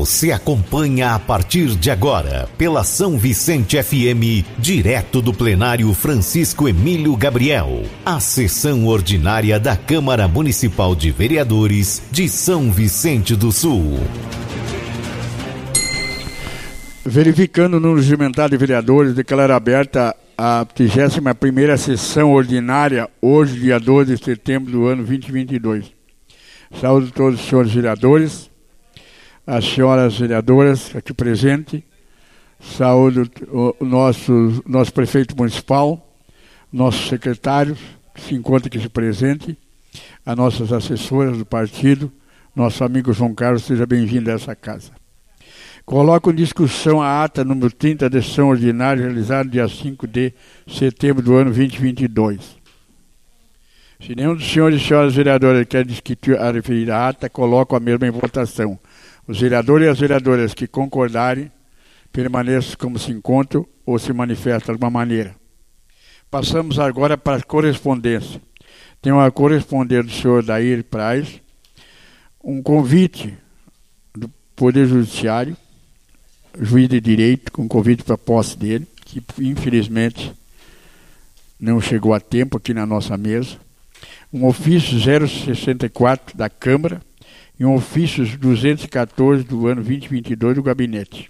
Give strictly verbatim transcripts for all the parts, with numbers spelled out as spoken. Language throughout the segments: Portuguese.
Você acompanha a partir de agora, pela São Vicente F M, direto do plenário Francisco Emílio Gabriel, a sessão ordinária da Câmara Municipal de Vereadores de São Vicente do Sul. Verificando no regimental de vereadores, declara aberta a trigésima primeira sessão ordinária, hoje, dia doze de setembro do ano vinte e vinte e dois. Saúdo todos os senhores vereadores, as senhoras vereadoras aqui presentes. Saúdo o nosso, nosso prefeito municipal, nossos secretários que se encontram aqui presentes, as nossas assessoras do partido, nosso amigo João Carlos, seja bem-vindo a essa casa. Coloco em discussão a ata número trinta da sessão ordinária realizada dia cinco de setembro do ano vinte e vinte e dois. Se nenhum dos senhores e senhoras vereadoras quer discutir a referida ata, coloco a mesma em votação. Os vereadores e as vereadoras que concordarem, permaneçam como se encontram ou se manifestam de alguma maneira. Passamos agora para a correspondência. Tenho a corresponder do senhor Dair Praz, um convite do Poder Judiciário, juiz de direito, com convite para a posse dele, que infelizmente não chegou a tempo aqui na nossa mesa. Um ofício zero sessenta e quatro da Câmara e um ofício duzentos e quatorze do ano vinte e vinte e dois do Gabinete.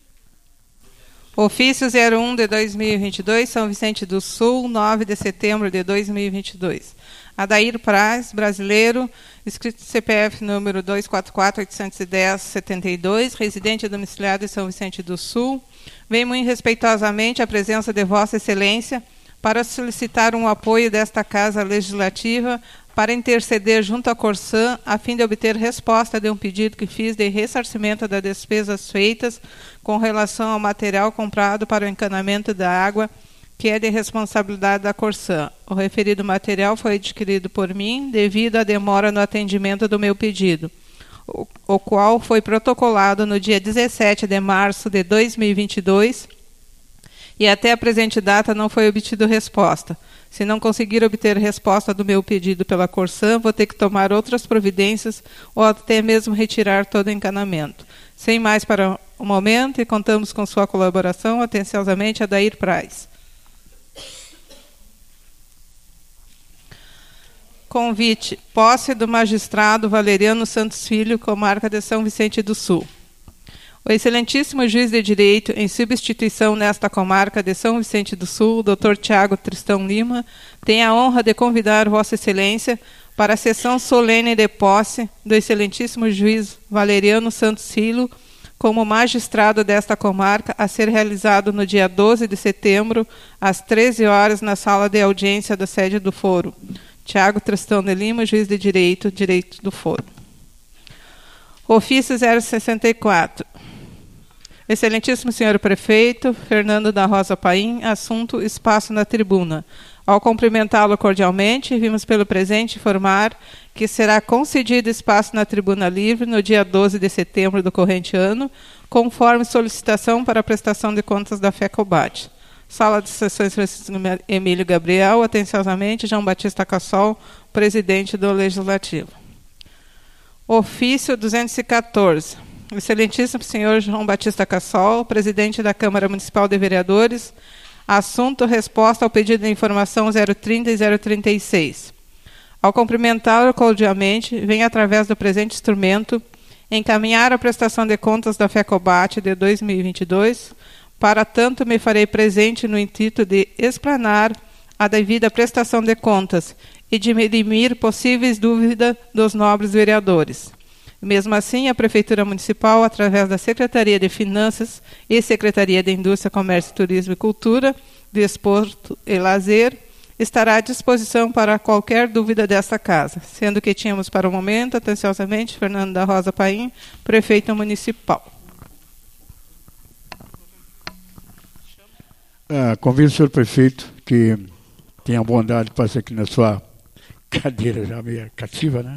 Ofício zero um de dois mil e vinte e dois, São Vicente do Sul, nove de setembro de dois mil e vinte e dois. Adair Praz, brasileiro, inscrito C P F número dois quatro quatro, oito um zero, sete dois, residente domiciliado em São Vicente do Sul, vem muito respeitosamente a presença de Vossa Excelência para solicitar um apoio desta Casa Legislativa para interceder junto à Corsã a fim de obter resposta de um pedido que fiz de ressarcimento das despesas feitas com relação ao material comprado para o encanamento da água, que é de responsabilidade da Corsã. O referido material foi adquirido por mim devido à demora no atendimento do meu pedido, o, o qual foi protocolado no dia dezessete de março de dois mil e vinte e dois e até a presente data não foi obtido resposta. Se não conseguir obter resposta do meu pedido pela Corsã, vou ter que tomar outras providências ou até mesmo retirar todo o encanamento. Sem mais para o momento, e contamos com sua colaboração, atenciosamente, Adair Praz. Convite. Posse do magistrado Valeriano Santos Filho, comarca de São Vicente do Sul. O excelentíssimo juiz de direito, em substituição nesta comarca de São Vicente do Sul, doutor Tiago Tristão Lima, tem a honra de convidar Vossa Excelência para a sessão solene de posse do excelentíssimo juiz Valeriano Santos Filho como magistrado desta comarca, a ser realizado no dia doze de setembro, às treze horas, na sala de audiência da sede do foro. Tiago Tristão de Lima, juiz de direito, direito do foro. Ofício zero sessenta e quatro. Excelentíssimo senhor prefeito, Fernando da Rosa Paim, assunto espaço na tribuna. Ao cumprimentá-lo cordialmente, vimos pelo presente informar que será concedido espaço na tribuna livre no dia doze de setembro do corrente ano, conforme solicitação para a prestação de contas da FECOBAT. Sala de Sessões Francisco Emílio Gabriel, atenciosamente, João Batista Cassol, presidente do Legislativo. Ofício duzentos e quatorze. Excelentíssimo senhor João Batista Cassol, presidente da Câmara Municipal de Vereadores, assunto resposta ao pedido de informação zero trinta e zero trinta e seis. Ao cumprimentar-o cordialmente, vem através do presente instrumento encaminhar a prestação de contas da FECOBAT de dois mil e vinte e dois, para tanto me farei presente no intuito de explanar a devida prestação de contas e de dirimir possíveis dúvidas dos nobres vereadores. Mesmo assim, a Prefeitura Municipal, através da Secretaria de Finanças e Secretaria de Indústria, Comércio, Turismo e Cultura, Desporto e Lazer, estará à disposição para qualquer dúvida desta casa, sendo que tínhamos para o momento, atenciosamente, Fernando da Rosa Paim, Prefeito Municipal. Ah, convido o senhor prefeito que tenha a bondade de passar aqui na sua cadeira já meio cativa, né?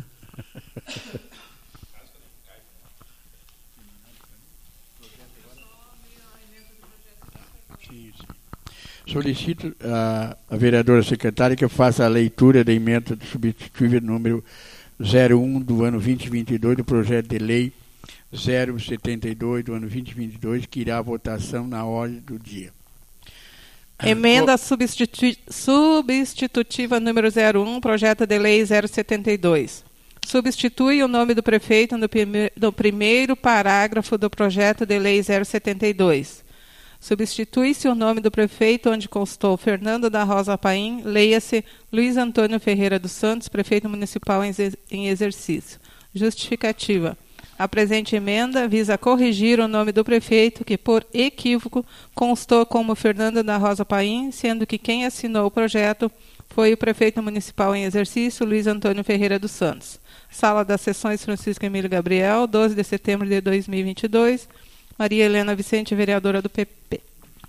Solicito a, a vereadora secretária que faça a leitura da emenda do substitutivo número zero um do ano vinte e vinte e dois do projeto de lei zero setenta e dois do ano vinte e vinte e dois, que irá à votação na ordem do dia. Emenda substitu- substitutiva número zero um, projeto de lei zero setenta e dois. Substitui o nome do prefeito no, prime- no primeiro parágrafo do projeto de lei zero setenta e dois. Substitui-se o nome do prefeito onde constou Fernando da Rosa Paim, leia-se Luiz Antônio Ferreira dos Santos, prefeito municipal em, exer- em exercício. Justificativa. A presente emenda visa corrigir o nome do prefeito que, por equívoco, constou como Fernando da Rosa Paim, sendo que quem assinou o projeto foi o prefeito municipal em exercício, Luiz Antônio Ferreira dos Santos. Sala das Sessões Francisco Emílio Gabriel, doze de setembro de dois mil e vinte e dois. Maria Helena Vicente, vereadora do P P.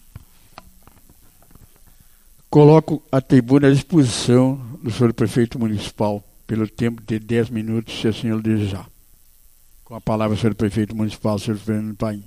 Coloco a tribuna à disposição do senhor prefeito municipal pelo tempo de dez minutos, se assim ele desejar. Com a palavra, senhor prefeito municipal, senhor Fernando Paim.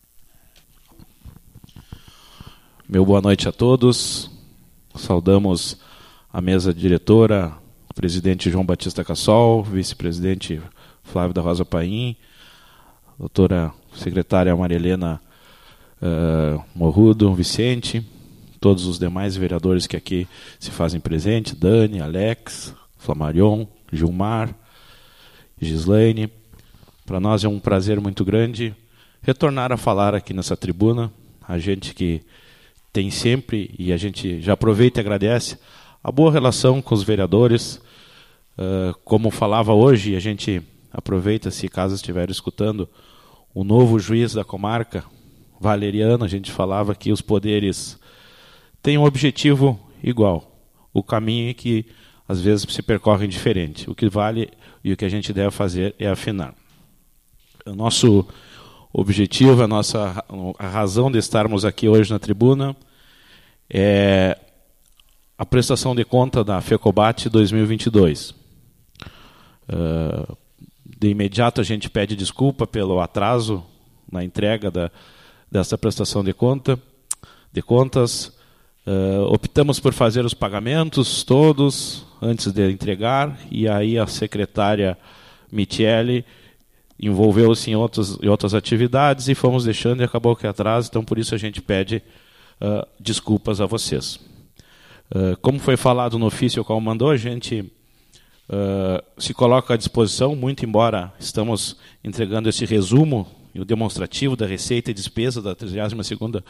Meu boa noite a todos. Saudamos a mesa diretora, o presidente João Batista Cassol, vice-presidente Flávio da Rosa Paim, doutora secretária Maria Helena uh, Morrudo Vicente, todos os demais vereadores que aqui se fazem presente, Dani, Alex, Flamarion, Gilmar, Gislaine. Para nós é um prazer muito grande retornar a falar aqui nessa tribuna, a gente que tem sempre, e a gente já aproveita e agradece, a boa relação com os vereadores. Uh, como falava hoje, a gente aproveita, se caso estiver escutando, o novo juiz da comarca, Valeriano, a gente falava que os poderes têm um objetivo igual. O caminho é que, às vezes, se percorrem diferente. O que vale e o que a gente deve fazer é afinar. O nosso objetivo, a nossa a razão de estarmos aqui hoje na tribuna é a prestação de conta da FECOBAT dois mil e vinte e dois. Uh, de imediato a gente pede desculpa pelo atraso na entrega da, dessa prestação de conta, de contas. Uh, optamos por fazer os pagamentos todos antes de entregar, e aí a secretária Michele envolveu-se em outras, em outras atividades e fomos deixando e acabou que atraso, então por isso a gente pede uh, desculpas a vocês. Uh, como foi falado no ofício qual mandou, a gente uh, se coloca à disposição, muito embora estamos entregando esse resumo e o demonstrativo da receita e despesa da trigésima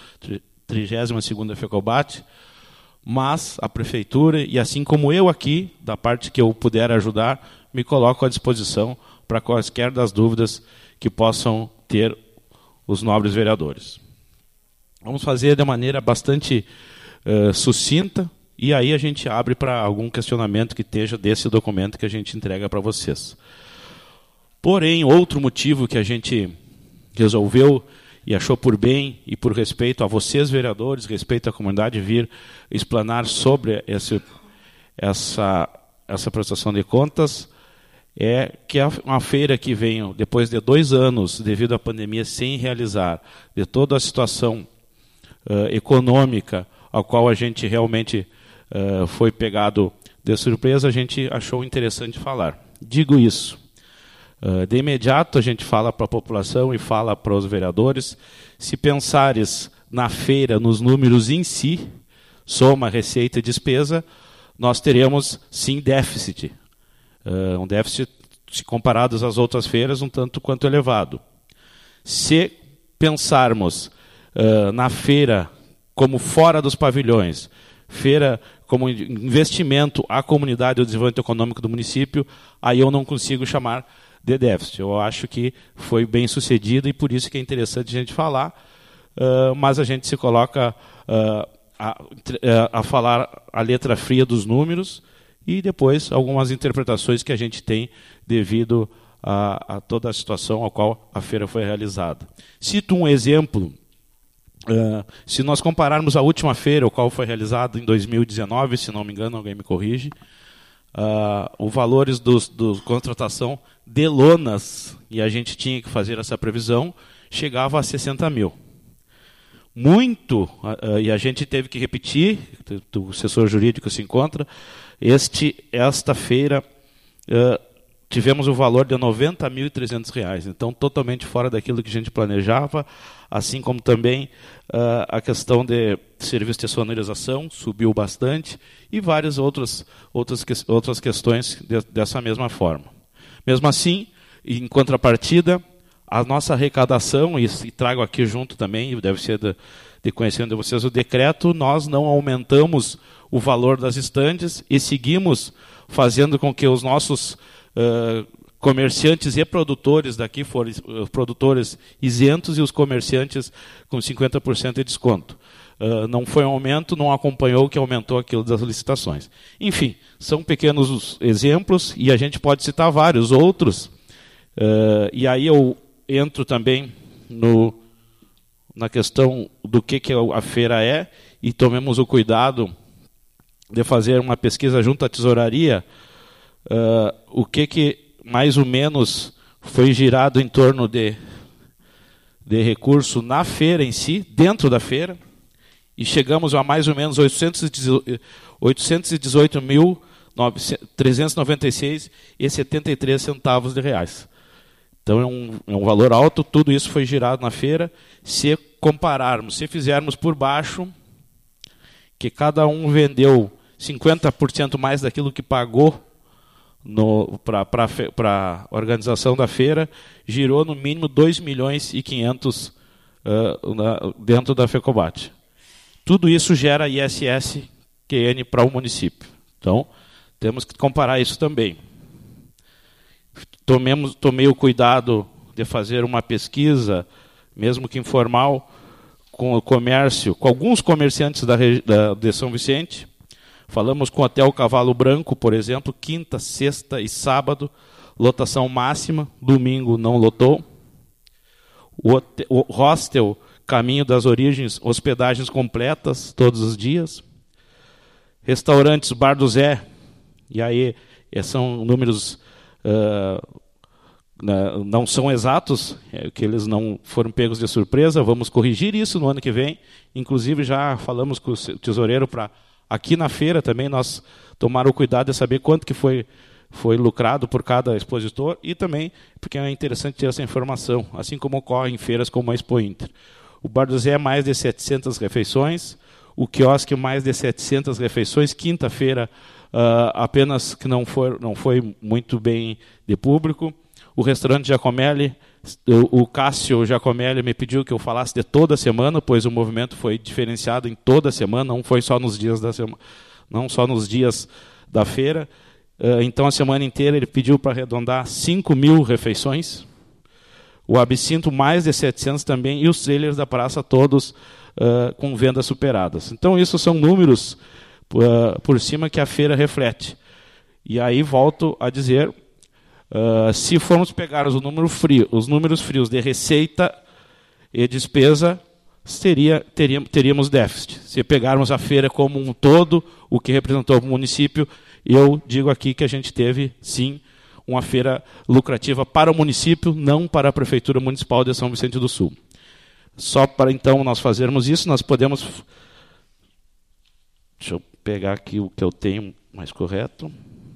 segunda FECOBAT, mas a prefeitura, e assim como eu aqui, da parte que eu puder ajudar, me coloco à disposição para quaisquer das dúvidas que possam ter os nobres vereadores. Vamos fazer de maneira bastante uh, sucinta, e aí a gente abre para algum questionamento que esteja desse documento que a gente entrega para vocês. Porém, outro motivo que a gente resolveu e achou por bem, e por respeito a vocês, vereadores, respeito à comunidade, vir explanar sobre esse, essa, essa prestação de contas, é que é uma feira que vem, depois de dois anos, devido à pandemia, sem realizar, de toda a situação uh, econômica, a qual a gente realmente uh, foi pegado de surpresa, a gente achou interessante falar. Digo isso. Uh, de imediato, a gente fala para a população e fala para os vereadores, se pensares na feira, nos números em si, soma, receita e despesa, nós teremos, sim, déficit. Uh, um déficit, se comparados às outras feiras, um tanto quanto elevado. Se pensarmos uh, na feira como fora dos pavilhões, feira como investimento à comunidade e ao desenvolvimento econômico do município, aí eu não consigo chamar de déficit. Eu acho que foi bem sucedido e por isso que é interessante a gente falar, uh, mas a gente se coloca uh, a, a falar a letra fria dos números, e depois algumas interpretações que a gente tem devido a, a toda a situação a qual a feira foi realizada. Cito um exemplo. Uh, se nós compararmos a última feira, o qual foi realizada em dois mil e dezenove, se não me engano, alguém me corrige, uh, os valores dos, dos contratação de lonas, e a gente tinha que fazer essa previsão, chegava a sessenta mil. Muito, uh, e a gente teve que repetir, o assessor jurídico se encontra, Este, esta feira uh, tivemos o valor de noventa mil e trezentos reais, então totalmente fora daquilo que a gente planejava, assim como também uh, a questão de serviço de sonorização subiu bastante e várias outras, outras, que, outras questões de, dessa mesma forma. Mesmo assim, em contrapartida, a nossa arrecadação, e, e trago aqui junto também, deve ser de, de conhecimento de vocês, o decreto, nós não aumentamos o valor das estandes e seguimos fazendo com que os nossos Uh, comerciantes e produtores daqui foram uh, produtores isentos e os comerciantes com cinquenta por cento de desconto. Uh, não foi um aumento, não acompanhou o que aumentou aquilo das licitações. Enfim, são pequenos exemplos e a gente pode citar vários outros. Uh, e aí eu entro também no, na questão do que, que a feira é e tomemos o cuidado de fazer uma pesquisa junto à tesouraria. Uh, o que, que mais ou menos foi girado em torno de, de recurso na feira em si, dentro da feira, e chegamos a mais ou menos oitocentos e dezoito mil trezentos e noventa e seis reais e setenta e três centavos de reais. Então é um, é um valor alto, tudo isso foi girado na feira. Se compararmos, se fizermos por baixo, que cada um vendeu cinquenta por cento mais daquilo que pagou para a organização da feira, girou no mínimo dois milhões e quinhentos uh, na, dentro da FECOBAT. Tudo isso gera I S S Q N para o município. Então, temos que comparar isso também. Tomemos, tomei o cuidado de fazer uma pesquisa, mesmo que informal, com o comércio, com alguns comerciantes da, da, de São Vicente. Falamos com o Hotel Cavalo Branco, por exemplo, quinta, sexta e sábado, lotação máxima, domingo não lotou. O, hotel, o hostel Caminho das Origens, hospedagens completas todos os dias. Restaurantes Bar do Zé, e aí são números, uh, não são exatos, é que eles não foram pegos de surpresa, vamos corrigir isso no ano que vem. Inclusive já falamos com o tesoureiro para... Aqui na feira também nós tomaram o cuidado de saber quanto que foi, foi lucrado por cada expositor e também porque é interessante ter essa informação, assim como ocorre em feiras como a Expo Inter. O Bar do Zé é mais de setecentas refeições, o quiosque mais de setecentas refeições, quinta-feira uh, apenas que não foi, não foi muito bem de público. O restaurante Giacomelli, o, o Cássio Giacomelli me pediu que eu falasse de toda a semana, pois o movimento foi diferenciado em toda a semana, não foi só nos dias da semana, não só nos dias da feira. Uh, então a semana inteira ele pediu para arredondar cinco mil refeições. O Absinto mais de setecentos também, e os trailers da praça todos uh, com vendas superadas. Então isso são números uh, por cima que a feira reflete. E aí volto a dizer... Uh, se formos pegar os, número frio, os números frios de receita e despesa, teria, teríamos, teríamos déficit. Se pegarmos a feira como um todo, o que representou o município, eu digo aqui que a gente teve, sim, uma feira lucrativa para o município, não para a Prefeitura Municipal de São Vicente do Sul. Só para, então, nós fazermos isso, nós podemos... Deixa eu pegar aqui o que eu tenho mais correto.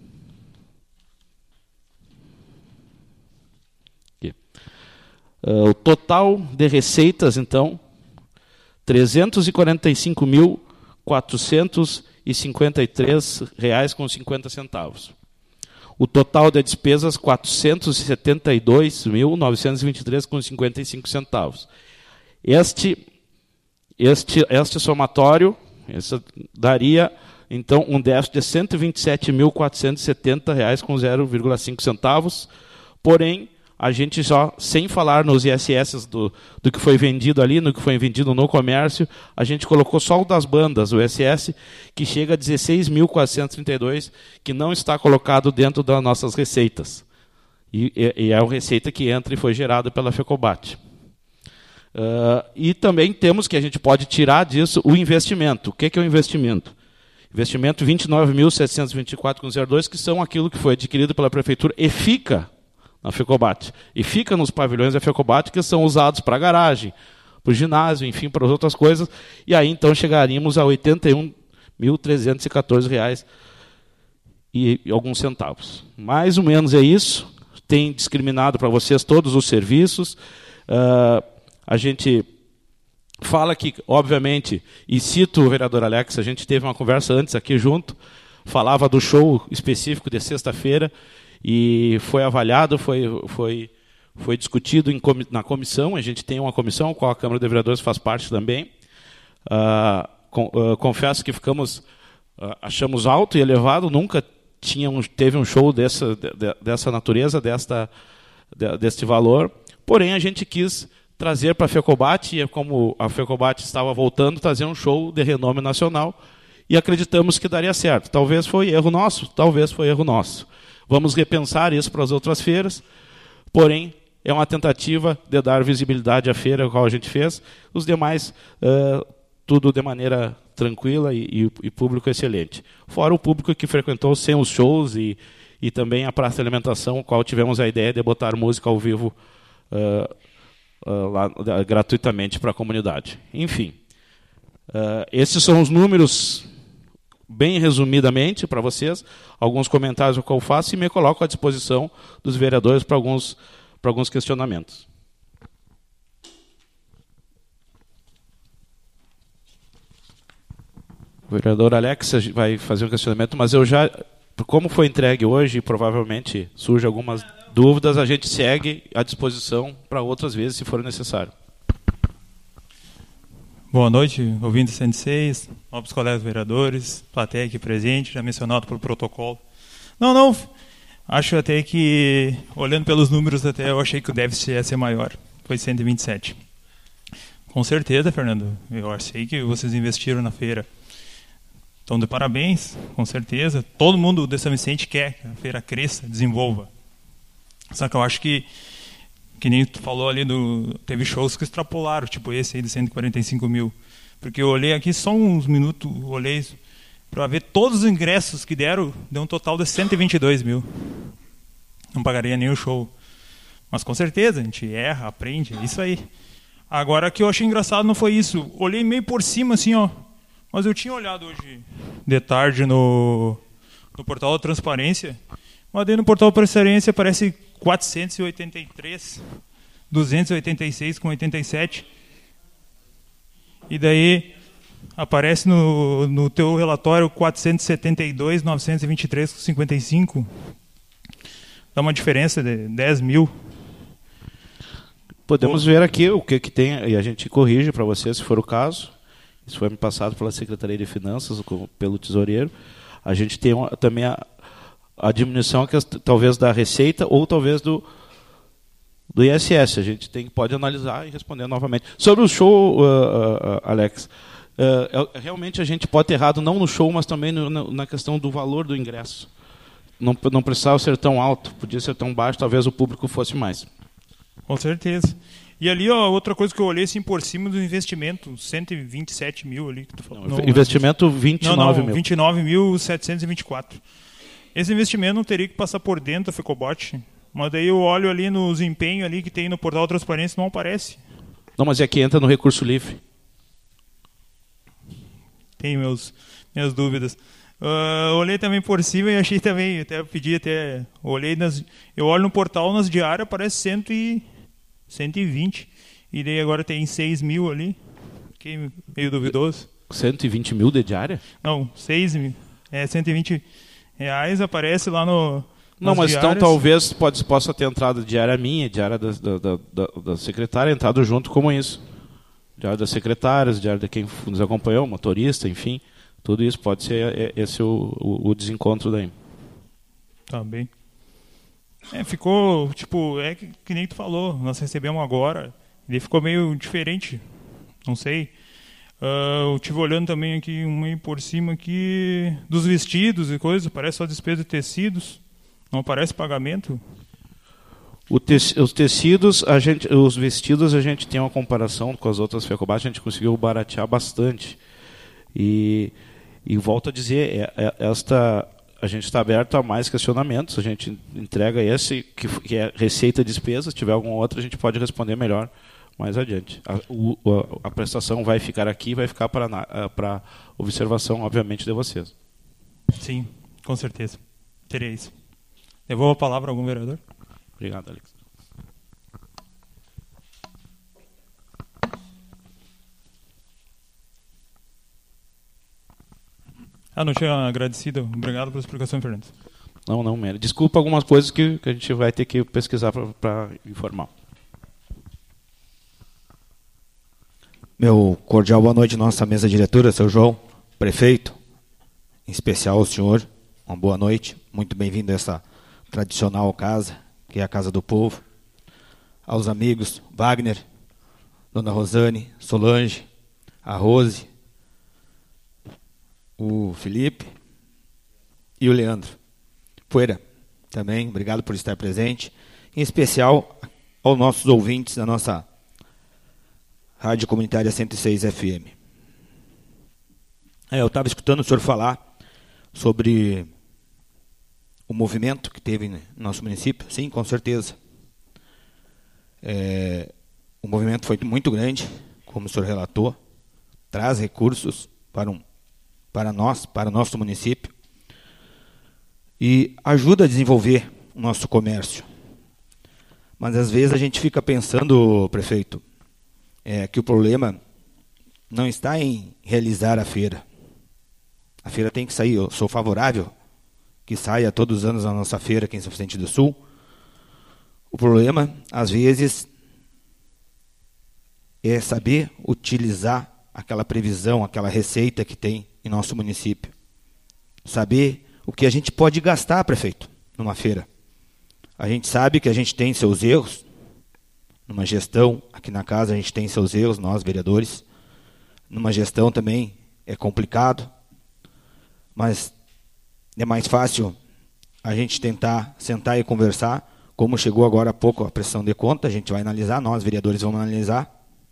Uh, o total de receitas, então, trezentos e quarenta e cinco mil, quatrocentos e cinquenta e três reais com cinquenta centavos. O total de despesas, quatrocentos e setenta e dois mil, novecentos e vinte e três com cinquenta e cinco centavos. Este, este, este somatório esse daria, então, um déficit de cento e vinte e sete mil, quatrocentos e setenta reais com zero vírgula cinco centavos, porém, a gente só, sem falar nos I S S do, do que foi vendido ali, no que foi vendido no comércio, a gente colocou só o das bandas, o I S S, que chega a dezesseis mil, quatrocentos e trinta e dois, que não está colocado dentro das nossas receitas. E, e, e é a receita que entra e foi gerada pela FECOBAT. Uh, e também temos que a gente pode tirar disso o investimento. O que, que é o investimento? Investimento vinte e nove mil, setecentos e vinte e quatro vírgula zero dois, que são aquilo que foi adquirido pela Prefeitura e fica na FECOBAT. E fica nos pavilhões da FECOBAT, que são usados para garagem, para o ginásio, enfim, para as outras coisas. E aí, então, chegaríamos a oitenta e um mil, trezentos e quatorze reais e, e alguns centavos. Mais ou menos é isso. Tem discriminado para vocês todos os serviços. Uh, a gente fala que, obviamente, e cito o vereador Alex, a gente teve uma conversa antes aqui junto, falava do show específico de sexta-feira, e foi avaliado, foi, foi, foi discutido em, na comissão. A gente tem uma comissão, a qual a Câmara de Vereadores faz parte também. Uh, com, uh, confesso que ficamos, uh, achamos alto e elevado, nunca tinha um, teve um show dessa, de, dessa natureza, desta, de, deste valor. Porém, a gente quis trazer para a FECOBAT, e como a FECOBAT estava voltando, trazer um show de renome nacional, e acreditamos que daria certo. Talvez foi erro nosso, talvez foi erro nosso. Vamos repensar isso para as outras feiras, porém, é uma tentativa de dar visibilidade à feira, qual a gente fez. Os demais, uh, tudo de maneira tranquila e, e, e público excelente. Fora o público que frequentou sem os shows e, e também a praça de alimentação, o qual tivemos a ideia de botar música ao vivo uh, uh, lá, uh, gratuitamente para a comunidade. Enfim, uh, esses são os números, bem resumidamente, para vocês, alguns comentários que eu faço e me coloco à disposição dos vereadores para alguns, para alguns questionamentos. O vereador Alex vai fazer um questionamento, mas eu já, como foi entregue hoje, e provavelmente surge algumas dúvidas, a gente segue à disposição para outras vezes, se for necessário. Boa noite, ouvintes cento e seis, novos colegas vereadores, plateia aqui presente, já mencionado pelo protocolo. Não, não, acho até que, olhando pelos números, até eu achei que o déficit ia ser maior, foi cento e vinte e sete. Com certeza, Fernando, eu sei que vocês investiram na feira. Então, de parabéns, com certeza. Todo mundo de São Vicente quer que a feira cresça, desenvolva. Só que eu acho que, que nem tu falou ali, do, teve shows que extrapolaram, tipo esse aí de cento e quarenta e cinco mil. Porque eu olhei aqui só uns minutos, olhei para ver todos os ingressos que deram, deu um total de cento e vinte e dois mil. Não pagaria nem o show. Mas com certeza, a gente erra, aprende, é isso aí. Agora, o que eu achei engraçado não foi isso. Olhei meio por cima, assim, ó. Mas eu tinha olhado hoje de tarde no, no portal da Transparência, mas daí no portal da Transparência aparece quatrocentos e oitenta e três, duzentos e oitenta e seis com oitenta e sete. E daí aparece no, no teu relatório quatrocentos e setenta e dois, novecentos e vinte e três com cinquenta e cinco. Dá uma diferença de dez mil. Podemos ver aqui o que, que tem, e a gente corrige para você, se for o caso. Isso foi me passado pela Secretaria de Finanças, pelo tesoureiro. A gente tem uma, também a, a diminuição que, talvez da receita ou talvez do, do I S S. A gente tem, pode analisar e responder novamente. Sobre o show, uh, uh, Alex, uh, é, realmente a gente pode ter errado não no show, mas também no, na, na questão do valor do ingresso. Não, não precisava ser tão alto, podia ser tão baixo, talvez o público fosse mais. Com certeza. E ali, ó, outra coisa que eu olhei assim por cima do investimento, cento e vinte e sete mil ali que tu falou. Não, não, investimento vinte e nove não, não, mil. vinte e nove mil setecentos e vinte e quatro. Esse investimento não teria que passar por dentro da FECOBAT, mas daí eu olho ali nos empenhos ali que tem no portal Transparência, não aparece. Não, mas é que entra no recurso livre. Tem meus, minhas dúvidas. Uh, olhei também por cima e achei também, até pedi até, olhei nas, eu olho no portal nas diárias, aparece cento e cento e vinte. E daí agora tem seis mil ali. Fiquei meio duvidoso. cento e vinte mil de diária? Não, seis mil. É, cento e vinte reais aparece lá no. Não, mas diárias. Então talvez pode, possa ter entrado diária minha, diária da, da, da, da, da secretária, entrado junto como isso. Diária das secretárias, diária de quem nos acompanhou, motorista, enfim. Tudo isso pode ser esse o, o, o desencontro daí. Tá bem. É, ficou, tipo, é que, que nem tu falou, nós recebemos agora, ele ficou meio diferente, não sei. Uh, eu estive olhando também aqui, um meio por cima aqui, dos vestidos e coisas, parece só despesa de tecidos, não aparece pagamento. O te, os tecidos, a gente, os vestidos, a gente tem uma comparação com as outras FECOBAT, a gente conseguiu baratear bastante. E, e volto a dizer, é, é, esta... A gente está aberto a mais questionamentos, a gente entrega esse, que, que é receita e despesa, se tiver algum outro a gente pode responder melhor mais adiante. A, o, a, a prestação vai ficar aqui, vai ficar para, para observação, obviamente, de vocês. Sim, com certeza. Três. Devolvo a palavra a algum vereador? Obrigado, Alex. Ah, não tinha agradecido. Obrigado pela explicação, Fernando. Não, não, Mary. Desculpa algumas coisas que, que a gente vai ter que pesquisar para informar. Meu cordial boa noite, nossa mesa diretora, seu João, prefeito, em especial o senhor, uma boa noite, muito bem-vindo a essa tradicional casa, que é a Casa do Povo. Aos amigos Wagner, Dona Rosane, Solange, a Rose, o Felipe e o Leandro. Poeira, também, obrigado por estar presente, em especial aos nossos ouvintes da nossa Rádio Comunitária cento e seis F M. É, eu estava escutando o senhor falar sobre o movimento que teve no nosso município. Sim, com certeza. É, o movimento foi muito grande, como o senhor relatou, traz recursos para, um, para nós, para o nosso município, e ajuda a desenvolver o nosso comércio. Mas às vezes a gente fica pensando, prefeito, É, que o problema não está em realizar a feira. A feira tem que sair. Eu sou favorável que saia todos os anos a nossa feira aqui em São Vicente do Sul. O problema, às vezes, é saber utilizar aquela previsão, aquela receita que tem em nosso município. Saber o que a gente pode gastar, prefeito, numa feira. A gente sabe que a gente tem seus erros. Numa gestão, aqui na casa a gente tem seus erros, nós vereadores. Numa gestão também é complicado, mas é mais fácil a gente tentar sentar e conversar, como chegou agora há pouco a prestação de conta, a gente vai analisar, nós vereadores vamos analisar.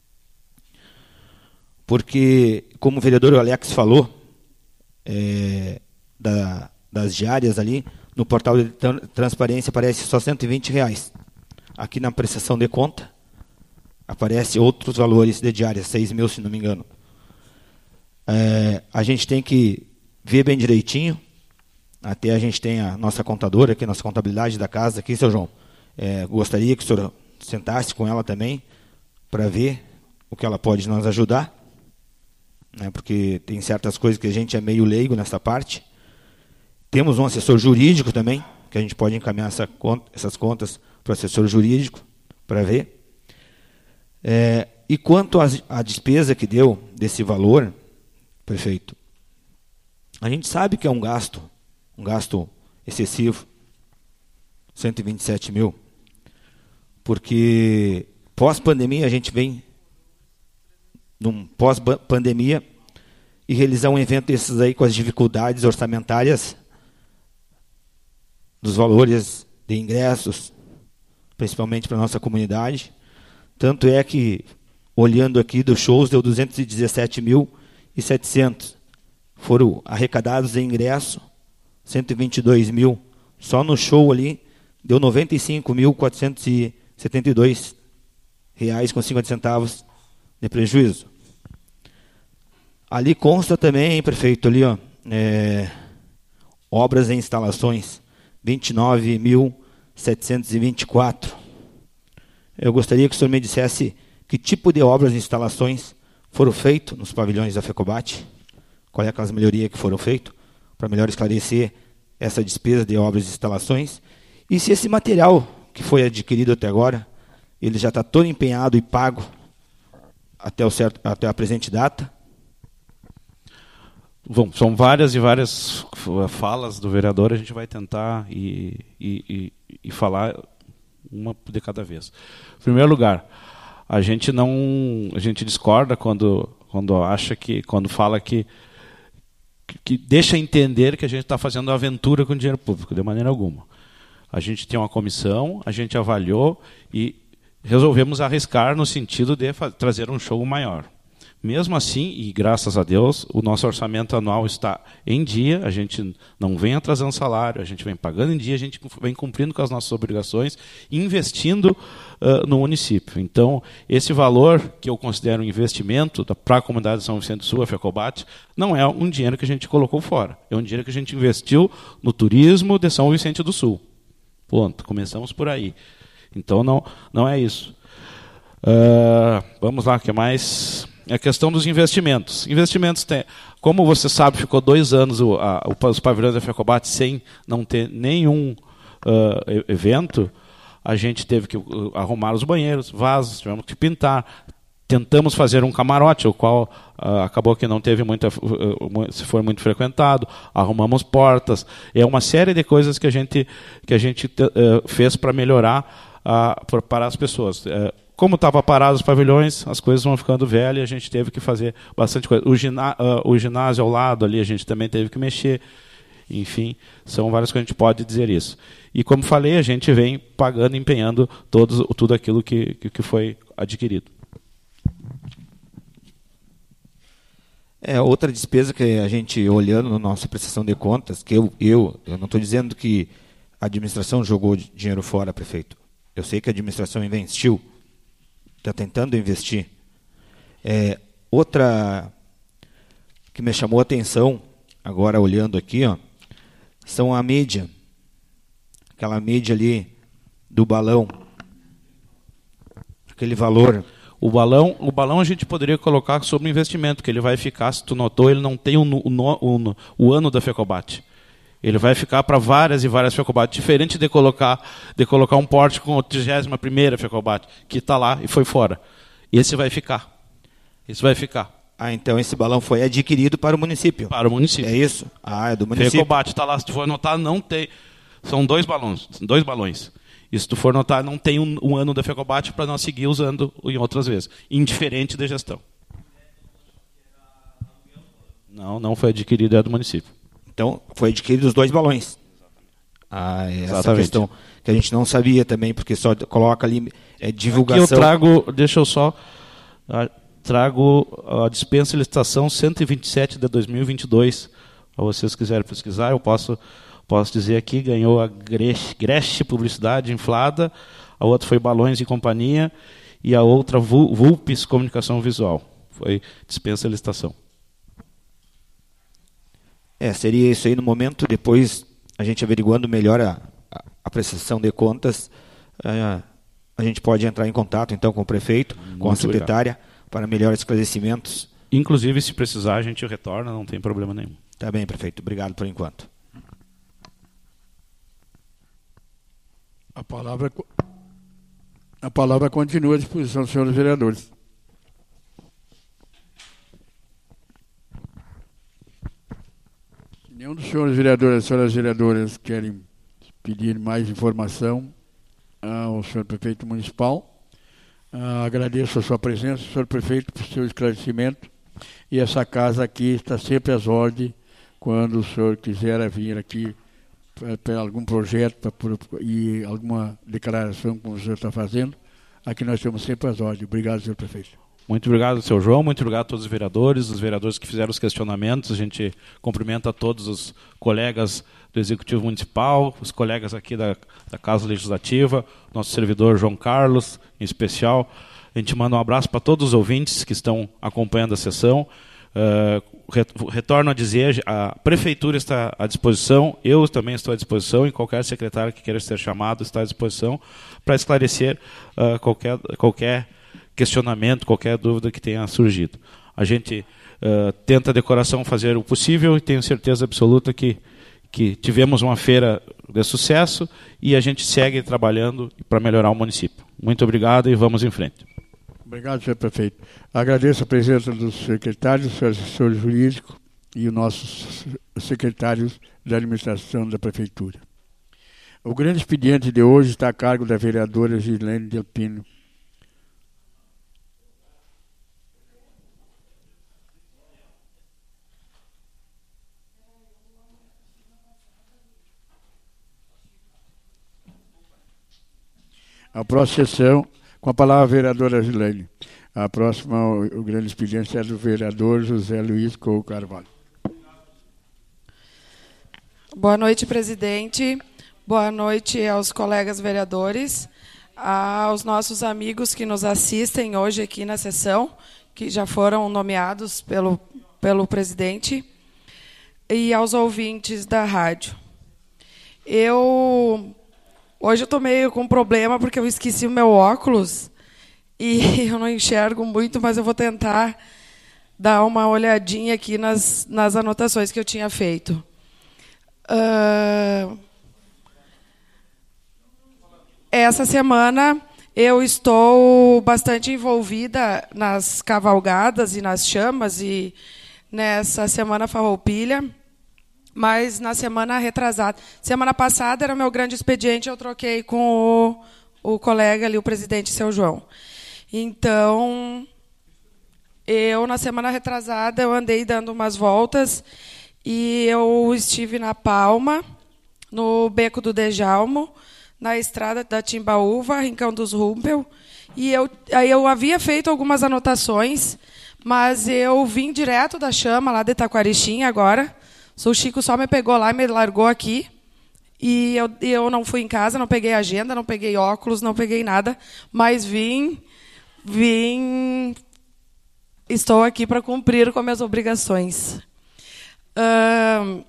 Porque, como o vereador Alex falou, é, da, das diárias ali, no portal de transparência aparece só cento e vinte reais. Aqui na prestação de conta, aparece outros valores de diária, seis mil, se não me engano. É, a gente tem que ver bem direitinho, até a gente tem a nossa contadora aqui, nossa contabilidade da casa aqui, seu João. É, gostaria que o senhor sentasse com ela também, para ver o que ela pode nos ajudar, né, porque tem certas coisas que a gente é meio leigo nessa parte. Temos um assessor jurídico também, que a gente pode encaminhar essa conta, essas contas para o assessor jurídico, para ver. É, e quanto à despesa que deu desse valor, prefeito, a gente sabe que é um gasto, um gasto excessivo, cento e vinte e sete mil, porque pós-pandemia a gente vem, num pós-pandemia, e realizar um evento desses aí com as dificuldades orçamentárias dos valores de ingressos, principalmente para a nossa comunidade. Tanto é que, olhando aqui dos shows, deu duzentos e dezessete mil e setecentos. Foram arrecadados em ingresso, cento e vinte e dois mil. Só no show ali, deu noventa e cinco mil quatrocentos e setenta e dois reais com cinquenta centavos de prejuízo. Ali consta também, prefeito, ali, ó, é, obras e instalações, vinte e nove mil setecentos e vinte e quatro. Eu gostaria que o senhor me dissesse que tipo de obras e instalações foram feitas nos pavilhões da FECOBAT, qual é aquelas melhorias que foram feitas, para melhor esclarecer essa despesa de obras e instalações, e se esse material que foi adquirido até agora, ele já está todo empenhado e pago até, o certo, até a presente data. Bom, são várias e várias falas do vereador, a gente vai tentar e, e, e, e falar uma de cada vez. Em primeiro lugar, a gente não, a gente discorda quando, quando acha que, quando fala que, que, que deixa entender que a gente está fazendo aventura com dinheiro público, de maneira alguma. A gente tem uma comissão, a gente avaliou e resolvemos arriscar no sentido de trazer um show maior. Mesmo assim, e graças a Deus, o nosso orçamento anual está em dia, a gente não vem atrasando salário, a gente vem pagando em dia, a gente vem cumprindo com as nossas obrigações, investindo uh, no município. Então, esse valor que eu considero um investimento para a comunidade de São Vicente do Sul, a FECOBAT, não é um dinheiro que a gente colocou fora, é um dinheiro que a gente investiu no turismo de São Vicente do Sul. Ponto. Começamos por aí. Então, não, não é isso. Uh, vamos lá, o que mais? A questão dos investimentos. Investimentos tem, como você sabe, ficou dois anos o, a, os pavilhões da FECOBAT sem não ter nenhum uh, evento. A gente teve que uh, arrumar os banheiros, vasos, tivemos que pintar. Tentamos fazer um camarote, o qual uh, acabou que não teve muita, uh, se foi muito frequentado. Arrumamos portas. É uma série de coisas que a gente que a gente uh, fez para melhorar uh, para as pessoas. Uh, Como estava parado os pavilhões, as coisas vão ficando velhas e a gente teve que fazer bastante coisa. O, gina, uh, o ginásio ao lado ali, a gente também teve que mexer. Enfim, são várias coisas que a gente pode dizer isso. E como falei, a gente vem pagando, empenhando todos, tudo aquilo que, que, que foi adquirido. É, outra despesa que a gente, olhando na nossa prestação de contas, que eu, eu, eu não estou dizendo que a administração jogou dinheiro fora, prefeito. Eu sei que a administração investiu, está tentando investir. É, outra que me chamou a atenção, agora olhando aqui, ó, são a mídia. Aquela mídia ali do balão. Aquele valor. O balão, o balão a gente poderia colocar sobre investimento, que ele vai ficar, se tu notou, ele não tem o, o, o, o ano da FECOBAT. Ele vai ficar para várias e várias FECOBAT, diferente de colocar, de colocar um porte com a trigésima primeira FECOBAT, que está lá e foi fora. Esse vai ficar. Esse vai ficar. Ah, então esse balão foi adquirido para o município. Para o município. É isso? Ah, é do município. FECOBAT está lá, se tu for notar, não tem. São dois balões, dois balões. E se tu for notar, não tem um, um ano da FECOBAT para nós seguir usando em outras vezes. Indiferente da gestão. Não, não foi adquirido, é do município. Então, foi adquirido os dois balões. Ah, essa Exatamente. Questão que a gente não sabia também, porque só coloca ali é, divulgação. Aqui eu trago, deixa eu só, trago a dispensa de licitação cento e vinte e sete de dois mil e vinte e dois. Se vocês quiserem pesquisar, eu posso, posso dizer aqui, ganhou a Greche, Greche Publicidade Inflada, a outra foi Balões e Companhia, e a outra Vulpes Comunicação Visual. Foi dispensa de licitação. É, seria isso aí no momento, depois a gente averiguando melhor a, a, a prestação de contas, a, a gente pode entrar em contato então com o prefeito, Muito com a secretária, obrigado. Para melhores esclarecimentos. Inclusive, se precisar, a gente retorna, não tem problema nenhum. Tá bem, prefeito. Obrigado por enquanto. A palavra, a palavra continua à disposição dos senhores vereadores. Nenhum dos senhores vereadores e senhoras vereadoras querem pedir mais informação ao senhor prefeito municipal. Uh, agradeço a sua presença, senhor prefeito, por seu esclarecimento. E essa casa aqui está sempre às ordens quando o senhor quiser vir aqui para algum projeto pra, pra, e alguma declaração como o senhor está fazendo. Aqui nós temos sempre às ordens. Obrigado, senhor prefeito. Muito obrigado, seu João. Muito obrigado a todos os vereadores, os vereadores que fizeram os questionamentos. A gente cumprimenta todos os colegas do Executivo Municipal, os colegas aqui da, da Casa Legislativa, nosso servidor João Carlos, em especial. A gente manda um abraço para todos os ouvintes que estão acompanhando a sessão. Uh, retorno a dizer, a Prefeitura está à disposição, eu também estou à disposição, e qualquer secretário que queira ser chamado está à disposição para esclarecer uh, qualquer... qualquer questionamento, qualquer dúvida que tenha surgido. A gente uh, tenta de coração fazer o possível e tenho certeza absoluta que, que tivemos uma feira de sucesso e a gente segue trabalhando para melhorar o município. Muito obrigado e vamos em frente. Obrigado, senhor prefeito. Agradeço a presença dos secretários, do assessor jurídico e os nossos secretários da administração da prefeitura. O grande expediente de hoje está a cargo da vereadora Gislene Delpino. A próxima sessão, com a palavra a vereadora Gislene. A próxima, o, o grande expediente é do vereador José Luiz Couto Carvalho. Boa noite, presidente. Boa noite aos colegas vereadores, aos nossos amigos que nos assistem hoje aqui na sessão, que já foram nomeados pelo, pelo presidente, e aos ouvintes da rádio. Eu hoje eu estou meio com problema porque eu esqueci o meu óculos e eu não enxergo muito, mas eu vou tentar dar uma olhadinha aqui nas, nas anotações que eu tinha feito. Uh, essa semana eu estou bastante envolvida nas cavalgadas e nas chamas, e nessa semana farroupilha, mas na semana retrasada. Semana passada era o meu grande expediente, eu troquei com o, o colega ali, o presidente Seu João. Então, eu, na semana retrasada, eu andei dando umas voltas e eu estive na Palma, no Beco do Dejalmo, na estrada da Timbaúva, Rincão dos Rumpel, e eu, aí eu havia feito algumas anotações, mas eu vim direto da chama, lá de Taquarixim, agora. O Chico só me pegou lá e me largou aqui, e eu, eu não fui em casa, não peguei agenda, não peguei óculos, não peguei nada, mas vim, vim, estou aqui para cumprir com as minhas obrigações. Uh,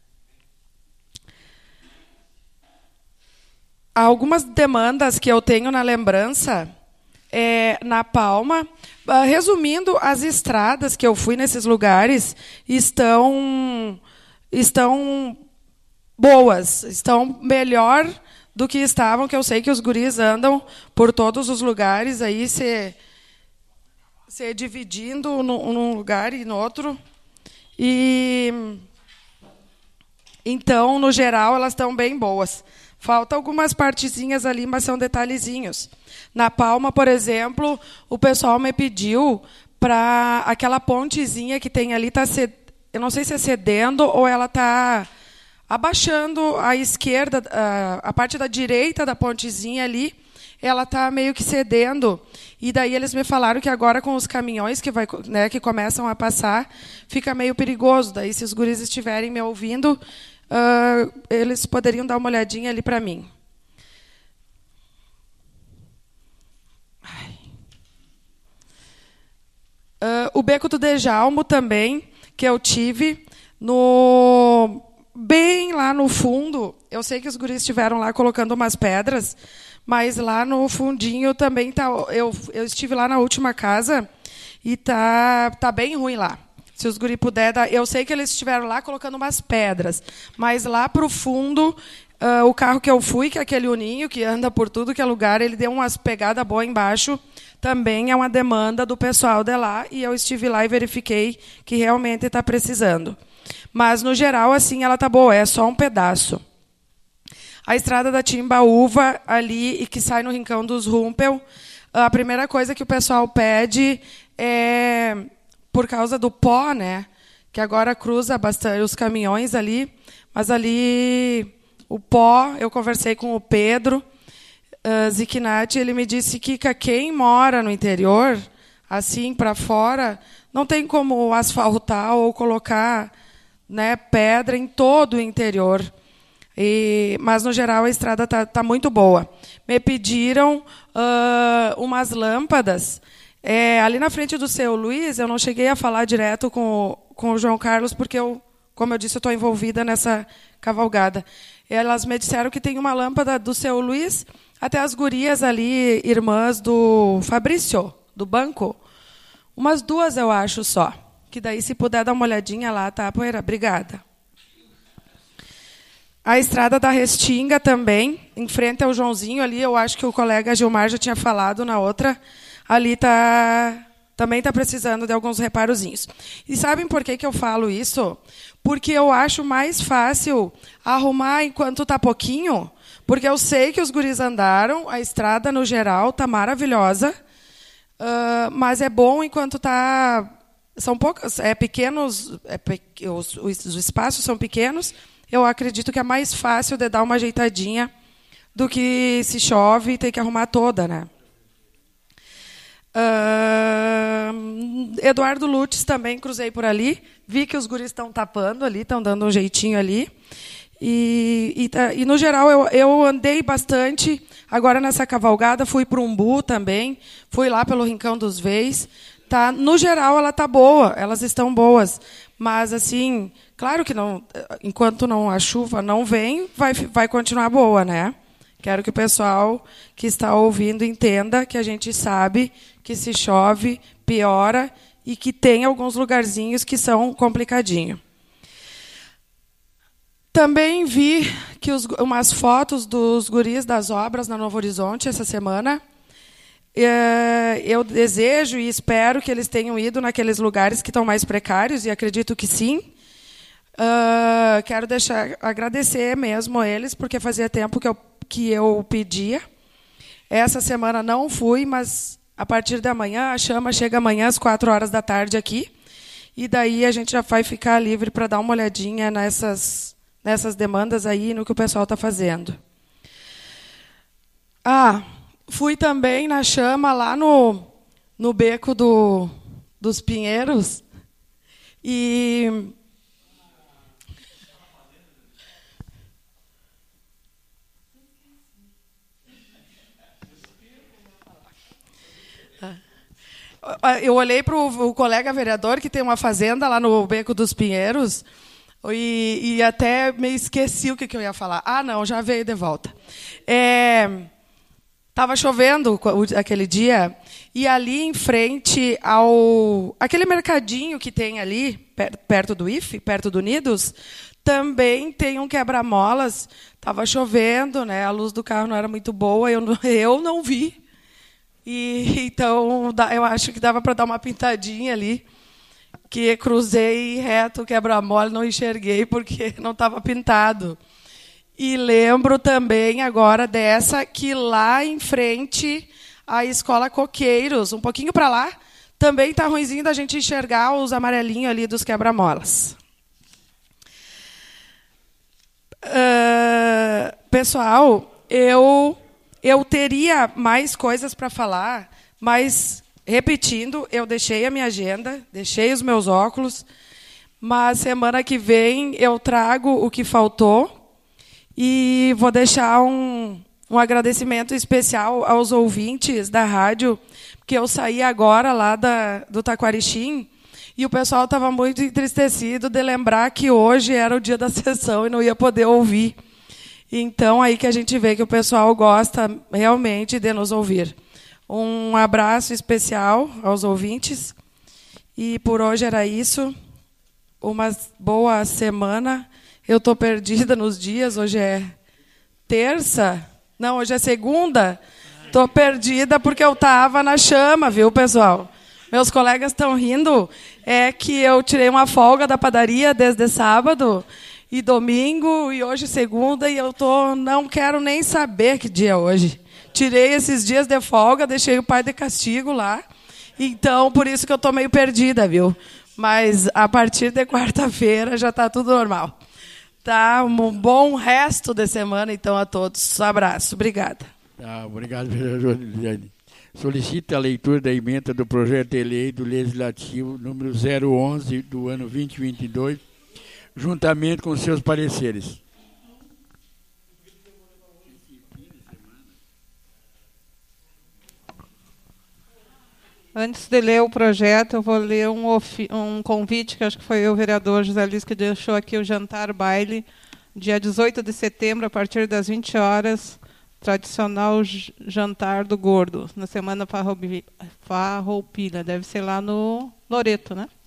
algumas demandas que eu tenho na lembrança é, na Palma, uh, resumindo, as estradas que eu fui nesses lugares estão, estão boas, estão melhor do que estavam, que eu sei que os guris andam por todos os lugares, aí se, se dividindo num, num lugar e no outro. E então, no geral, elas estão bem boas. Falta algumas partezinhas ali, mas são detalhezinhos. Na Palma, por exemplo, o pessoal me pediu para aquela pontezinha que tem ali, tá ced... eu não sei se é cedendo ou ela está abaixando a esquerda, a parte da direita da pontezinha ali, ela está meio que cedendo. E daí eles me falaram que agora com os caminhões que, vai, né, que começam a passar, fica meio perigoso. Daí, se os guris estiverem me ouvindo, uh, eles poderiam dar uma olhadinha ali para mim. Uh, o Beco do Dejalmo também, que eu tive, no, bem lá no fundo. Eu sei que os guris estiveram lá colocando umas pedras, mas lá no fundinho também tá. Eu, eu estive lá na última casa e tá, tá bem ruim lá. Se os guri puder dar, eu sei que eles estiveram lá colocando umas pedras, mas lá para o fundo, uh, o carro que eu fui, que é aquele Uninho, que anda por tudo que é lugar, ele deu umas pegadas boas embaixo. Também é uma demanda do pessoal de lá, e eu estive lá e verifiquei que realmente está precisando. Mas, no geral, assim, ela está boa, é só um pedaço. A estrada da Timbaúva, ali, e que sai no Rincão dos Rumpel, a primeira coisa que o pessoal pede é, por causa do pó, né, que agora cruza bastante os caminhões ali, mas ali o pó, eu conversei com o Pedro uh, Zichinati, ele me disse que quem mora no interior, assim, para fora, não tem como asfaltar ou colocar, né, pedra em todo o interior. E, mas, no geral, a estrada está tá muito boa. Me pediram uh, umas lâmpadas. É, ali na frente do Seu Luiz, eu não cheguei a falar direto com, com o João Carlos, porque, eu, como eu disse, eu estou envolvida nessa cavalgada. Elas me disseram que tem uma lâmpada do Seu Luiz, até as gurias ali, irmãs do Fabrício, do banco. Umas duas, eu acho, só. Que daí, se puder dar uma olhadinha lá, tá, poeira? Obrigada. A estrada da Restinga também, em frente ao Joãozinho, ali, eu acho que o colega Gilmar já tinha falado na outra, ali tá, também está precisando de alguns reparozinhos. E sabem por que, que eu falo isso? Porque eu acho mais fácil arrumar enquanto está pouquinho, porque eu sei que os guris andaram, a estrada, no geral, está maravilhosa, uh, mas é bom enquanto está... São poucos, é pequenos, é pe, os, os espaços são pequenos. Eu acredito que é mais fácil de dar uma ajeitadinha do que se chove e ter que arrumar toda, né? Uh, Eduardo Lutz também cruzei por ali. Vi que os guris estão tapando ali, estão dando um jeitinho ali. E, e, e no geral, eu, eu andei bastante. Agora, nessa cavalgada, fui para o Umbu também. Fui lá pelo Rincão dos Veis. Tá, no geral, ela está boa. Elas estão boas. Mas, assim, claro que não, enquanto não, a chuva não vem, vai, vai continuar boa, né? Quero que o pessoal que está ouvindo entenda que a gente sabe que se chove, piora, e que tem alguns lugarzinhos que são complicadinhos. Também vi que os, umas fotos dos guris das obras na Novo Horizonte essa semana. É, eu desejo e espero que eles tenham ido naqueles lugares que estão mais precários, e acredito que sim. Uh, quero deixar, agradecer mesmo a eles, porque fazia tempo que eu, que eu pedia. Essa semana não fui, mas a partir da manhã, a chama chega amanhã às quatro horas da tarde aqui, e daí a gente já vai ficar livre para dar uma olhadinha nessas, nessas demandas aí, no que o pessoal está fazendo. Ah, fui também na chama lá no, no beco do, dos Pinheiros, e... Eu olhei para o colega vereador, que tem uma fazenda lá no Beco dos Pinheiros, e, e até me esqueci o que, que eu ia falar. Ah, não, já veio de volta. Estava é, chovendo aquele dia, e ali em frente ao... aquele mercadinho que tem ali, perto do I F E, perto do Unidos, também tem um quebra-molas. Estava chovendo, né, a luz do carro não era muito boa, eu não, eu não vi. E, então, eu acho que dava para dar uma pintadinha ali, que cruzei reto, quebra-mola, não enxerguei, porque não estava pintado. E lembro também agora dessa, que lá em frente, a Escola Coqueiros, um pouquinho para lá, também está ruimzinho da gente enxergar os amarelinhos ali dos quebra-molas. Uh, pessoal, eu... Eu teria mais coisas para falar, mas, repetindo, eu deixei a minha agenda, deixei os meus óculos, mas semana que vem eu trago o que faltou e vou deixar um, um agradecimento especial aos ouvintes da rádio, porque eu saí agora lá da, do Taquarixim e o pessoal estava muito entristecido de lembrar que hoje era o dia da sessão e não ia poder ouvir. Então, aí que a gente vê que o pessoal gosta realmente de nos ouvir. Um abraço especial aos ouvintes. E por hoje era isso. Uma boa semana. Eu estou perdida nos dias. Hoje é terça. Não, hoje é segunda. Estou perdida porque eu estava na chama, viu, pessoal? Meus colegas estão rindo. É que eu tirei uma folga da padaria desde sábado e domingo, e hoje segunda, e eu tô, não quero nem saber que dia é hoje. Tirei esses dias de folga, deixei o pai de castigo lá, então por isso que eu tô meio perdida, viu? Mas a partir de quarta-feira já está tudo normal. Tá, um bom resto de semana, então, a todos. Um abraço, obrigada. Tá, obrigado, vereador Liliane. Solicita a leitura da emenda do projeto de lei do Legislativo número zero onze do ano vinte e vinte e dois, juntamente com seus pareceres. Antes de ler o projeto, eu vou ler um, um convite, que acho que foi o vereador José Luiz que deixou aqui, o jantar baile, dia dezoito de setembro, a partir das vinte horas, tradicional jantar do gordo, na semana Farroupilha, deve ser lá no Loreto, né?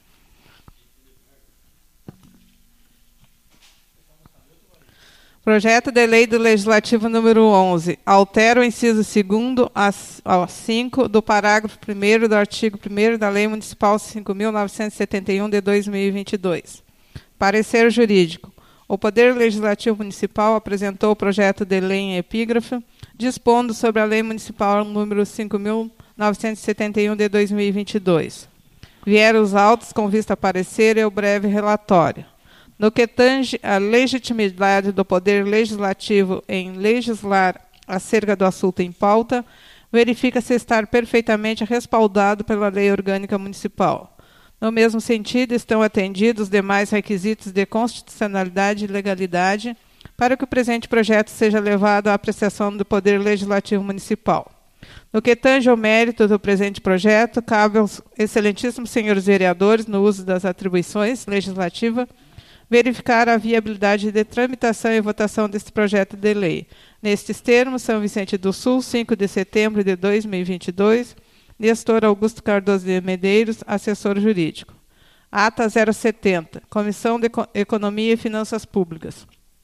Projeto de lei do Legislativo número onze. Altera o inciso segundo a cinco do parágrafo primeiro do artigo primeiro da Lei Municipal cinco mil novecentos e setenta e um de dois mil e vinte e dois. Parecer jurídico. O Poder Legislativo Municipal apresentou o projeto de lei em epígrafe, dispondo sobre a Lei Municipal número cinco mil novecentos e setenta e um de dois mil e vinte e dois. Vieram os autos com vista a parecer e o breve relatório. No que tange à legitimidade do Poder Legislativo em legislar acerca do assunto em pauta, verifica-se estar perfeitamente respaldado pela Lei Orgânica Municipal. No mesmo sentido, estão atendidos os demais requisitos de constitucionalidade e legalidade para que o presente projeto seja levado à apreciação do Poder Legislativo Municipal. No que tange ao mérito do presente projeto, cabe aos excelentíssimos senhores vereadores, no uso das atribuições legislativas, verificar a viabilidade de tramitação e votação deste projeto de lei. Nestes termos, São Vicente do Sul, cinco de setembro de dois mil e vinte e dois, Nestor Augusto Cardoso de Medeiros, assessor jurídico. Ata zero setenta, Comissão de Economia e Finanças Públicas.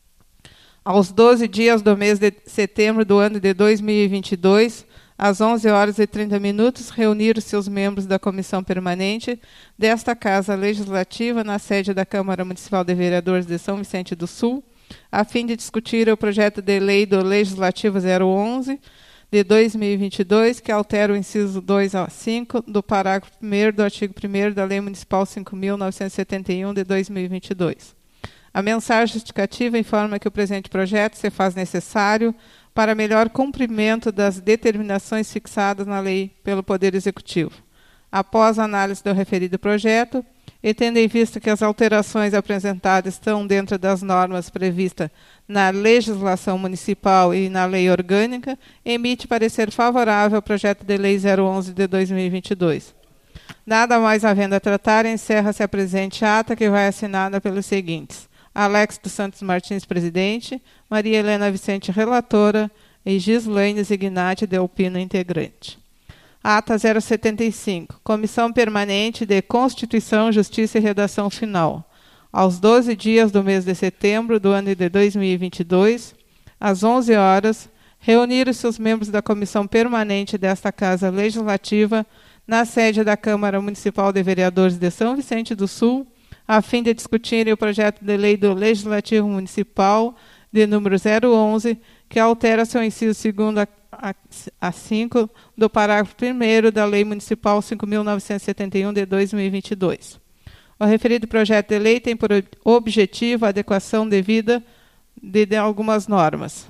Aos doze dias do mês de setembro do ano de dois mil e vinte e dois, às onze horas e trinta minutos, reuniram-se os membros da Comissão Permanente desta Casa Legislativa na sede da Câmara Municipal de Vereadores de São Vicente do Sul, a fim de discutir o projeto de lei do Legislativo zero onze de dois mil e vinte e dois, que altera o inciso dois a cinco do parágrafo primeiro do artigo primeiro da Lei Municipal cinco mil novecentos e setenta e um de dois mil e vinte e dois. A mensagem justificativa informa que o presente projeto se faz necessário para melhor cumprimento das determinações fixadas na lei pelo Poder Executivo. Após a análise do referido projeto, e tendo em vista que as alterações apresentadas estão dentro das normas previstas na legislação municipal e na lei orgânica, emite parecer favorável ao projeto de lei zero onze de dois mil e vinte e dois. Nada mais havendo a tratar, encerra-se a presente ata, que vai assinada pelos seguintes: Alex dos Santos Martins, presidente, Maria Helena Vicente, relatora, e Gislaine Zignati Delpino, integrante. Ata zero setenta e cinco, Comissão Permanente de Constituição, Justiça e Redação Final. Aos doze dias do mês de setembro do ano de dois mil e vinte e dois, às onze horas, reuniram-se os membros da Comissão Permanente desta Casa Legislativa na sede da Câmara Municipal de Vereadores de São Vicente do Sul, a fim de discutirem o projeto de lei do Legislativo Municipal de número zero onze, que altera seu inciso segundo a, a, a cinco do parágrafo primeiro da Lei Municipal cinco mil novecentos e setenta e um de dois mil e vinte e dois. O referido projeto de lei tem por objetivo a adequação devida de, de algumas normas.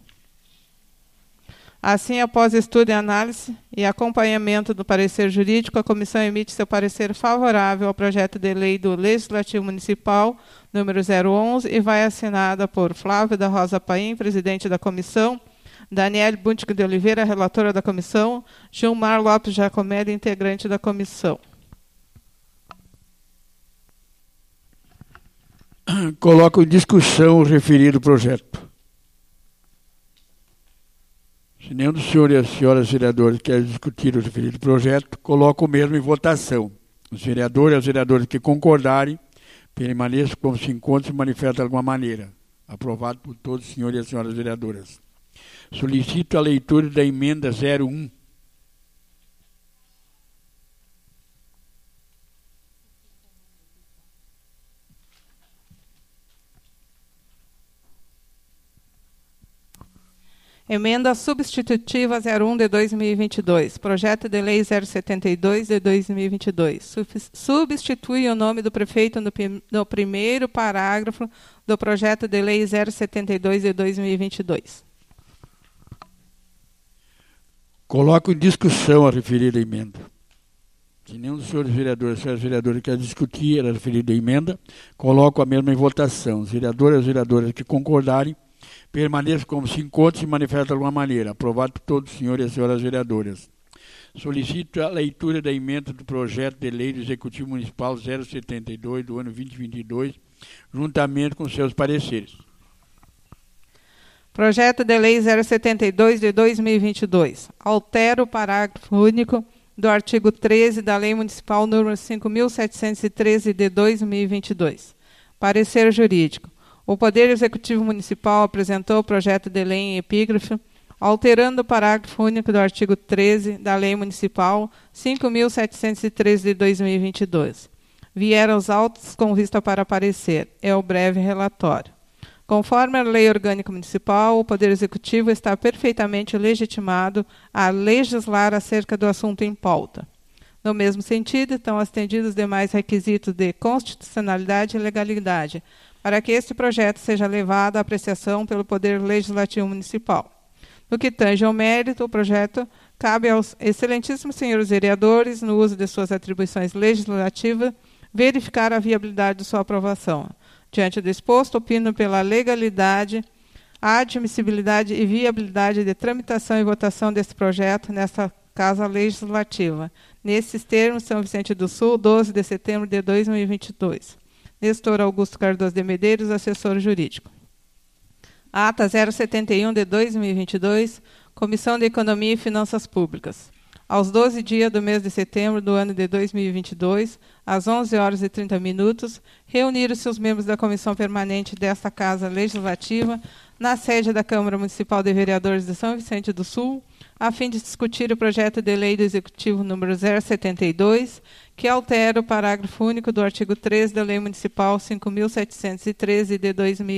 Assim, após estudo e análise e acompanhamento do parecer jurídico, a comissão emite seu parecer favorável ao projeto de lei do Legislativo Municipal, número zero onze, e vai assinada por Flávio da Rosa Paim, presidente da comissão, Daniele Buntic de Oliveira, relatora da comissão, Gilmar Lopes Giacomelli, integrante da comissão. Coloco em discussão o referido projeto. Se nenhum dos senhores e as senhoras vereadores quer discutir o referido projeto, coloco o mesmo em votação. Os vereadores e as vereadoras que concordarem, permaneçam como se encontram e se manifestam de alguma maneira. Aprovado por todos os senhores e as senhoras vereadoras. Solicito a leitura da emenda zero um. Emenda substitutiva zero um de dois mil e vinte e dois. Projeto de lei zero setenta e dois de dois mil e vinte e dois. Substitui o nome do prefeito no, no primeiro parágrafo do projeto de lei zero setenta e dois de dois mil e vinte e dois. Coloco em discussão a referida emenda. Se nenhum dos senhores vereadores e senhoras vereadoras quer discutir a referida emenda, coloco a mesma em votação. Os vereadores e as vereadoras que concordarem, permaneça como se encontra e se manifesta de alguma maneira. Aprovado por todos os senhores e as senhoras vereadoras. Solicito a leitura da emenda do projeto de lei do Executivo Municipal zero setenta e dois do ano vinte e vinte e dois, juntamente com seus pareceres. Projeto de lei zero setenta e dois de dois mil e vinte e dois. Altera o parágrafo único do artigo treze da Lei Municipal número cinco mil setecentos e treze de dois mil e vinte e dois. Parecer jurídico. O Poder Executivo Municipal apresentou o projeto de lei em epígrafe, alterando o parágrafo único do artigo treze da Lei Municipal cinco mil setecentos e treze de dois mil e vinte e dois. Vieram os autos com vista para parecer. É o breve relatório. Conforme a Lei Orgânica Municipal, o Poder Executivo está perfeitamente legitimado a legislar acerca do assunto em pauta. No mesmo sentido, estão atendidos os demais requisitos de constitucionalidade e legalidade, para que este projeto seja levado à apreciação pelo Poder Legislativo Municipal. No que tange ao mérito, o projeto cabe aos excelentíssimos senhores vereadores, no uso de suas atribuições legislativas, verificar a viabilidade de sua aprovação. Diante do exposto, opino pela legalidade, a admissibilidade e viabilidade de tramitação e votação desse projeto nesta Casa Legislativa. Nesses termos, São Vicente do Sul, doze de setembro de dois mil e vinte e dois. Nestor Augusto Cardoso de Medeiros, assessor jurídico. Ata zero setenta e um de dois mil e vinte e dois, Comissão de Economia e Finanças Públicas. Aos doze dias do mês de setembro do ano de dois mil e vinte e dois, às onze horas e trinta minutos, reuniram-se os membros da Comissão Permanente desta Casa Legislativa na sede da Câmara Municipal de Vereadores de São Vicente do Sul, a fim de discutir o projeto de lei do Executivo número zero setenta e dois, que altera o parágrafo único do artigo três da Lei Municipal cinco mil setecentos e treze de dois mil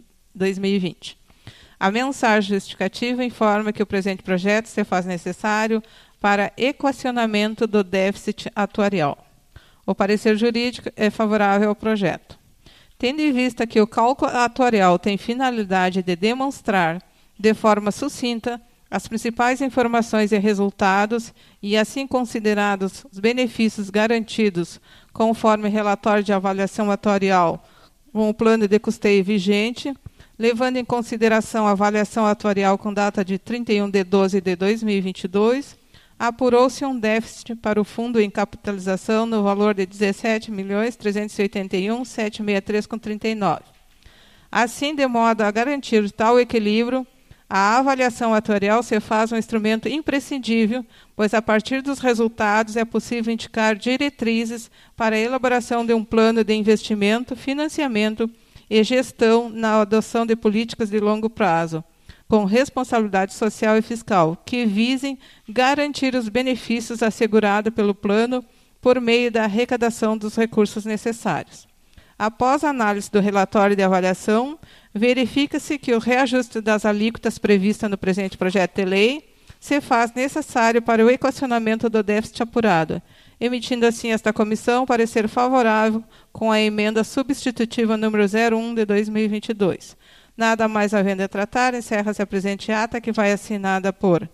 e vinte. A mensagem justificativa informa que o presente projeto se faz necessário para equacionamento do déficit atuarial. O parecer jurídico é favorável ao projeto. Tendo em vista que o cálculo atuarial tem finalidade de demonstrar, de forma sucinta, as principais informações e resultados, e assim considerados os benefícios garantidos conforme relatório de avaliação atuarial com o plano de custeio vigente, levando em consideração a avaliação atuarial com data de trinta e um de doze de dois mil e vinte e dois, apurou-se um déficit para o fundo em capitalização no valor de dezessete milhões trezentos e oitenta e um mil setecentos e sessenta e três vírgula trinta e nove. Assim, de modo a garantir tal equilíbrio, a avaliação atuarial se faz um instrumento imprescindível, pois a partir dos resultados é possível indicar diretrizes para a elaboração de um plano de investimento, financiamento e gestão na adoção de políticas de longo prazo, com responsabilidade social e fiscal, que visem garantir os benefícios assegurados pelo plano por meio da arrecadação dos recursos necessários. Após a análise do relatório de avaliação, verifica-se que o reajuste das alíquotas previstas no presente projeto de lei se faz necessário para o equacionamento do déficit apurado, emitindo assim esta comissão parecer favorável com a emenda substitutiva número zero um de dois mil e vinte e dois. Nada mais havendo a tratar, encerra-se a presente ata, que vai assinada por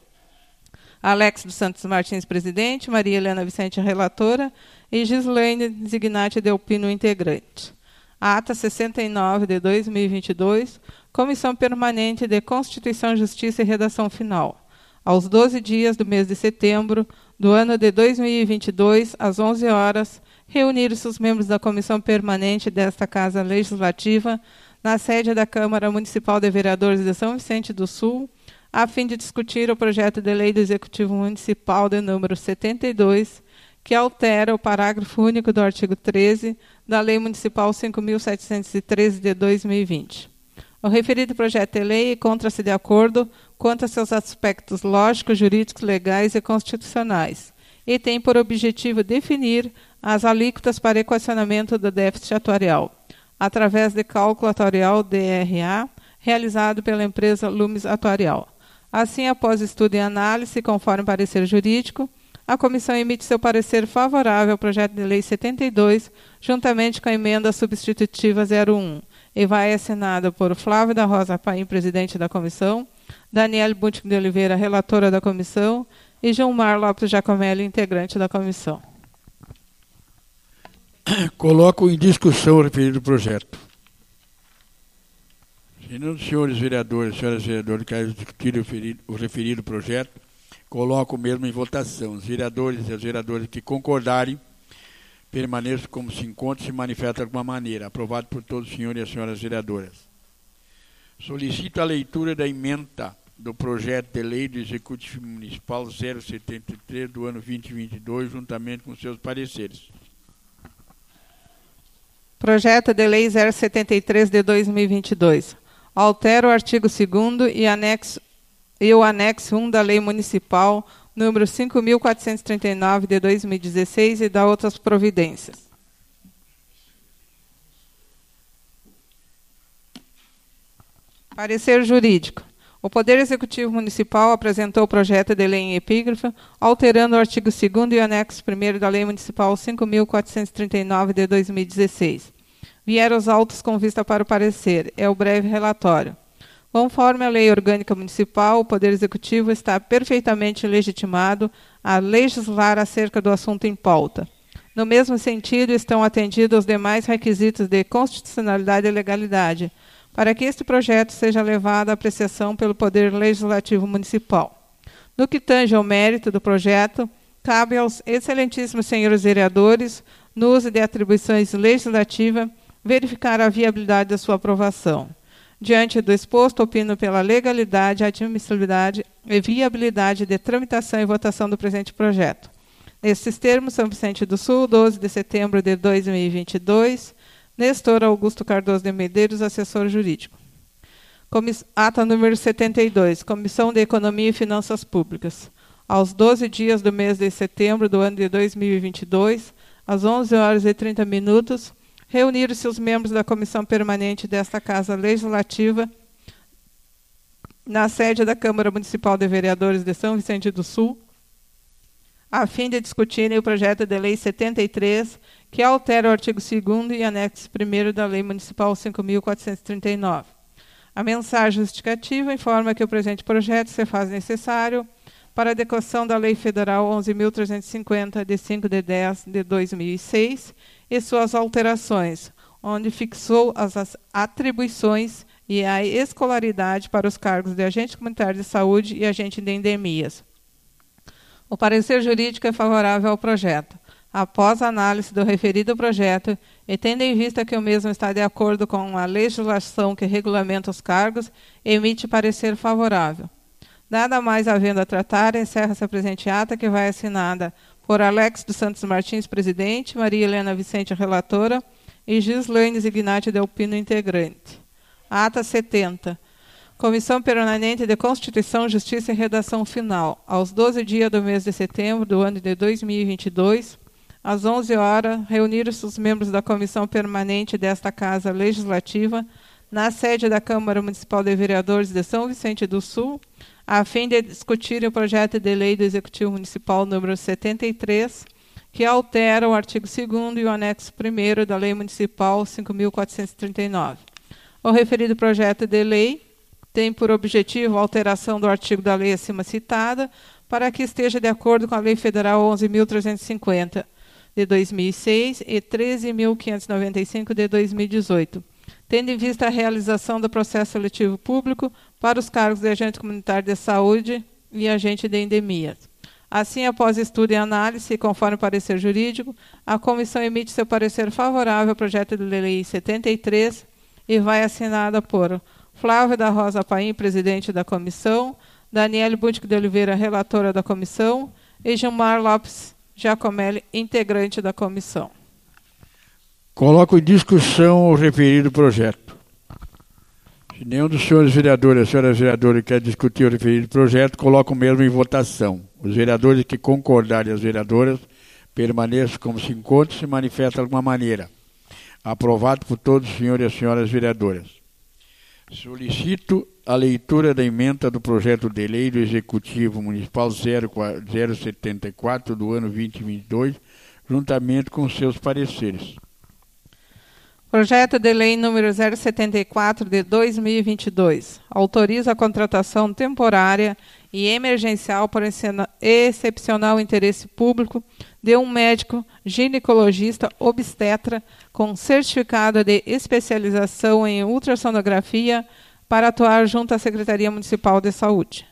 Alex dos Santos Martins, presidente, Maria Helena Vicente, relatora, e Gislaine Zignati Delpino, integrante. Ata sessenta e nove de dois mil e vinte e dois, Comissão Permanente de Constituição, Justiça e Redação Final. Aos doze dias do mês de setembro do ano de dois mil e vinte e dois, às onze horas, reuniram-se os membros da Comissão Permanente desta Casa Legislativa na sede da Câmara Municipal de Vereadores de São Vicente do Sul, a fim de discutir o projeto de lei do Executivo Municipal de número setenta e dois, que altera o parágrafo único do artigo treze da Lei Municipal cinco mil setecentos e treze de dois mil e vinte. O referido projeto de lei encontra-se de acordo quanto a seus aspectos lógicos, jurídicos, legais e constitucionais, e tem por objetivo definir as alíquotas para equacionamento do déficit atuarial, através de cálculo atuarial D R A, realizado pela empresa Lumes Atuarial. Assim, após estudo e análise, conforme parecer jurídico, a comissão emite seu parecer favorável ao projeto de lei setenta e dois, juntamente com a emenda substitutiva zero um, e vai assinada por Flávio da Rosa Paim, presidente da comissão, Daniele Buntic de Oliveira, relatora da comissão, e Gilmar Lopes Giacomelli, integrante da comissão. Coloco em discussão o referido projeto. Se não os senhores vereadores, senhoras vereadoras, querem discutir o referido, o referido projeto, coloco mesmo em votação. Os vereadores e as vereadoras que concordarem, permaneçam como se encontram e se manifestam de alguma maneira. Aprovado por todos os senhores e as senhoras vereadoras. Solicito a leitura da emenda do projeto de lei do Executivo Municipal zero setenta e três do ano vinte e vinte e dois, juntamente com seus pareceres. Projeto de lei zero setenta e três de dois mil e vinte e dois. Altera o artigo segundo e, anexo, e o anexo um da Lei Municipal número cinco mil quatrocentos e trinta e nove de dois mil e dezesseis e dá outras providências. Parecer jurídico. O Poder Executivo Municipal apresentou o projeto de lei em epígrafe, alterando o artigo segundo e o anexo primeiro da Lei Municipal cinco mil quatrocentos e trinta e nove de dois mil e dezesseis. Vieram os autos com vista para o parecer. É o breve relatório. Conforme a Lei Orgânica Municipal, o Poder Executivo está perfeitamente legitimado a legislar acerca do assunto em pauta. No mesmo sentido, estão atendidos os demais requisitos de constitucionalidade e legalidade, para que este projeto seja levado à apreciação pelo Poder Legislativo Municipal. No que tange ao mérito do projeto, cabe aos excelentíssimos senhores vereadores, no uso de atribuições legislativas, verificar a viabilidade da sua aprovação. Diante do exposto, opino pela legalidade, admissibilidade e viabilidade de tramitação e votação do presente projeto. Nestes termos, São Vicente do Sul, doze de setembro de dois mil e vinte e dois, Nestor Augusto Cardoso de Medeiros, assessor jurídico. Comiss... Ata número setenta e dois, Comissão de Economia e Finanças Públicas. Aos doze dias do mês de setembro do ano de dois mil e vinte e dois, às onze horas e trinta minutos, reuniram-se os membros da Comissão Permanente desta Casa Legislativa na sede da Câmara Municipal de Vereadores de São Vicente do Sul, a fim de discutirem o projeto de Lei setenta e três, que altera o artigo segundo e anexo primeiro da Lei Municipal cinco mil quatrocentos e trinta e nove. A mensagem justificativa informa que o presente projeto se faz necessário para a adequação da Lei Federal onze mil trezentos e cinquenta, de cinco de dez de dois mil e seis, e suas alterações, onde fixou as atribuições e a escolaridade para os cargos de agente comunitário de saúde e agente de endemias. O parecer jurídico é favorável ao projeto. Após a análise do referido projeto, e tendo em vista que o mesmo está de acordo com a legislação que regulamenta os cargos, emite parecer favorável. Nada mais havendo a tratar, encerra-se a presente ata, que vai assinada por Alex dos Santos Martins, presidente, Maria Helena Vicente, relatora, e Gislaine Zignati Delpino, integrante. Ata setenta. Comissão Permanente de Constituição, Justiça e Redação Final. Aos doze dias do mês de setembro do ano de dois mil e vinte e dois, às onze horas, reuniram-se os membros da Comissão Permanente desta Casa Legislativa na sede da Câmara Municipal de Vereadores de São Vicente do Sul, a fim de discutir o projeto de lei do Executivo Municipal número setenta e três, que altera o artigo segundo e o anexo primeiro da Lei Municipal cinco mil quatrocentos e trinta e nove. O referido projeto de lei tem por objetivo a alteração do artigo da lei acima citada, para que esteja de acordo com a Lei Federal onze mil trezentos e cinquenta, de dois mil e seis, e treze mil quinhentos e noventa e cinco, de dois mil e dezoito, tendo em vista a realização do processo seletivo público para os cargos de agente comunitário de saúde e agente de endemias. Assim, após estudo e análise, conforme parecer jurídico, a comissão emite seu parecer favorável ao projeto de lei setenta e três e vai assinada por Flávio da Rosa Paim, presidente da comissão, Daniele Buttico de Oliveira, relatora da comissão, e Gilmar Lopes Giacomelli, integrante da comissão. Coloco em discussão o referido projeto. Se nenhum dos senhores vereadores e senhoras vereadoras quer discutir o referido projeto, coloco o mesmo em votação. Os vereadores que concordarem, as vereadoras, permaneçam como se encontram e se manifestem de alguma maneira. Aprovado por todos os senhores e as senhoras vereadoras. Solicito a leitura da emenda do projeto de lei do Executivo Municipal zero setenta e quatro do ano vinte e vinte e dois, juntamente com seus pareceres. Projeto de lei número zero setenta e quatro de dois mil e vinte e dois autoriza a contratação temporária e emergencial por excepcional interesse público de um médico ginecologista obstetra com certificado de especialização em ultrassonografia para atuar junto à Secretaria Municipal de Saúde.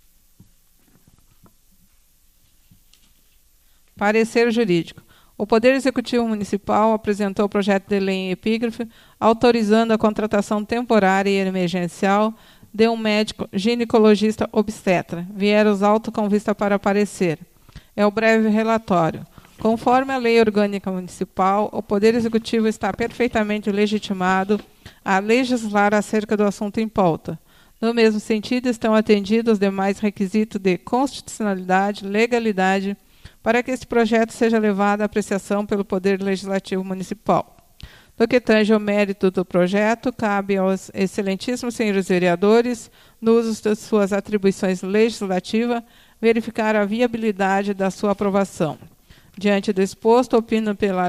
Parecer jurídico. O Poder Executivo Municipal apresentou o projeto de lei em epígrafe, autorizando a contratação temporária e emergencial de um médico ginecologista obstetra. Vieram os autos com vista para parecer. É o breve relatório. Conforme a Lei Orgânica Municipal, o Poder Executivo está perfeitamente legitimado a legislar acerca do assunto em pauta. No mesmo sentido, estão atendidos os demais requisitos de constitucionalidade, legalidade, para que este projeto seja levado à apreciação pelo Poder Legislativo Municipal. No que tange ao mérito do projeto, cabe aos excelentíssimos senhores vereadores, no uso de suas atribuições legislativas, verificar a viabilidade da sua aprovação. Diante do exposto, opino pela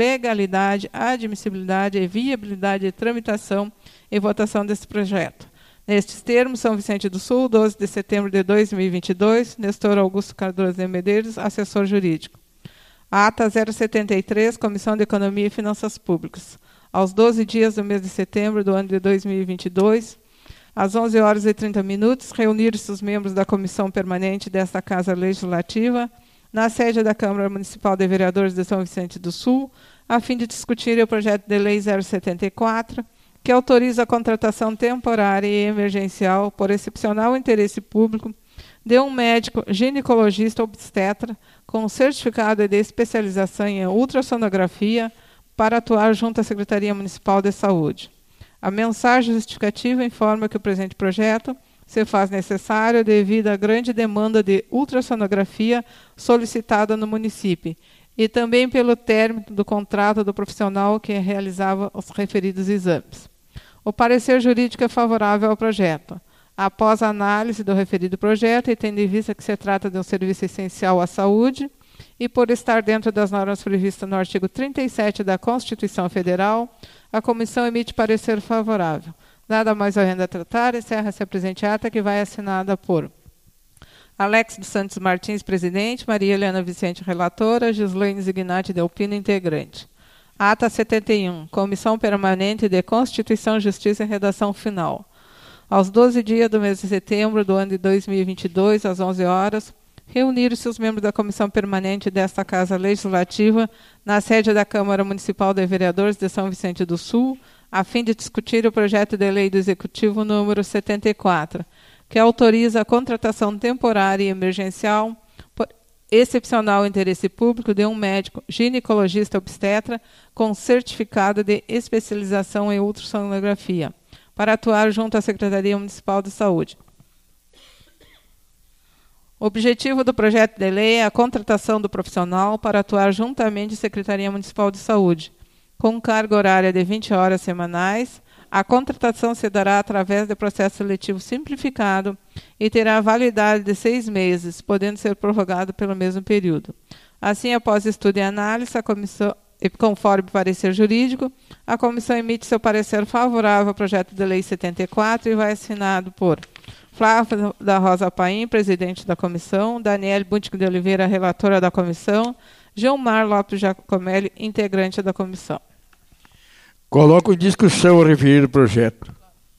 legalidade, admissibilidade e viabilidade de tramitação e votação deste projeto. Nestes termos, São Vicente do Sul, doze de setembro de dois mil e vinte e dois, Nestor Augusto Cardoso de Medeiros, assessor jurídico. Ata zero setenta e três, Comissão de Economia e Finanças Públicas. Aos doze dias do mês de setembro do ano de dois mil e vinte e dois, às onze horas e trinta minutos, reuniram-se os membros da Comissão Permanente desta Casa Legislativa, na sede da Câmara Municipal de Vereadores de São Vicente do Sul, a fim de discutir o projeto de lei zero setenta e quatro, que autoriza a contratação temporária e emergencial por excepcional interesse público de um médico ginecologista obstetra com certificado de especialização em ultrassonografia para atuar junto à Secretaria Municipal de Saúde. A mensagem justificativa informa que o presente projeto se faz necessário devido à grande demanda de ultrassonografia solicitada no município e também pelo término do contrato do profissional que realizava os referidos exames. O parecer jurídico é favorável ao projeto. Após a análise do referido projeto, e tendo em vista que se trata de um serviço essencial à saúde, e por estar dentro das normas previstas no artigo trinta e sete da Constituição Federal, a comissão emite parecer favorável. Nada mais havendo a tratar, encerra-se a presente ata, que vai assinada por Alex dos Santos Martins, presidente, Maria Helena Vicente, relatora, Gislaine Zignati Delpino, integrante. Ata setenta e um, Comissão Permanente de Constituição, Justiça e Redação Final. Aos doze dias do mês de setembro do ano de dois mil e vinte e dois, às onze horas, reuniram-se os membros da Comissão Permanente desta Casa Legislativa na sede da Câmara Municipal de Vereadores de São Vicente do Sul, a fim de discutir o projeto de lei do Executivo número setenta e quatro, que autoriza a contratação temporária e emergencial por excepcional interesse público de um médico ginecologista obstetra com certificado de especialização em ultrassonografia, para atuar junto à Secretaria Municipal de Saúde. O objetivo do projeto de lei é a contratação do profissional para atuar juntamente à Secretaria Municipal de Saúde, com carga horária de vinte horas semanais. A contratação se dará através de processo seletivo simplificado e terá validade de seis meses, podendo ser prorrogado pelo mesmo período. Assim, após estudo e análise, a comissão, e conforme parecer jurídico, a comissão emite seu parecer favorável ao projeto de lei setenta e quatro e vai assinado por Flávio da Rosa Paim, presidente da comissão, Daniele Buntic de Oliveira, relatora da comissão, Gilmar Lopes Giacomelli, integrante da comissão. Coloco em discussão o referido projeto.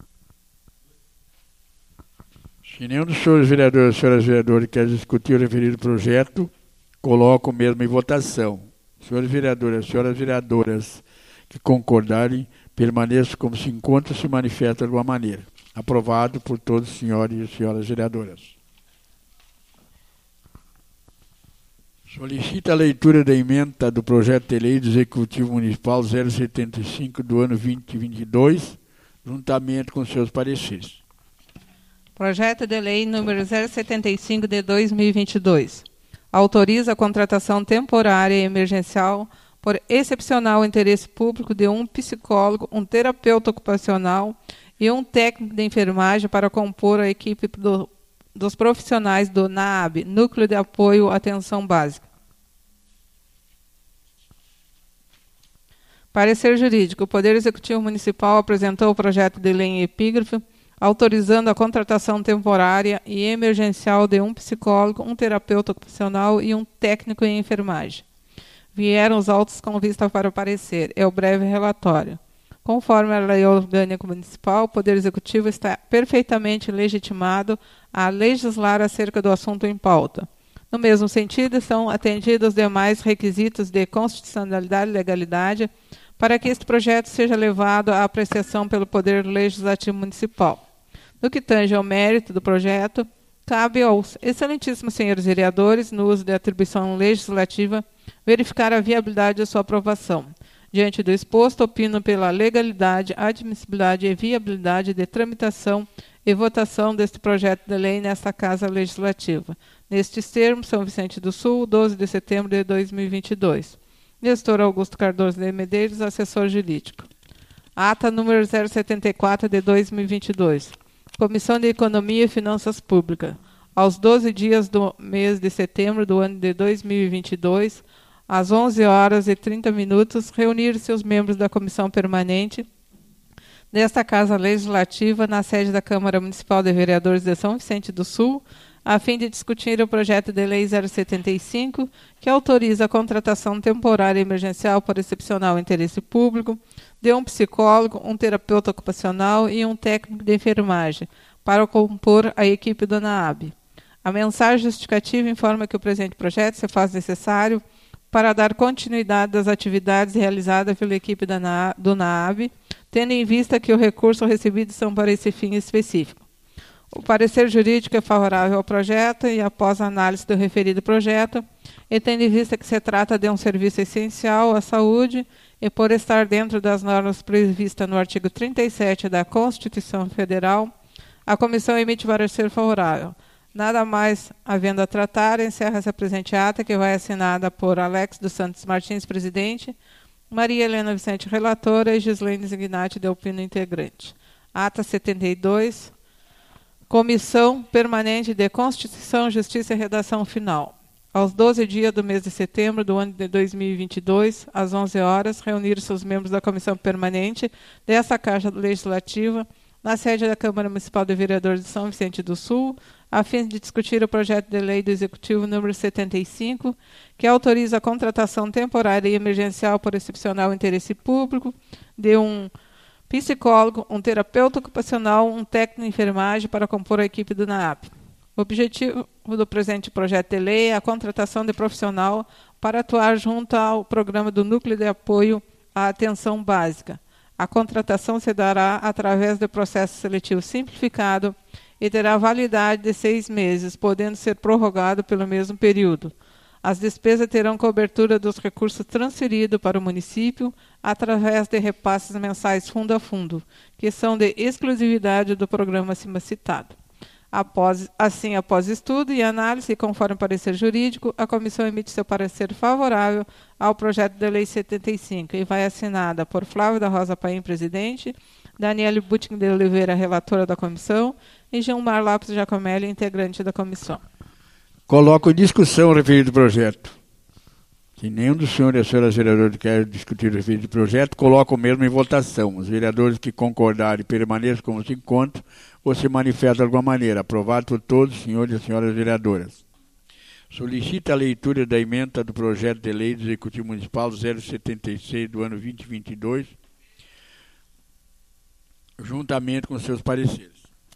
Se nenhum dos senhores vereadores e senhoras vereadoras quer discutir o referido projeto, coloco o mesmo em votação. Senhores vereadores e senhoras vereadoras que concordarem, permaneçam como se encontram e se manifestam de alguma maneira. Aprovado por todos os senhores e senhoras vereadoras. Solicita a leitura da emenda do projeto de lei do Executivo Municipal zero setenta e cinco do ano vinte e vinte e dois, juntamente com seus pareceres. Projeto de lei número zero setenta e cinco de dois mil e vinte e dois. Autoriza a contratação temporária e emergencial por excepcional interesse público de um psicólogo, um terapeuta ocupacional e um técnico de enfermagem para compor a equipe do, dos profissionais do NAAB, Núcleo de Apoio à Atenção Básica. Parecer jurídico. O Poder Executivo Municipal apresentou o projeto de lei em epígrafe, autorizando a contratação temporária e emergencial de um psicólogo, um terapeuta ocupacional e um técnico em enfermagem. Vieram os autos com vista para o parecer. É o breve relatório. Conforme a Lei Orgânica Municipal, o Poder Executivo está perfeitamente legitimado a legislar acerca do assunto em pauta. No mesmo sentido, são atendidos os demais requisitos de constitucionalidade e legalidade para que este projeto seja levado à apreciação pelo Poder Legislativo Municipal. No que tange ao mérito do projeto, cabe aos excelentíssimos senhores vereadores, no uso da atribuição legislativa, verificar a viabilidade de sua aprovação. Diante do exposto, opino pela legalidade, admissibilidade e viabilidade de tramitação e votação deste projeto de lei nesta Casa Legislativa. Nestes termos, São Vicente do Sul, doze de setembro de dois mil e vinte e dois. Nestor Augusto Cardoso de Medeiros, assessor jurídico. Ata número zero setenta e quatro de dois mil e vinte e dois. Comissão de Economia e Finanças Públicas. Aos doze dias do mês de setembro do ano de dois mil e vinte e dois, às onze horas e trinta minutos, reuniram-se os membros da Comissão Permanente desta Casa Legislativa, na sede da Câmara Municipal de Vereadores de São Vicente do Sul, a fim de discutir o projeto de lei zero setenta e cinco, que autoriza a contratação temporária e emergencial por excepcional interesse público de um psicólogo, um terapeuta ocupacional e um técnico de enfermagem, para compor a equipe da NAAB. A mensagem justificativa informa que o presente projeto se faz necessário para dar continuidade às atividades realizadas pela equipe da Na, do NAAB, tendo em vista que o recurso recebido são para esse fim específico. O parecer jurídico é favorável ao projeto e, após a análise do referido projeto, e tendo em vista que se trata de um serviço essencial à saúde e por estar dentro das normas previstas no artigo trinta e sete da Constituição Federal, a comissão emite parecer favorável. Nada mais havendo a tratar, encerra-se a presente ata, que vai assinada por Alex dos Santos Martins, presidente, Maria Helena Vicente, relatora, e Gislaine Zignati, Delpino, integrante. Ata setenta e dois, Comissão Permanente de Constituição, Justiça e Redação Final. Aos doze dias do mês de setembro do ano de dois mil e vinte e dois, às onze horas, reuniram-se os membros da Comissão Permanente desta Casa Legislativa, na sede da Câmara Municipal de Vereadores de São Vicente do Sul, a fim de discutir o projeto de lei do Executivo número setenta e cinco, que autoriza a contratação temporária e emergencial por excepcional interesse público de um psicólogo, um terapeuta ocupacional, um técnico de enfermagem para compor a equipe do NAAB. O objetivo do presente projeto de lei é a contratação de profissional para atuar junto ao programa do Núcleo de Apoio à Atenção Básica. A contratação se dará através do processo seletivo simplificado e terá validade de seis meses, podendo ser prorrogado pelo mesmo período. As despesas terão cobertura dos recursos transferidos para o município através de repasses mensais fundo a fundo, que são de exclusividade do programa acima citado. Após, assim, após estudo e análise, conforme parecer jurídico, a comissão emite seu parecer favorável ao projeto de lei setenta e cinco e vai assinada por Flávio da Rosa Paim, presidente, Daniele Buting de Oliveira, relatora da comissão, e Gilmar Lopes Giacomelli, integrante da comissão. Coloco em discussão o referido projeto. Se nenhum dos senhores e as senhoras vereadores querem discutir o referido projeto, coloco o mesmo em votação. Os vereadores que concordarem permaneçam como se encontram ou se manifestam de alguma maneira. Aprovado por todos os senhores e as senhoras vereadoras. Solicita a leitura da emenda do projeto de lei do Executivo Municipal zero setenta e seis do ano vinte e vinte e dois, juntamente com seus pareceres.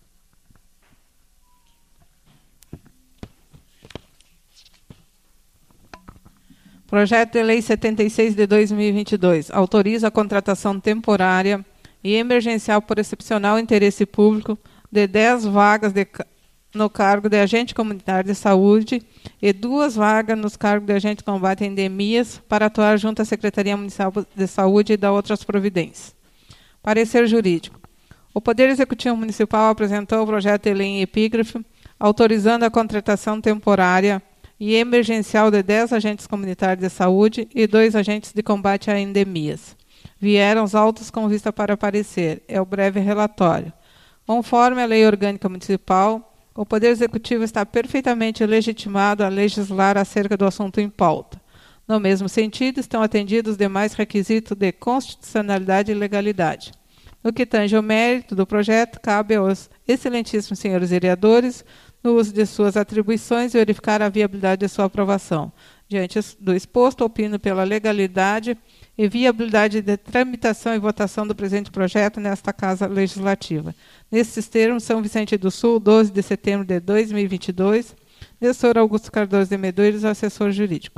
Projeto de Lei setenta e seis de dois mil e vinte e dois autoriza a contratação temporária e emergencial por excepcional interesse público de dez vagas de, no cargo de agente comunitário de saúde e duas vagas nos cargos de agente de combate a endemias para atuar junto à Secretaria Municipal de Saúde e da outras providências. Parecer jurídico. O Poder Executivo Municipal apresentou o projeto de lei em epígrafe, autorizando a contratação temporária e emergencial de dez agentes comunitários de saúde e dois agentes de combate a endemias. Vieram os autos com vista para parecer. É o breve relatório. Conforme a Lei Orgânica Municipal, o Poder Executivo está perfeitamente legitimado a legislar acerca do assunto em pauta. No mesmo sentido, estão atendidos os demais requisitos de constitucionalidade e legalidade. No que tange ao mérito do projeto, cabe aos excelentíssimos senhores vereadores, no uso de suas atribuições, verificar a viabilidade de sua aprovação. Diante do exposto, opino pela legalidade e viabilidade de tramitação e votação do presente projeto nesta Casa Legislativa. Nesses termos, São Vicente do Sul, doze de setembro de dois mil e vinte e dois, Assessor Augusto Cardoso de Medeiros, assessor jurídico.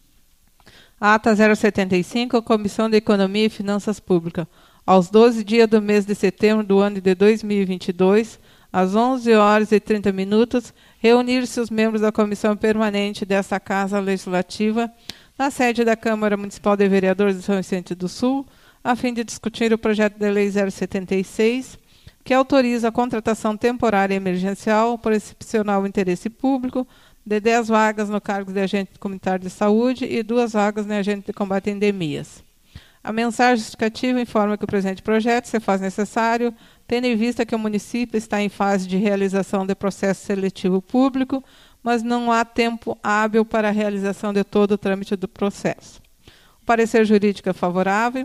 Ata zero setenta e cinco, Comissão de Economia e Finanças Públicas. Aos doze dias do mês de setembro do ano de dois mil e vinte e dois, às onze horas e trinta minutos, reunir-se os membros da Comissão Permanente desta Casa Legislativa na sede da Câmara Municipal de Vereadores de São Vicente do Sul, a fim de discutir o projeto de lei zero setenta e seis, que autoriza a contratação temporária e emergencial por excepcional interesse público de dez vagas no cargo de agente comunitário de saúde e duas vagas no agente de combate a endemias. A mensagem justificativa informa que o presente projeto se faz necessário, tendo em vista que o município está em fase de realização de processo seletivo público, mas não há tempo hábil para a realização de todo o trâmite do processo. O parecer jurídico é favorável.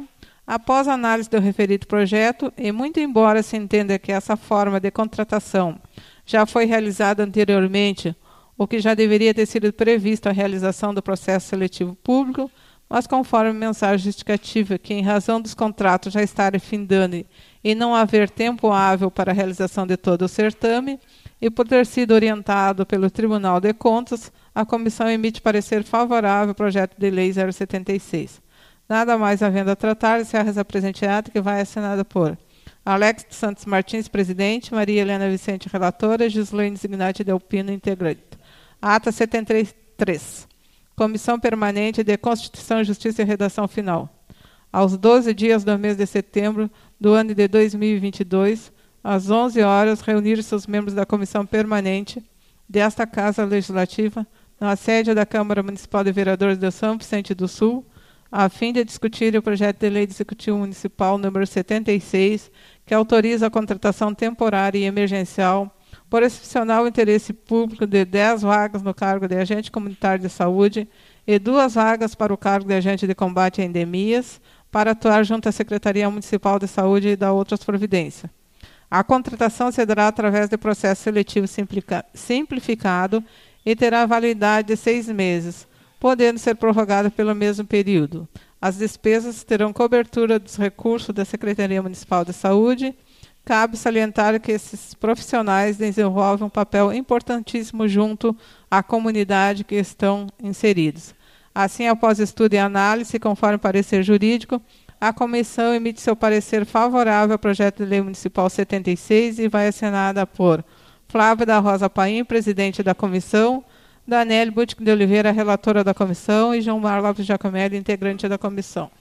Após a análise do referido projeto, e muito embora se entenda que essa forma de contratação já foi realizada anteriormente, o que já deveria ter sido previsto a realização do processo seletivo público, mas conforme mensagem justificativa que, em razão dos contratos já estarem findando e não haver tempo hábil para a realização de todo o certame, e por ter sido orientado pelo Tribunal de Contas, a comissão emite parecer favorável ao projeto de lei zero setenta e seis. Nada mais havendo a tratar, encerra a presente ata, que vai assinada por Alex dos Santos Martins, presidente, Maria Helena Vicente, relatora, Gislaine Zignati Delpino, integrante. Ata setenta e três. Comissão Permanente de Constituição, Justiça e Redação Final. Aos doze dias do mês de setembro do ano de dois mil e vinte e dois, às onze horas, reunir-se os membros da Comissão Permanente desta Casa Legislativa na sede da Câmara Municipal de Vereadores de São Vicente do Sul, a fim de discutir o projeto de lei do Executivo Municipal número setenta e seis, que autoriza a contratação temporária e emergencial por excepcional interesse público de dez vagas no cargo de agente comunitário de saúde e duas vagas para o cargo de agente de combate a endemias, para atuar junto à Secretaria Municipal de Saúde e da outras providências. A contratação se dará através de processo seletivo simplificado e terá validade de seis meses, podendo ser prorrogada pelo mesmo período. As despesas terão cobertura dos recursos da Secretaria Municipal de Saúde. Cabe salientar que esses profissionais desenvolvem um papel importantíssimo junto à comunidade que estão inseridos. Assim, após estudo e análise, conforme parecer jurídico, a comissão emite seu parecer favorável ao projeto de lei municipal setenta e seis e vai assinada por Flávia da Rosa Paim, presidente da comissão, Daniele Butic de Oliveira, relatora da comissão, e João Mar Lopes Giacomelli, integrante da comissão.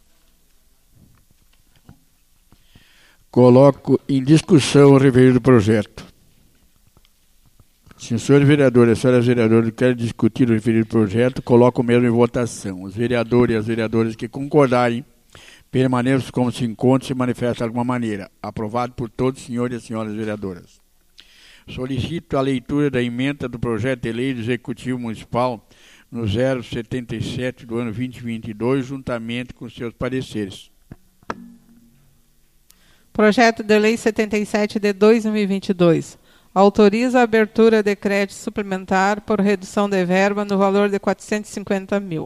Coloco em discussão o referido projeto. Senhores vereadores e senhoras vereadoras que querem discutir o referido projeto, coloco o mesmo em votação. Os vereadores e as vereadoras que concordarem, permaneçam como se encontram e se manifestem de alguma maneira. Aprovado por todos os senhores e senhoras vereadoras. Solicito a leitura da emenda do projeto de lei do Executivo Municipal no zero setenta e sete do ano vinte e vinte e dois, juntamente com seus pareceres. Projeto de lei setenta e sete de dois mil e vinte e dois. Autoriza a abertura de crédito suplementar por redução de verba no valor de quatrocentos e cinquenta mil.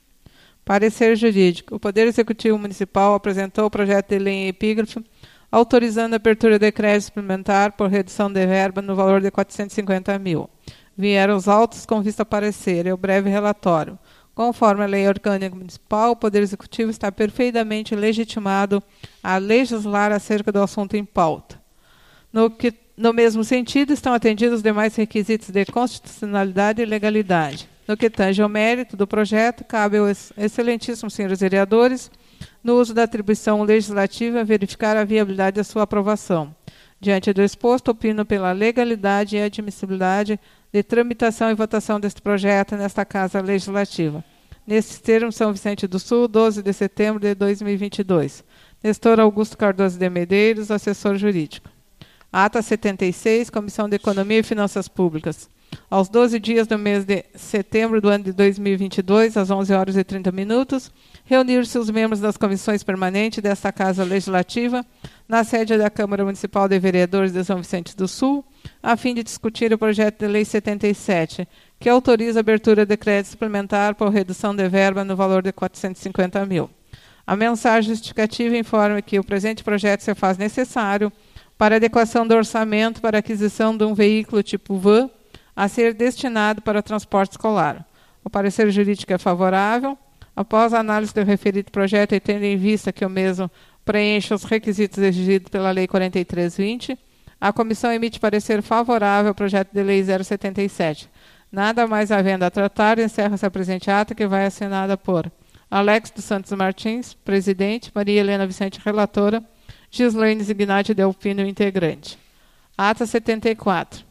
Parecer jurídico. O Poder Executivo Municipal apresentou o projeto de lei em epígrafe, autorizando a abertura de crédito suplementar por redução de verba no valor de quatrocentos e cinquenta mil. Vieram os autos com vista a parecer e o breve relatório. Conforme a Lei Orgânica Municipal, o Poder Executivo está perfeitamente legitimado a legislar acerca do assunto em pauta. No, que, no mesmo sentido, estão atendidos os demais requisitos de constitucionalidade e legalidade. No que tange ao mérito do projeto, cabe aos excelentíssimos senhores vereadores, no uso da atribuição legislativa, verificar a viabilidade da sua aprovação. Diante do exposto, opino pela legalidade e admissibilidade de tramitação e votação deste projeto nesta Casa Legislativa. Nesses termos, São Vicente do Sul, doze de setembro de dois mil e vinte e dois. Nestor Augusto Cardoso de Medeiros, assessor jurídico. Ata setenta e seis, Comissão de Economia e Finanças Públicas. Aos doze dias do mês de setembro do ano de dois mil e vinte e dois, às onze horas e trinta minutos, reunir-se os membros das comissões permanentes desta Casa Legislativa na sede da Câmara Municipal de Vereadores de São Vicente do Sul, a fim de discutir o projeto de lei setenta e sete, que autoriza a abertura de crédito suplementar por redução de verba no valor de quatrocentos e cinquenta mil. A mensagem justificativa informa que o presente projeto se faz necessário para adequação do orçamento para aquisição de um veículo tipo van a ser destinado para transporte escolar. O parecer jurídico é favorável. Após a análise do referido projeto e tendo em vista que o mesmo preenche os requisitos exigidos pela Lei quarenta e três vinte, a comissão emite parecer favorável ao projeto de lei zero setenta e sete. Nada mais havendo a tratar, encerra-se a presente ata, que vai assinada por Alex dos Santos Martins, presidente, Maria Helena Vicente, relatora, Gislaine Zignati Delpino, integrante. Ata setenta e quatro.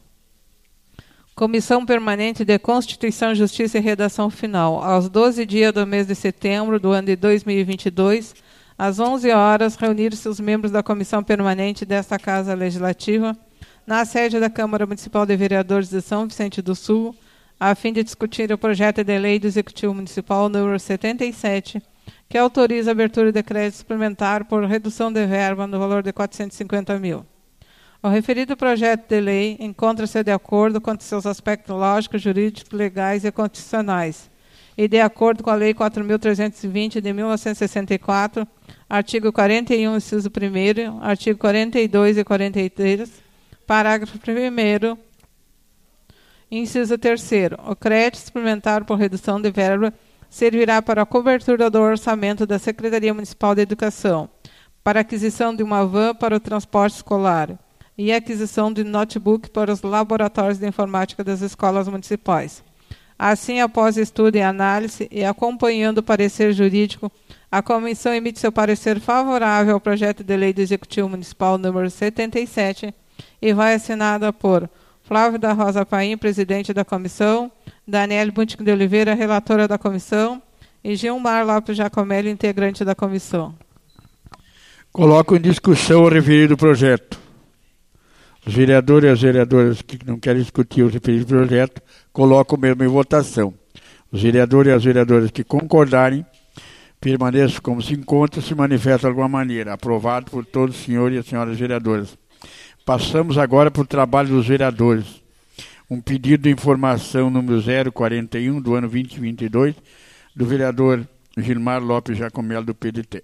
Comissão Permanente de Constituição, Justiça e Redação Final. Aos doze dias do mês de setembro do ano de dois mil e vinte e dois, às onze horas, reunir-se os membros da Comissão Permanente desta Casa Legislativa na sede da Câmara Municipal de Vereadores de São Vicente do Sul, a fim de discutir o projeto de lei do Executivo Municipal número setenta e sete, que autoriza a abertura de crédito suplementar por redução de verba no valor de quatrocentos e cinquenta mil. O referido projeto de lei encontra-se de acordo com seus aspectos lógicos, jurídicos, legais e constitucionais, e de acordo com a Lei quatro mil trezentos e vinte de mil novecentos e sessenta e quatro, artigo quarenta e um, inciso primeiro, artigo quarenta e dois e quarenta e três, parágrafo primeiro, inciso terceiro. O crédito suplementar por redução de verba servirá para a cobertura do orçamento da Secretaria Municipal de Educação, para aquisição de uma van para o transporte escolar e aquisição de notebook para os laboratórios de informática das escolas municipais. Assim, após estudo e análise e acompanhando o parecer jurídico, a comissão emite seu parecer favorável ao projeto de lei do Executivo Municipal número setenta e sete e vai assinada por Flávio da Rosa Paim, presidente da comissão, Daniele Buntic de Oliveira, relatora da comissão, e Gilmar Lopes Giacomelli, integrante da comissão. Coloco em discussão o referido projeto. Os vereadores e as vereadoras que não querem discutir o referido projeto, colocam mesmo em votação. Os vereadores e as vereadoras que concordarem, permaneçam como se encontram, se manifestam de alguma maneira. Aprovado por todos os senhores e as senhoras vereadoras. Passamos agora para o trabalho dos vereadores. Um pedido de informação número zero quarenta e um do ano vinte e vinte e dois, do vereador Gilmar Lopes Giacomelli, do P D T.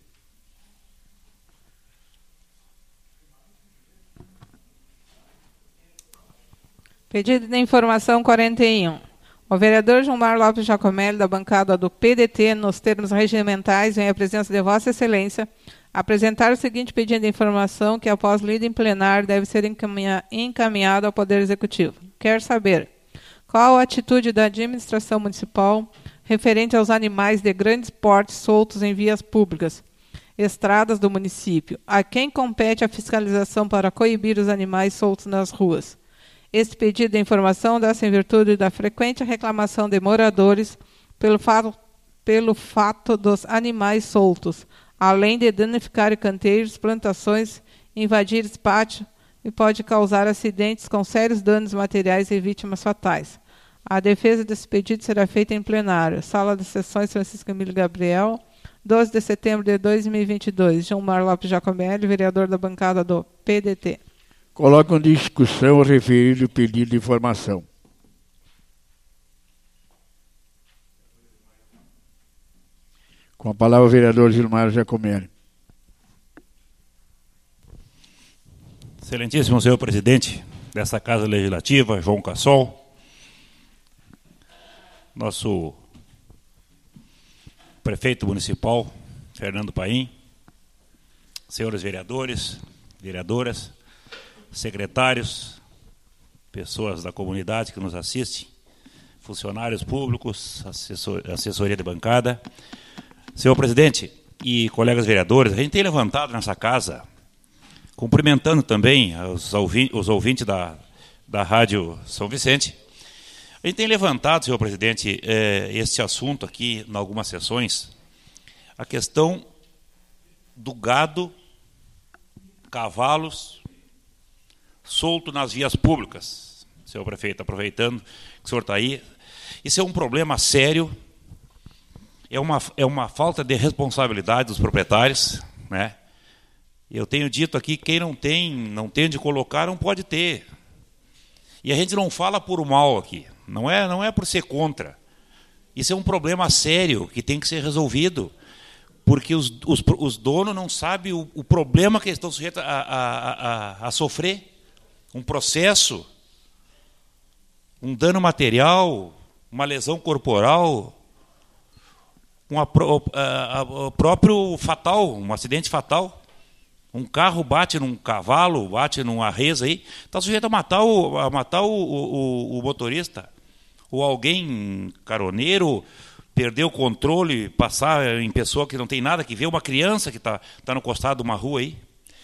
Pedido de informação quarenta e um. O vereador Gilmar Lopes Giacomelli, da bancada do P D T, nos termos regimentais, vem à presença de Vossa Excelência, apresentar o seguinte pedido de informação que, após lida em plenário, deve ser encaminha, encaminhado ao Poder Executivo. Quer saber qual a atitude da administração municipal referente aos animais de grandes portes soltos em vias públicas, estradas do município, a quem compete a fiscalização para coibir os animais soltos nas ruas. Este pedido de informação dá-se em virtude da frequente reclamação de moradores pelo fato, pelo fato dos animais soltos, além de danificar canteiros, plantações, invadir pátio e pode causar acidentes com sérios danos materiais e vítimas fatais. A defesa desse pedido será feita em plenário. Sala de Sessões Francisco Emílio Gabriel, doze de setembro de dois mil e vinte e dois. Gilmar Lopes Giacomelli, vereador da bancada do P D T. Coloco em discussão o referido pedido de informação. Com a palavra o vereador Gilmar Giacomelli. Excelentíssimo senhor presidente dessa Casa Legislativa, João Cassol, nosso prefeito municipal, Fernando Paim, senhores vereadores, vereadoras, secretários, pessoas da comunidade que nos assistem, funcionários públicos, assessor, assessoria de bancada. Senhor presidente e colegas vereadores, a gente tem levantado nessa casa, cumprimentando também os ouvintes, os ouvintes da, da Rádio São Vicente, a gente tem levantado, senhor presidente, eh, este assunto aqui em algumas sessões, a questão do gado, cavalos, solto nas vias públicas. Senhor prefeito, aproveitando que o senhor está aí, isso é um problema sério, é uma, é uma falta de responsabilidade dos proprietários, né? Eu tenho dito aqui, quem não tem, não tem onde colocar, não pode ter. E a gente não fala por mal aqui, não é, não é por ser contra. Isso é um problema sério que tem que ser resolvido, porque os, os, os donos não sabem o, o problema que eles estão sujeitos a, a, a, a sofrer. Um processo, um dano material, uma lesão corporal, um a, a, a, próprio fatal, um acidente fatal. Um carro bate num cavalo, bate numa reza aí, está sujeito a matar o, a matar o, o, o motorista. Ou alguém caroneiro perder o controle, passar em pessoa que não tem nada que ver, uma criança que está tá no costado de uma rua aí.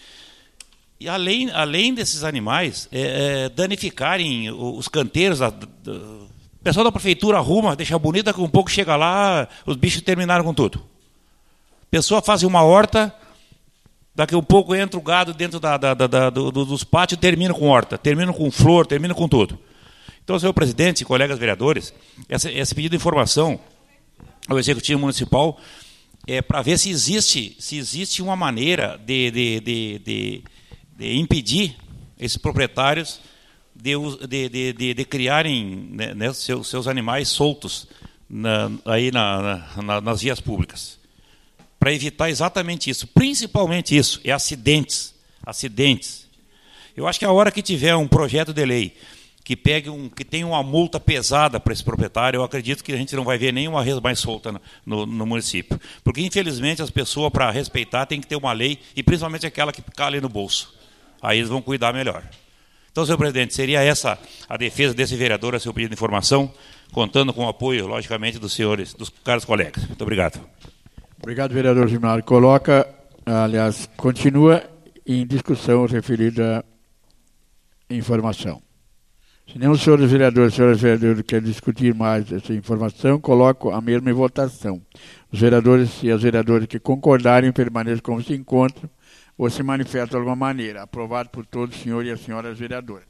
E além, além desses animais é, é, danificarem os canteiros, a, a, o pessoal da prefeitura arruma, deixa bonita, que um pouco chega lá, os bichos terminaram com tudo. A pessoa faz uma horta, daqui a um pouco entra o gado dentro da, da, da, da, do, dos pátios e termina com horta, termina com flor, termina com tudo. Então, senhor presidente e colegas vereadores, essa, esse pedido de informação ao Executivo Municipal é para ver se existe, se existe uma maneira de, de, de, de, de impedir esses proprietários de, de, de, de, de criarem, né, né, seus, seus animais soltos na, aí na, na, nas vias públicas. Para evitar exatamente isso, principalmente isso, é acidentes, acidentes. Eu acho que a hora que tiver um projeto de lei que pegue um, que tenha uma multa pesada para esse proprietário, eu acredito que a gente não vai ver nenhuma res mais solta no, no, no município. Porque, infelizmente, as pessoas, para respeitar, tem que ter uma lei, e principalmente aquela que cale no bolso. Aí eles vão cuidar melhor. Então, senhor presidente, seria essa a defesa desse vereador a seu pedido de informação, contando com o apoio, logicamente, dos senhores, dos caros colegas. Muito obrigado. Obrigado, vereador Gilmar. Coloca, aliás, continua em discussão referida à informação. Se nenhum senhor vereador, senhora vereadora, quer discutir mais essa informação, coloco a mesma em votação. Os vereadores e as vereadoras que concordarem permaneçam como se encontram ou se manifestam de alguma maneira. Aprovado por todos os senhores e as senhoras vereadoras.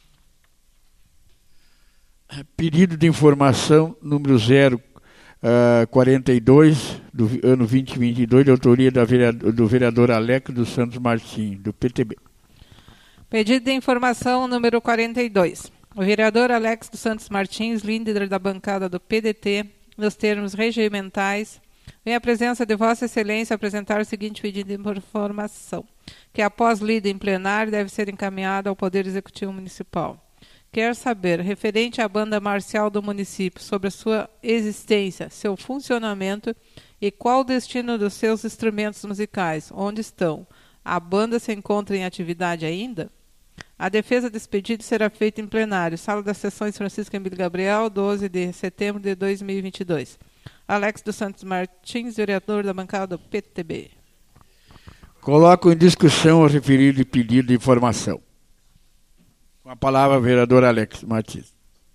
Pedido de informação número zero quarenta e dois, do ano vinte e vinte e dois, de autoria da vereador, do vereador Alex dos Santos Martins, do P T B. Pedido de informação número quarenta e dois. O vereador Alex dos Santos Martins, líder da bancada do P D T, nos termos regimentais, vem à presença de Vossa Excelência apresentar o seguinte pedido de informação, que após lida em plenário deve ser encaminhado ao Poder Executivo Municipal. Quer saber, referente à banda marcial do município, sobre a sua existência, seu funcionamento e qual o destino dos seus instrumentos musicais, onde estão. A banda se encontra em atividade ainda? A defesa desse pedido será feita em plenário, Sala das Sessões Francisco Emílio Gabriel, doze de setembro de dois mil e vinte e dois. Alex dos Santos Martins, vereador da bancada do P T B. Coloco em discussão o referido pedido de informação. Com a palavra, vereador Alex Martins.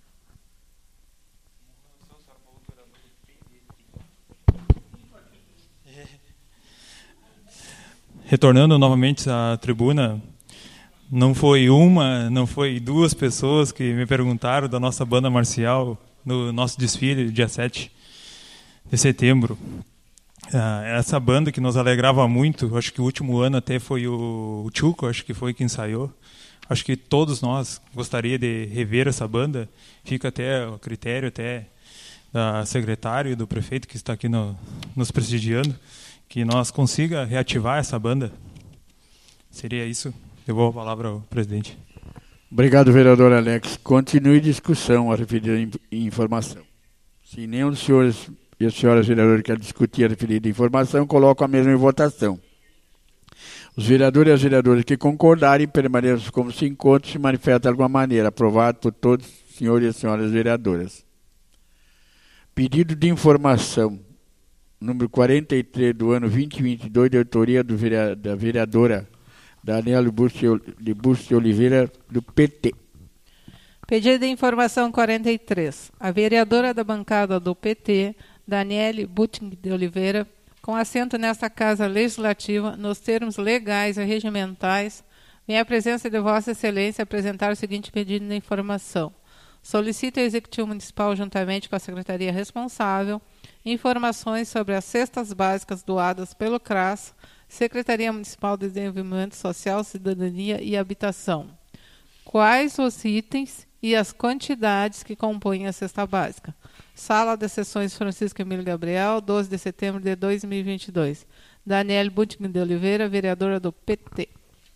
Retornando novamente à tribuna, não foi uma, não foi duas pessoas que me perguntaram da nossa banda marcial no nosso desfile, dia sete de setembro. Essa banda que nos alegrava muito, acho que o último ano até foi o Chuco, acho que foi quem ensaiou. Acho que todos nós gostaria de rever essa banda. Fica até o critério até da secretária e do prefeito que está aqui no, nos prestigiando, que nós consiga reativar essa banda. Seria isso. Devolvo a palavra ao presidente. Obrigado, vereador Alex. Continue discussão a referida informação. Se nenhum dos senhores e as senhoras vereadoras quer discutir a referida informação, coloco a mesma em votação. Os vereadores e as vereadoras que concordarem permaneçam como se encontram e se manifestam de alguma maneira. Aprovado por todos os senhores e as senhoras vereadoras. Pedido de informação número quarenta e três do ano vinte e vinte e dois, de autoria do vereador, da vereadora Daniela de Bustos de Oliveira, do P T. Pedido de informação quarenta e três. A vereadora da bancada do P T, Daniele Buting de Oliveira, com assento nesta Casa Legislativa, nos termos legais e regimentais, vem à presença de Vossa Excelência apresentar o seguinte pedido de informação. Solicita ao Executivo Municipal, juntamente com a Secretaria responsável, informações sobre as cestas básicas doadas pelo C R A S, Secretaria Municipal de Desenvolvimento Social, Cidadania e Habitação. Quais os itens e as quantidades que compõem a cesta básica? Sala das Sessões Francisco Emílio Gabriel, doze de setembro de dois mil e vinte e dois. Daniele Buting de Oliveira, vereadora do P T.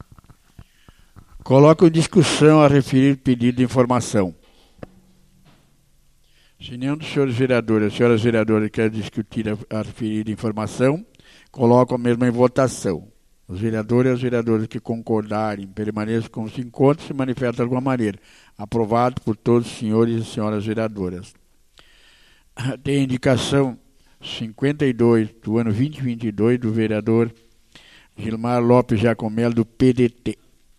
Coloco em discussão a referir pedido de informação. Se nenhum dos senhores vereadores e senhoras vereadoras quer discutir a, a referida informação, coloco a mesma em votação. Os vereadores e as vereadoras que concordarem permaneçam como se encontram e se manifestam de alguma maneira. Aprovado por todos os senhores e senhoras vereadoras. Tem indicação cinquenta e dois do ano vinte e vinte e dois do vereador Gilmar Lopes Jacomel, do P D T.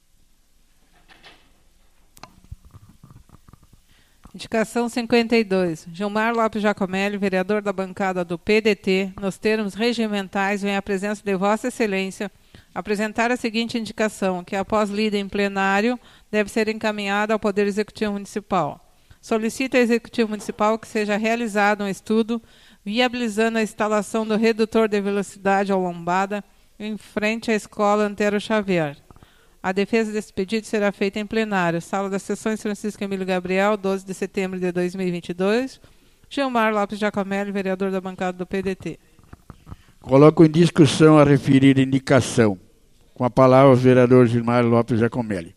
Indicação cinquenta e dois. Gilmar Lopes Jacomelli, vereador da bancada do P D T, nos termos regimentais, vem à presença de Vossa Excelência apresentar a seguinte indicação, que após lida em plenário, deve ser encaminhada ao Poder Executivo Municipal. solicita ao Executivo Municipal que seja realizado um estudo viabilizando a instalação do redutor de velocidade ao lombada em frente à Escola Antero Xavier. A defesa desse pedido será feita em plenário. Sala das Sessões Francisco Emílio Gabriel, doze de setembro de dois mil e vinte e dois. Gilmar Lopes Giacomelli, vereador da bancada do P D T. Coloco em discussão a referida indicação. Com a palavra o vereador Gilmar Lopes Giacomelli.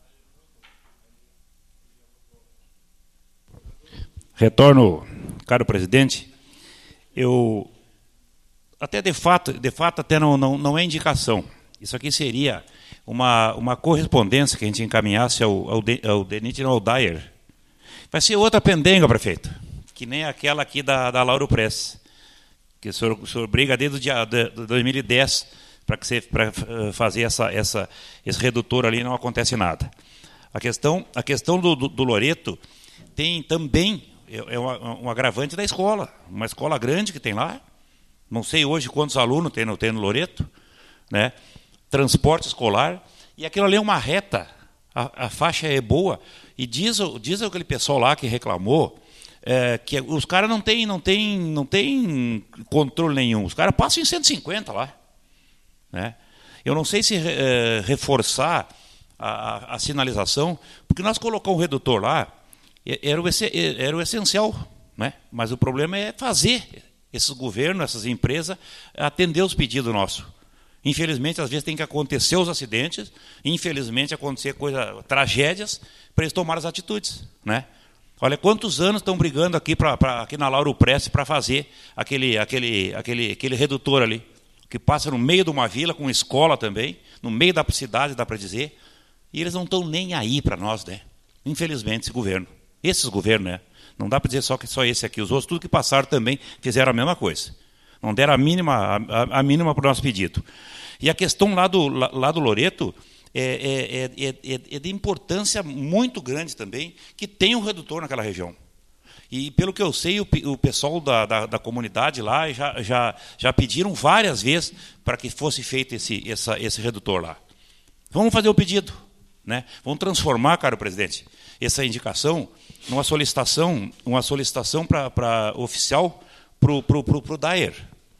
Retorno, caro presidente. Eu até de fato, de fato até não, não, não é indicação. Isso aqui seria uma, uma correspondência que a gente encaminhasse ao, ao, ao Denit Aldair. Vai ser outra pendenga, prefeito, que nem aquela aqui da, da Lauro Press, que o senhor, o senhor briga desde o dia de, de dois mil e dez para que você para fazer essa, essa, esse redutor ali, não acontece nada. A questão, a questão do, do, do Loreto tem também é um, um agravante da escola, uma escola grande que tem lá. Não sei hoje quantos alunos tem no, tem no Loreto, né? Transporte escolar, e aquilo ali é uma reta, a, a faixa é boa, e diz, diz aquele pessoal lá que reclamou, é, que os caras não têm não tem, não tem controle nenhum, os caras passam em cento e cinquenta lá. Né? Eu não sei se é, reforçar a, a, a sinalização, porque nós colocamos um redutor lá, era o, era o essencial, né? Mas o problema é fazer esses governos, essas empresas, atender os pedidos nossos. Infelizmente, às vezes tem que acontecer os acidentes, infelizmente acontecer coisa, tragédias, para eles tomarem as atitudes. Né? Olha quantos anos estão brigando aqui, pra, pra, aqui na Lauro Press para fazer aquele, aquele, aquele, aquele redutor ali, que passa no meio de uma vila, com escola também, no meio da cidade, dá para dizer, e eles não estão nem aí para nós, né? Infelizmente, esse governo. Esses governos, né? Não dá para dizer só que só esse aqui, os outros, tudo que passaram também fizeram a mesma coisa. Não deram a mínima, a, a mínima para o nosso pedido. E a questão lá do, lá, lá do Loreto é, é, é, é de importância muito grande também, que tem um redutor naquela região. E, pelo que eu sei, o, o pessoal da, da, da comunidade lá já, já, já pediram várias vezes para que fosse feito esse, essa, esse redutor lá. Vamos fazer o pedido. Né? Vamos transformar, caro presidente, essa indicação numa solicitação, uma solicitação para oficial para o Daer.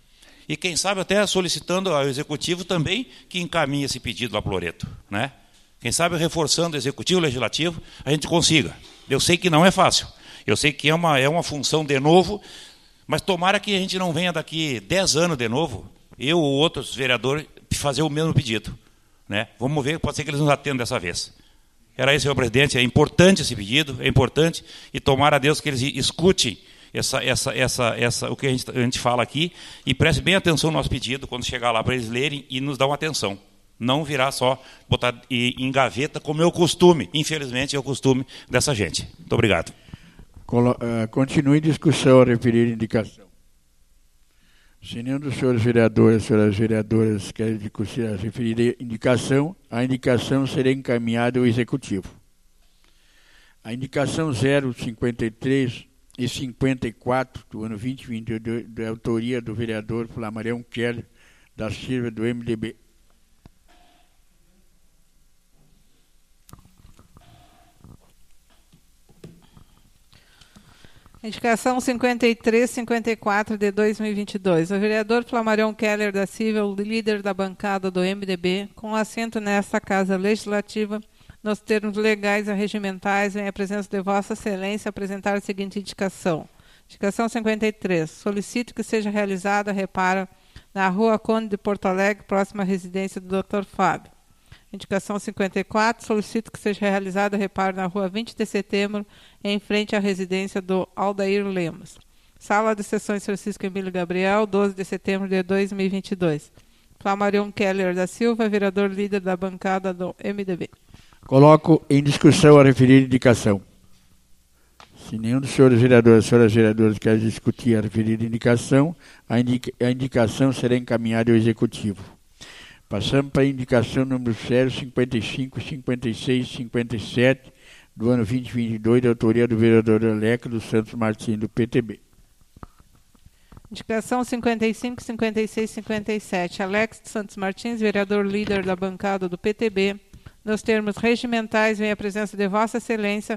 E quem sabe até solicitando ao executivo também que encaminhe esse pedido lá para o Loreto. Né? Quem sabe reforçando o executivo e o legislativo, a gente consiga. Eu sei que não é fácil. Eu sei que é uma, é uma função de novo, mas tomara que a gente não venha daqui dez anos de novo, eu ou outros vereadores, fazer o mesmo pedido. Né? Vamos ver, pode ser que eles nos atendam dessa vez. Era isso, senhor presidente, é importante esse pedido, é importante, e tomara a Deus que eles escutem essa, essa, essa, essa, o que a gente, a gente fala aqui, e prestem bem atenção no nosso pedido, quando chegar lá para eles lerem e nos dar uma atenção. Não virar só, botar em gaveta, como é o costume, infelizmente é o costume dessa gente. Muito obrigado. Continue em discussão a referir indicação. Se nenhum dos senhores vereadores, senhoras vereadoras, quer discutir a referida indicação, a indicação será encaminhada ao Executivo. A indicação zero cinquenta e três e cinquenta e quatro do ano vinte e vinte e dois, da autoria do vereador Flamarião Keller da Silva do M D B. Indicação cinquenta e três e cinquenta e quatro de dois mil e vinte e dois. O vereador Flamarião Keller da Silva, o líder da bancada do M D B, com assento nesta Casa Legislativa, nos termos legais e regimentais, vem a presença de Vossa Excelência apresentar a seguinte indicação. Indicação cinquenta e três. Solicito que seja realizada reparo na Rua Conde de Porto Alegre, próxima à residência do doutor Fábio. Indicação cinquenta e quatro, solicito que seja realizado reparo na Rua vinte de setembro, em frente à residência do Aldair Lemos. Sala de Sessões Francisco Emílio Gabriel, doze de setembro de dois mil e vinte e dois. Flamarião Keller da Silva, vereador líder da bancada do M D B. Coloco em discussão a referida indicação. Se nenhum dos senhores vereadores e senhoras vereadoras quer discutir a referida indicação, a, indica, a indicação será encaminhada ao Executivo. Passamos para a indicação número zero cinquenta e cinco, cinquenta e seis e cinquenta e sete do ano vinte e vinte e dois, da autoria do vereador Aleco dos Santos Martins, do P T B. Indicação cinquenta e cinco, cinquenta e seis e cinquenta e sete. Alex dos Santos Martins, vereador líder da bancada do P T B. Nos termos regimentais, vem a presença de Vossa Excelência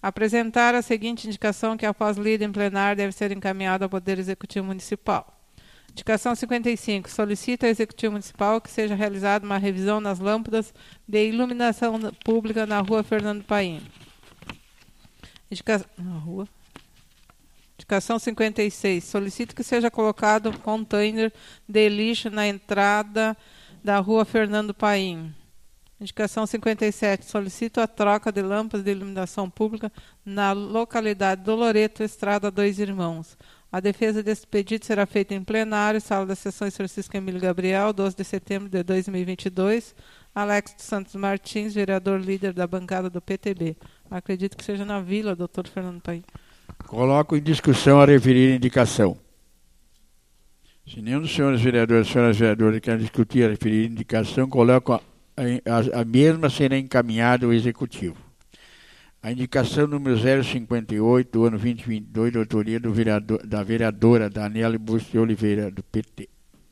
apresentar a seguinte indicação que, após lida em plenário, deve ser encaminhada ao Poder Executivo Municipal. Indicação cinquenta e cinco. Solicita ao Executivo Municipal que seja realizada uma revisão nas lâmpadas de iluminação pública na rua Fernando Paim. Indica... Na rua... Indicação cinquenta e seis. Solicito que seja colocado um container de lixo na entrada da rua Fernando Paim. Indicação cinquenta e sete. Solicito a troca de lâmpadas de iluminação pública na localidade do Loreto, Estrada Dois Irmãos. A defesa deste pedido será feita em plenário, sala das sessões Francisco Emílio Gabriel, doze de setembro de dois mil e vinte e dois. Alex dos Santos Martins, vereador líder da bancada do P T B. Acredito que seja na Vila, doutor Fernando Paim. Coloco em discussão a referida indicação. Se nenhum dos senhores vereadores e senhoras vereadoras quer discutir a referida indicação, coloco a, a, a mesma será encaminhada ao Executivo. A indicação número zero cinquenta e oito, do ano vinte e vinte e dois, de autoria do vereador, da vereadora Daniele Bustos de Oliveira, do P T.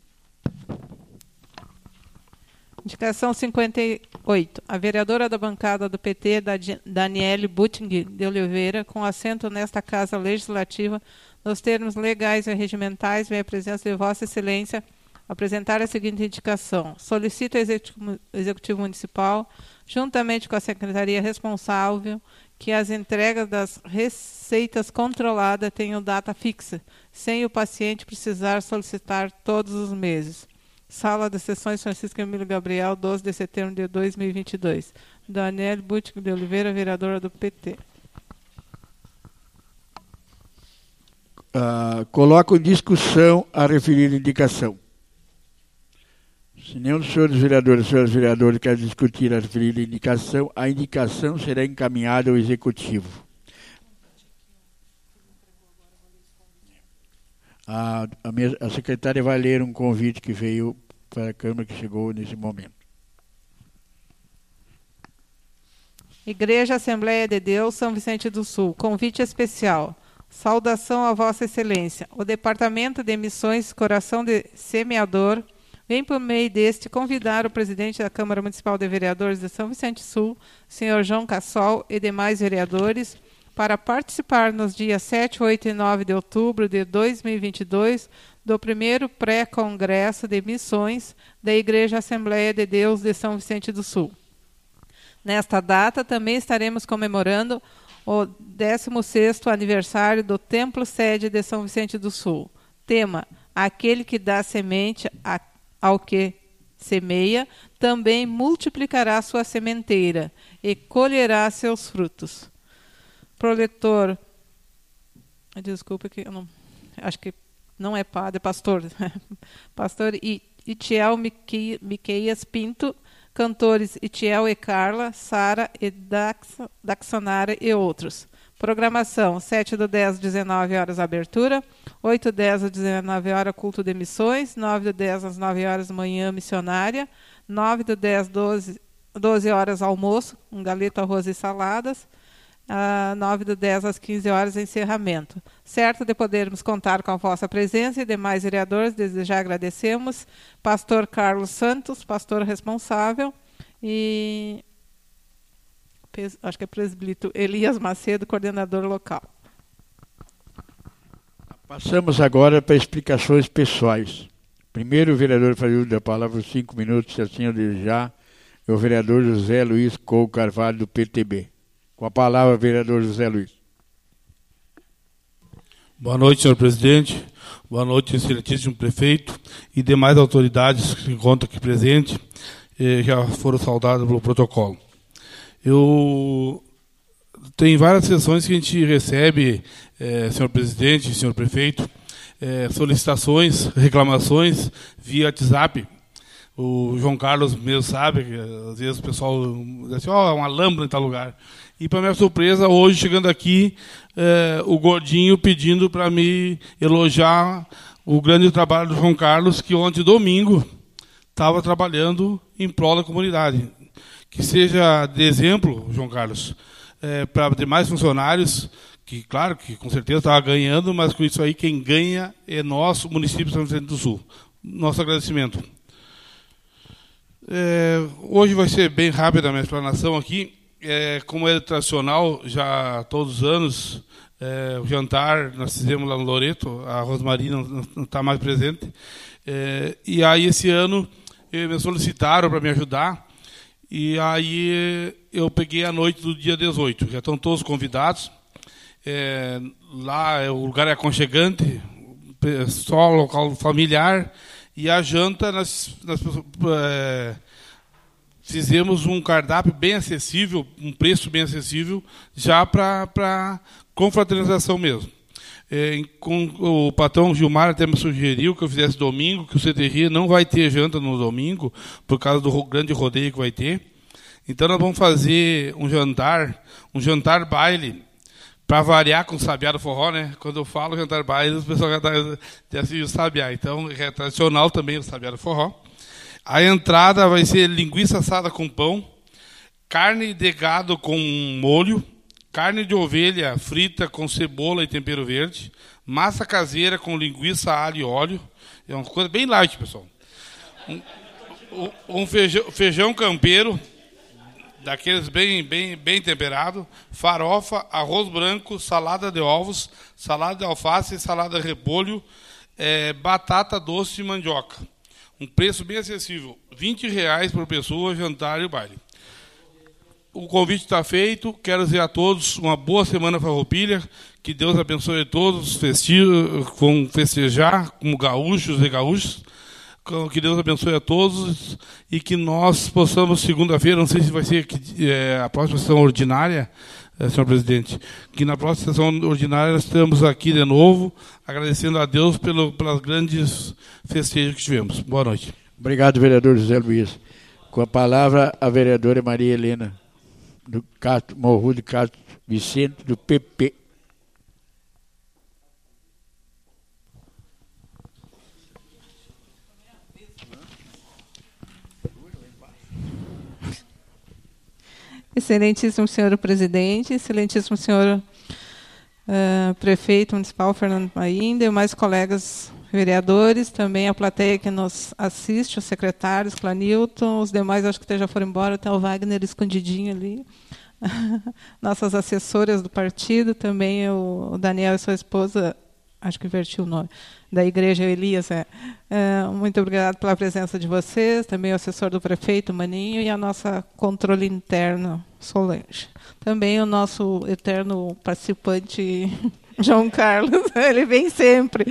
Indicação cinquenta e oito. A vereadora da bancada do P T, Daniele Bustos de Oliveira, com assento nesta Casa Legislativa, nos termos legais e regimentais, vem a presença de Vossa Excelência, apresentar a seguinte indicação. Solicito ao Executivo, Executivo Municipal, juntamente com a Secretaria responsável, que as entregas das receitas controladas tenham data fixa, sem o paciente precisar solicitar todos os meses. Sala das Sessões Francisco Emílio Gabriel, doze de setembro de dois mil e vinte e dois. Daniele Bustos de Oliveira, vereadora do P T. Uh, coloco em discussão a referida indicação. Se nenhum dos senhores vereadores e senhoras vereadoras quer discutir a referida indicação, a indicação será encaminhada ao Executivo. A, a, minha, a secretária vai ler um convite que veio para a Câmara, que chegou nesse momento. Igreja Assembleia de Deus, São Vicente do Sul. Convite especial. Saudação a Vossa Excelência. O Departamento de Missões Coração de Semeador vem, por meio deste, convidar o presidente da Câmara Municipal de Vereadores de São Vicente do Sul, senhor João Cassol, e demais vereadores, para participar nos dias sete, oito e nove de outubro de dois mil e vinte e dois do primeiro pré-congresso de missões da Igreja Assembleia de Deus de São Vicente do Sul. Nesta data, também estaremos comemorando o décimo sexto aniversário do Templo Sede de São Vicente do Sul. Tema: aquele que dá semente a, ao que semeia, também multiplicará sua sementeira e colherá seus frutos. Proletor, desculpa que eu não, acho que não é padre, é pastor, pastor Itiel Miqueias Pinto, cantores Itiel e Carla, Sara e Dax, Daxonara e outros. Programação, sete do dez, dezenove horas, abertura, oito do dez às dezenove horas, culto de missões, nove do dez às nove horas, manhã missionária, nove do dez, doze, doze horas, almoço, um galeto, arroz e saladas, Uh, nove do dez às quinze horas, encerramento. Certo de podermos contar com a vossa presença e demais vereadores, desde já agradecemos. Pastor Carlos Santos, pastor responsável, e acho que é presbítero Elias Macedo, coordenador local. Passamos agora para explicações pessoais. Primeiro, o vereador Fariúdo da palavra por cinco minutos, se assim eu desejar, é o vereador José Luiz Couto Carvalho, do P T B. Com a palavra, vereador José Luiz. Boa noite, senhor presidente. Boa noite, excelentíssimo prefeito e demais autoridades que se encontram aqui presentes, eh, já foram saudadas pelo protocolo. Eu tem várias sessões que a gente recebe, eh, senhor presidente, senhor prefeito, eh, solicitações, reclamações via WhatsApp. O João Carlos mesmo sabe, que às vezes o pessoal diz assim, ó, oh, uma lâmpada em tal lugar. E, para minha surpresa, hoje, chegando aqui, eh, o Gordinho pedindo para me elogiar o grande trabalho do João Carlos, que ontem, domingo, estava trabalhando em prol da comunidade. Que seja de exemplo, João Carlos, eh, para demais funcionários, que, claro, que com certeza estava ganhando, mas com isso aí, quem ganha é nosso município de São Vicente do Sul. Nosso agradecimento. É, hoje vai ser bem rápida a minha explanação aqui. é, como é tradicional, já todos os anos, é, o jantar nós fizemos lá no Loreto, a Rosmari não está mais presente, é, e aí esse ano me solicitaram para me ajudar, e aí eu peguei a noite do dia dezoito, já estão todos convidados, é, lá o lugar é aconchegante, só local familiar, e a janta nós, nós é, fizemos um cardápio bem acessível, um preço bem acessível, já para confraternização mesmo. É, com, o patrão Gilmar até me sugeriu que eu fizesse domingo, que o C T R não vai ter janta no domingo, por causa do grande rodeio que vai ter. Então nós vamos fazer um jantar, um jantar baile, para variar com o sabiá do forró, né? Quando eu falo jantar baile, o pessoal já tem assim o sabiá. Então é tradicional também o sabiá do forró. A entrada vai ser linguiça assada com pão, carne de gado com molho, carne de ovelha frita com cebola e tempero verde, massa caseira com linguiça, alho e óleo. É uma coisa bem light, pessoal. Um, um feijão, feijão campeiro, daqueles bem, bem, bem temperado, farofa, arroz branco, salada de ovos, salada de alface, salada de repolho, é, batata doce e mandioca. Um preço bem acessível, vinte reais por pessoa, jantar e baile. O convite está feito, quero dizer a todos uma boa semana farroupilha, que Deus abençoe a todos, festivos, vão festejar como gaúchos e gaúchos, que Deus abençoe a todos e que nós possamos, segunda-feira, não sei se vai ser é, a próxima sessão ordinária, é, senhor presidente, que na próxima sessão ordinária nós estamos aqui de novo, agradecendo a Deus pelo, pelas grandes festejos que tivemos. Boa noite. Obrigado, vereador José Luiz. Com a palavra, a vereadora Maria Helena, do Castro, Morro de Castro Vicente, do P P. Excelentíssimo senhor presidente, excelentíssimo senhor uh, prefeito municipal Fernando Paim, demais colegas vereadores, também a plateia que nos assiste, os secretários, Clanilton, os demais acho que já foram embora, até o Wagner escondidinho ali, nossas assessoras do partido, também o Daniel e sua esposa, acho que inverti o nome, da igreja Elias. É. É, muito obrigado pela presença de vocês, também o assessor do prefeito, Maninho, e a nossa controle interno, Solange. Também o nosso eterno participante, João Carlos, ele vem sempre.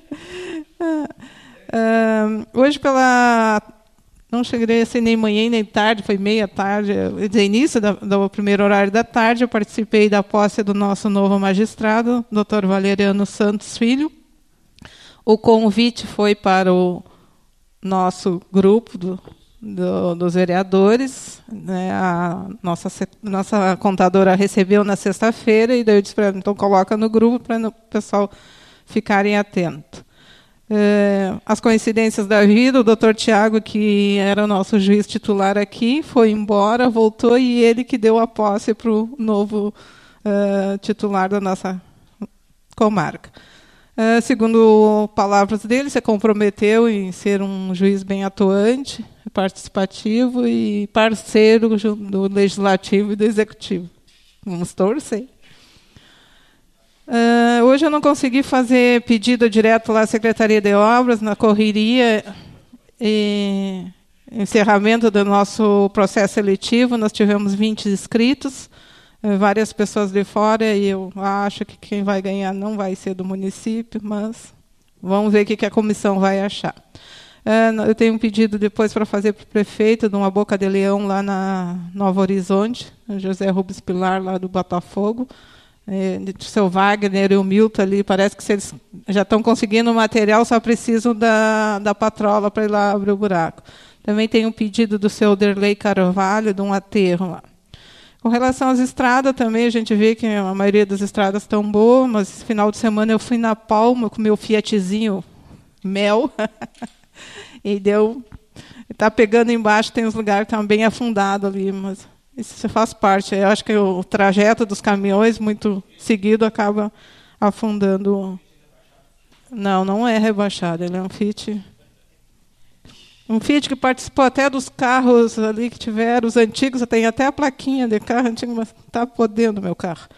É, hoje, pela... não cheguei a ser nem manhã nem tarde, foi meia tarde, início da, do primeiro horário da tarde, eu participei da posse do nosso novo magistrado, doutor Valeriano Santos Filho. O convite foi para o nosso grupo do, do, dos vereadores, né, a nossa, nossa contadora recebeu na sexta-feira, e daí eu disse para ela, então coloca no grupo para o pessoal ficarem atentos. É, as coincidências da vida, o doutor Tiago, que era o nosso juiz titular aqui, foi embora, voltou, e ele que deu a posse para o novo uh, titular da nossa comarca. Uh, segundo palavras dele, se comprometeu em ser um juiz bem atuante, participativo e parceiro do Legislativo e do Executivo. Vamos torcer. Uh, hoje eu não consegui fazer pedido direto lá à Secretaria de Obras, na correria e encerramento do nosso processo seletivo. Nós tivemos vinte inscritos, uh, várias pessoas de fora, e eu acho que quem vai ganhar não vai ser do município, mas vamos ver o que a comissão vai achar. Uh, eu tenho um pedido depois para fazer para o prefeito de uma boca de leão lá na Nova Horizonte, José Rubens Pilar, lá do Botafogo. O seu Wagner e o Milton ali, parece que se eles já estão conseguindo o material, só precisam da, da patrola para ir lá abrir o buraco. Também tem um pedido do seu Derlei Carvalho, de um aterro lá. Com relação às estradas, também a gente vê que a maioria das estradas estão boas, mas esse final de semana eu fui na Palma com meu Fiatzinho Mel, e deu... Está pegando embaixo, tem uns lugares que estão bem afundados ali, mas... Isso faz parte. Eu acho que o trajeto dos caminhões, muito seguido, acaba afundando. Não, não é rebaixado. Ele é um Fit Um Fiat que participou até dos carros ali que tiveram, os antigos, tem até a plaquinha de carro antigo, mas está podendo meu carro.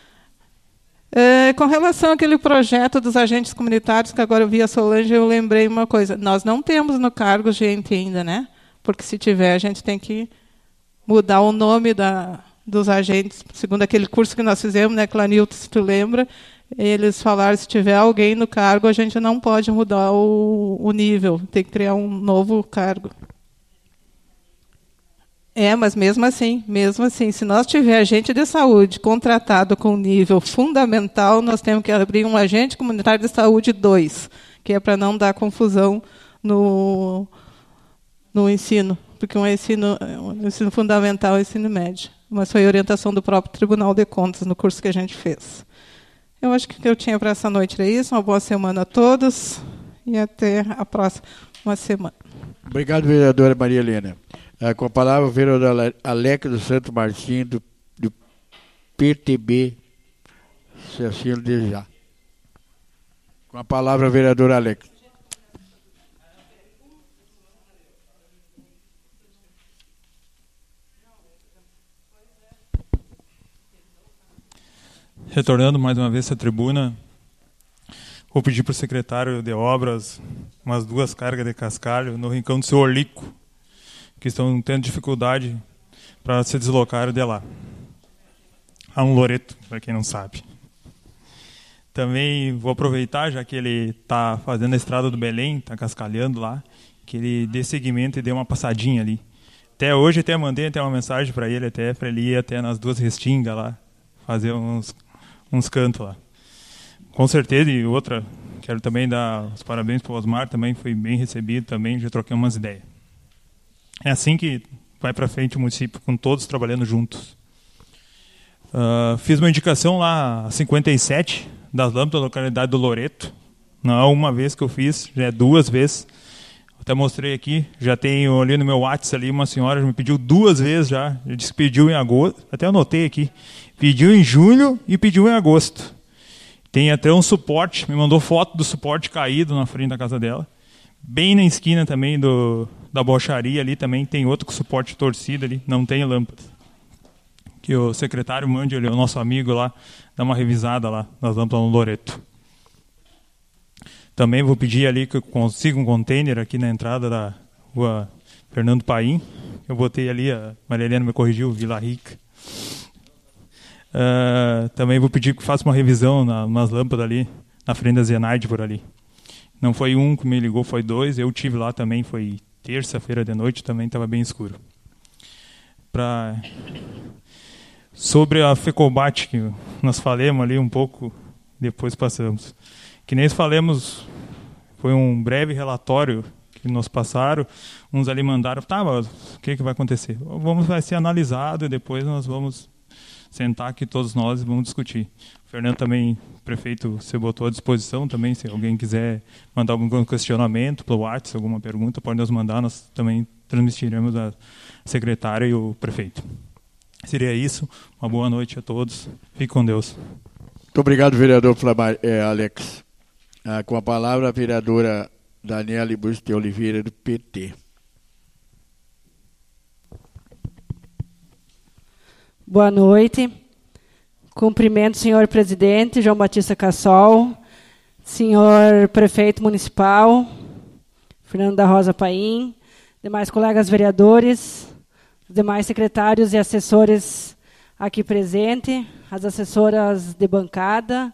É, com relação àquele projeto dos agentes comunitários, que agora eu vi a Solange, eu lembrei uma coisa. Nós não temos no cargo gente ainda, né? Porque se tiver, a gente tem que mudar o nome da, dos agentes, segundo aquele curso que nós fizemos, né, Clanilton, se tu lembra, eles falaram, se tiver alguém no cargo, a gente não pode mudar o, o nível, tem que criar um novo cargo. É, mas mesmo assim, mesmo assim, se nós tiver agente de saúde contratado com nível fundamental, nós temos que abrir um agente comunitário de saúde dois, que é para não dar confusão no, no ensino, porque um ensino, um ensino fundamental é ensino médio. Mas foi orientação do próprio Tribunal de Contas no curso que a gente fez. Eu acho que o que eu tinha para essa noite era isso. Uma boa semana a todos e até a próxima semana. Obrigado, vereadora Maria Helena. Ah, com a palavra, o vereador Alex do Santo Martim, do, do P T B, se assim ele desejar. Com a palavra, o vereador Alex. Retornando mais uma vez à tribuna, vou pedir para o secretário de obras umas duas cargas de cascalho no rincão do seu Orlico, que estão tendo dificuldade para se deslocar de lá. Há um Loreto, para quem não sabe. Também vou aproveitar, já que ele está fazendo a estrada do Belém, está cascalhando lá, que ele dê seguimento e dê uma passadinha ali. Até hoje até mandei até uma mensagem para ele, até para ele ir até nas duas restingas lá, fazer uns, uns cantos lá. Com certeza, e outra, quero também dar os parabéns para o Osmar, também foi bem recebido, também já troquei umas ideias. É assim que vai para frente o município, com todos trabalhando juntos. Uh, fiz uma indicação lá, a cinquenta e sete, das lâmpadas da localidade do Loreto. Não é uma vez que eu fiz, já é duas vezes. Até mostrei aqui, já tenho ali no meu WhatsApp ali, uma senhora me pediu duas vezes já. Eu disse que pediu em agosto, até anotei aqui. Pediu em julho e pediu em agosto. Tem até um suporte, me mandou foto do suporte caído na frente da casa dela. Bem na esquina também do, da borracharia ali também tem outro com suporte torcido ali, não tem lâmpada. Que o secretário mande ali, o nosso amigo lá, dar uma revisada lá nas lâmpadas no Loreto. Também vou pedir ali que eu consiga um container aqui na entrada da rua Fernando Paim. Eu botei ali, a Maria Helena me corrigiu, Vila Rica. Uh, também vou pedir que faça uma revisão na, nas lâmpadas ali, na frente da Zenaide por ali. Não foi um que me ligou, foi dois. Eu tive lá também, foi terça-feira de noite, também estava bem escuro. Pra... Sobre a FECOBAT, que nós falamos ali um pouco, depois passamos. Que nem falamos, foi um breve relatório que nos passaram, uns ali mandaram, tá, mas o que, que vai acontecer? Vamos, vai ser analisado e depois nós vamos sentar aqui todos nós e vamos discutir. O Fernando também, prefeito, se botou à disposição também, se alguém quiser mandar algum questionamento pelo WhatsApp, alguma pergunta, pode nos mandar, nós também transmitiremos a secretária e o prefeito. Seria isso, uma boa noite a todos, fique com Deus. Muito obrigado, vereador Flamar, é, Alex. Ah, com a palavra, a vereadora Daniela Bustos de Oliveira, do P T. Boa noite. Cumprimento o senhor presidente, João Batista Cassol, senhor prefeito municipal, Fernando da Rosa Paim, demais colegas vereadores, demais secretários e assessores aqui presentes, as assessoras de bancada,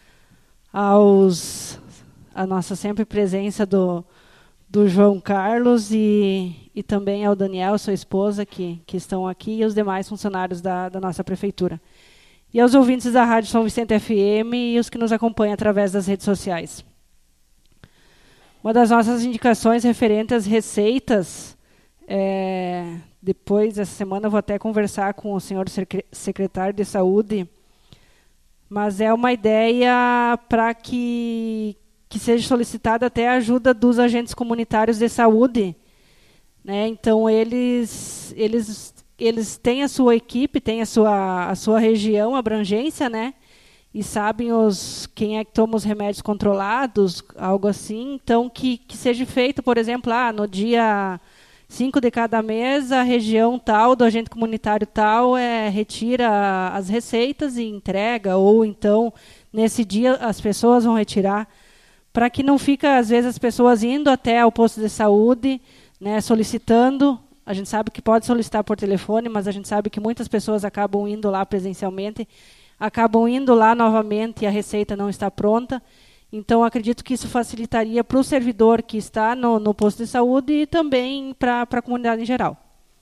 aos, a nossa sempre presença do, do João Carlos e, e também ao Daniel, sua esposa, que, que estão aqui, e os demais funcionários da, da nossa prefeitura. E aos ouvintes da Rádio São Vicente F M e os que nos acompanham através das redes sociais. Uma das nossas indicações referente às receitas, é, depois dessa semana eu vou até conversar com o senhor secretário de Saúde, mas é uma ideia para que, que seja solicitada até a ajuda dos agentes comunitários de saúde. Né? Então, eles, eles, eles têm a sua equipe, têm a sua, a sua região, abrangência, né? e sabem os, quem é que toma os remédios controlados, algo assim. Então, que, que seja feito, por exemplo, ah, no dia cinco de cada mês, a região tal, do agente comunitário tal, é, retira as receitas e entrega, ou então, nesse dia, as pessoas vão retirar, para que não fique, às vezes, as pessoas indo até o posto de saúde, né, solicitando. A gente sabe que pode solicitar por telefone, mas a gente sabe que muitas pessoas acabam indo lá presencialmente, acabam indo lá novamente e a receita não está pronta. Então, acredito que isso facilitaria para o servidor que está no, no posto de saúde e também para a comunidade em geral.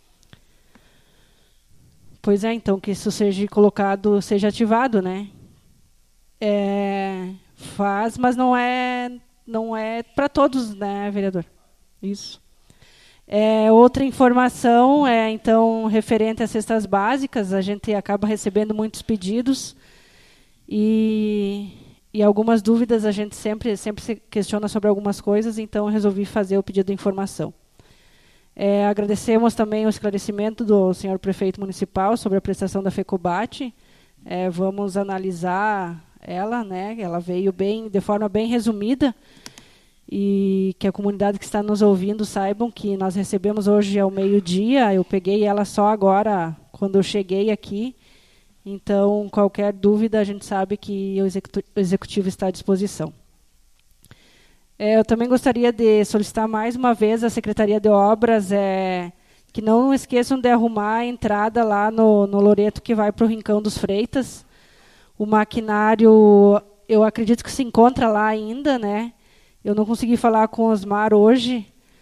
Pois é, então, que isso seja colocado, seja ativado, né? É, faz, mas não é, não é para todos, né, vereador? Isso. É, outra informação é, então, referente às cestas básicas, a gente acaba recebendo muitos pedidos e... E algumas dúvidas a gente sempre, sempre se questiona sobre algumas coisas, então eu resolvi fazer o pedido de informação. É, agradecemos também o esclarecimento do senhor prefeito municipal sobre a prestação da FECOBAT. É, vamos analisar ela, né? Ela veio bem, de forma bem resumida, e que a comunidade que está nos ouvindo saibam que nós recebemos hoje ao meio-dia. Eu peguei ela só agora, quando eu cheguei aqui. Então, qualquer dúvida, a gente sabe que o executivo está à disposição. É, eu também gostaria de solicitar mais uma vez à Secretaria de Obras é, que não esqueçam de arrumar a entrada lá no, no Loreto que vai para o Rincão dos Freitas. O maquinário, eu acredito que se encontra lá ainda, né? Eu não consegui falar com o Osmar hoje,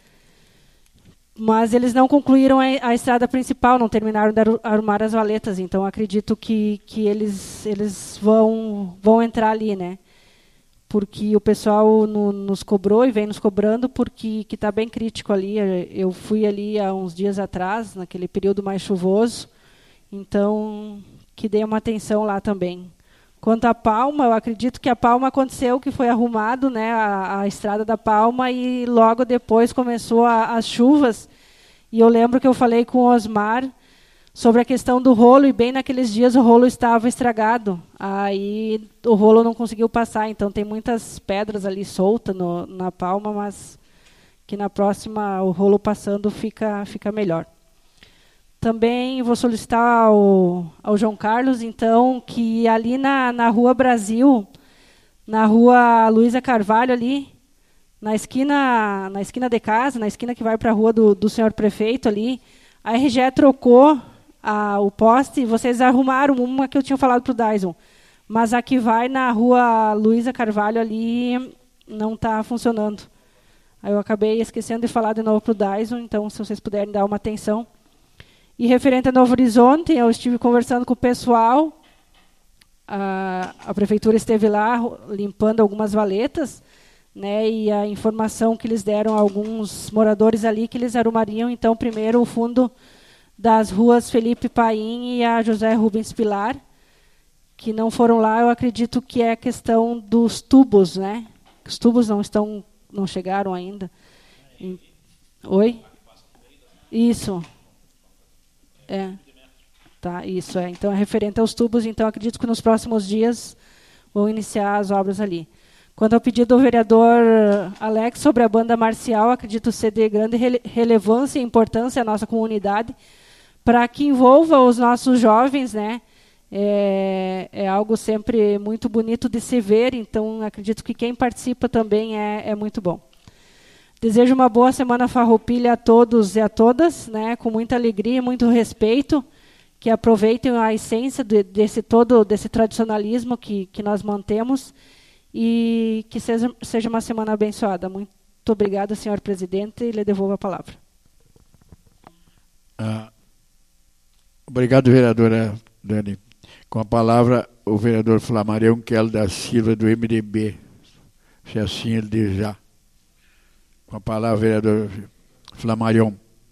mas eles não concluíram a, a estrada principal, não terminaram de arrumar as valetas, então acredito que, que eles, eles vão, vão entrar ali, né? Porque o pessoal no, nos cobrou e vem nos cobrando porque está bem crítico ali. Eu fui ali há uns dias atrás, naquele período mais chuvoso, então que dê uma atenção lá também. Quanto à Palma, eu acredito que a Palma aconteceu, que foi arrumado, né, a, a estrada da Palma, e logo depois começou a, as chuvas. E eu lembro que eu falei com o Osmar sobre a questão do rolo, e bem naqueles dias o rolo estava estragado. Aí o rolo não conseguiu passar, então tem muitas pedras ali soltas no, na Palma, mas que na próxima o rolo passando fica, fica melhor. Também vou solicitar ao, ao João Carlos, então, que ali na, na Rua Brasil, na Rua Luísa Carvalho, ali, na esquina, na esquina de casa, na esquina que vai para a Rua do, do senhor prefeito, ali, a R G E trocou a, o poste, e vocês arrumaram uma que eu tinha falado para o Dyson, mas a que vai na Rua Luísa Carvalho, ali, não está funcionando. Aí eu acabei esquecendo de falar de novo para o Dyson, então, se vocês puderem dar uma atenção. E referente a Novo Horizonte, eu estive conversando com o pessoal, a, a prefeitura esteve lá limpando algumas valetas, né, e a informação que eles deram a alguns moradores ali, que eles arrumariam, então, primeiro o fundo das ruas Felipe Paim e a José Rubens Pilar, que não foram lá. Eu acredito que é a questão dos tubos, né? Os tubos não estão, não chegaram ainda. Oi? Isso. É, tá, isso é. Então é referente aos tubos, então acredito que nos próximos dias vão iniciar as obras ali. Quanto ao pedido do vereador Alex sobre a banda marcial, acredito ser de grande rele relevância e importância à nossa comunidade, para que envolva os nossos jovens, né? É, é algo sempre muito bonito de se ver, então acredito que quem participa também é, é muito bom. Desejo uma boa Semana Farroupilha a todos e a todas, né, com muita alegria e muito respeito, que aproveitem a essência de, desse todo desse tradicionalismo que, que nós mantemos, e que seja, seja uma semana abençoada. Muito obrigada, senhor presidente, e lhe devolvo a palavra. Ah, obrigado, vereadora Dani. Com a palavra, o vereador Flamarião Quelo da Silva, do M D B, se assim ele desejar. Com a palavra, vereador Flamarion.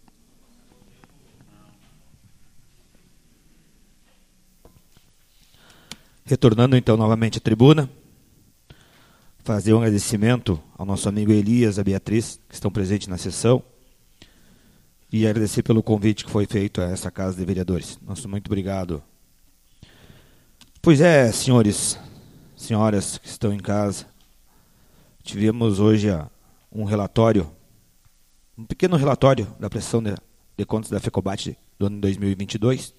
Retornando, então, novamente à tribuna, fazer um agradecimento ao nosso amigo Elias e a Beatriz, que estão presentes na sessão, e agradecer pelo convite que foi feito a essa Casa de Vereadores. Nosso muito obrigado. Pois é, senhores, senhoras que estão em casa, tivemos hoje a, um relatório, um pequeno relatório da prestação de, de contas da FECOBAT do ano dois mil e vinte e dois.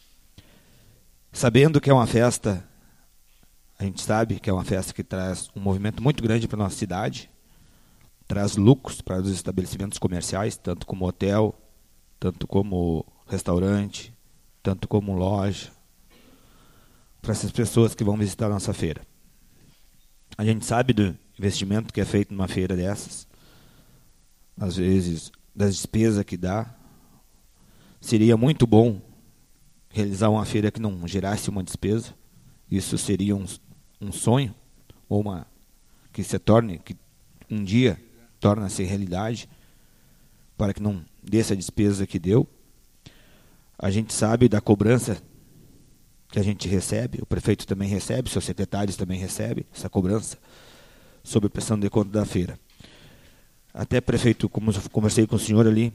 Sabendo que é uma festa, a gente sabe que é uma festa que traz um movimento muito grande para a nossa cidade, traz lucros para os estabelecimentos comerciais, tanto como hotel, tanto como restaurante, tanto como loja, para essas pessoas que vão visitar a nossa feira. A gente sabe do investimento que é feito numa feira dessas, às vezes das despesas que dá. Seria muito bom realizar uma feira que não gerasse uma despesa. Isso seria um, um sonho, ou uma que se torne, que um dia torna-se realidade, para que não dê essa despesa que deu. A gente sabe da cobrança que a gente recebe, o prefeito também recebe, seus secretários também recebem essa cobrança sobre a prestação de conta da feira. Até, prefeito, como eu conversei com o senhor ali,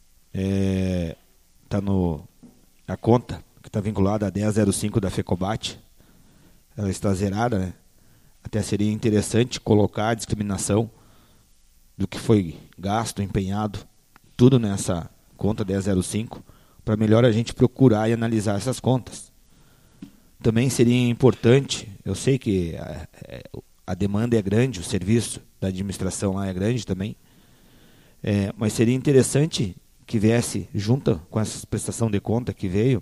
está é, no a conta que está vinculada a dez zero cinco da FECOBAT, ela está zerada, né? Até seria interessante colocar a discriminação do que foi gasto, empenhado, tudo nessa conta dez zero cinco, para melhor a gente procurar e analisar essas contas. Também seria importante, eu sei que a, a demanda é grande, o serviço da administração lá é grande também, é, mas seria interessante que viesse, junto com essa prestação de conta que veio,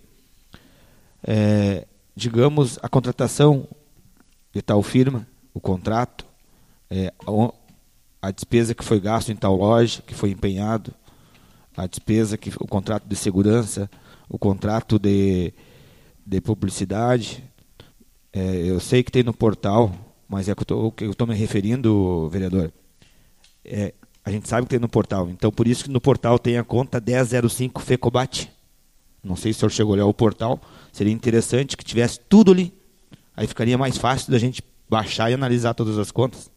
é, digamos, a contratação de tal firma, o contrato, é, a despesa que foi gasto em tal loja, que foi empenhado, a despesa, que o contrato de segurança, o contrato de, de publicidade. É, eu sei que tem no portal, mas é o que eu estou me referindo, vereador. É, a gente sabe que tem no portal, então por isso que no portal tem a conta dez zero cinco FECOBAT. Não sei se o senhor chegou a olhar o portal, seria interessante que tivesse tudo ali. Aí ficaria mais fácil da gente baixar e analisar todas as contas.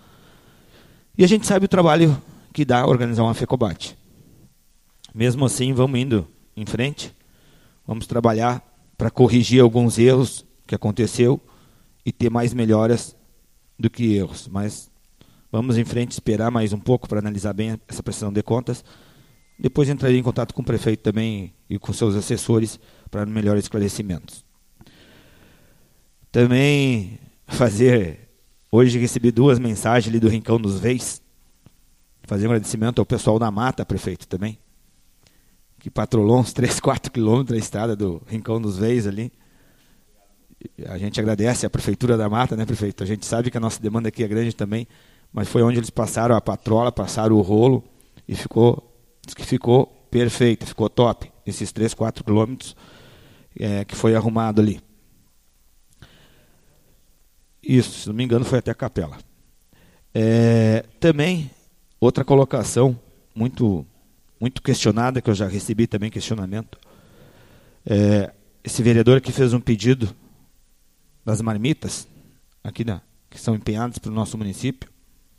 E a gente sabe o trabalho que dá organizar uma FECOBAT. Mesmo assim, vamos indo em frente, vamos trabalhar para corrigir alguns erros que aconteceu e ter mais melhoras do que erros. Mas vamos em frente, esperar mais um pouco para analisar bem essa prestação de contas. Depois entraria em contato com o prefeito também e com seus assessores para melhores esclarecimentos. Também fazer... Hoje recebi duas mensagens ali do Rincão dos Veis. Fazer um agradecimento ao pessoal da Mata, prefeito, também. Que patrolou uns três, quatro quilômetros da estrada do Rincão dos Veis ali. A gente agradece a Prefeitura da Mata, né, prefeito? A gente sabe que a nossa demanda aqui é grande também, mas foi onde eles passaram a patrola, passaram o rolo e ficou, que ficou perfeito, ficou top. Esses três, quatro quilômetros é, que foi arrumado ali. Isso, se não me engano, foi até a capela. É, também, outra colocação muito, muito questionada, que eu já recebi também questionamento. É, esse vereador aqui fez um pedido das marmitas, aqui na, que são empenhadas para o nosso município.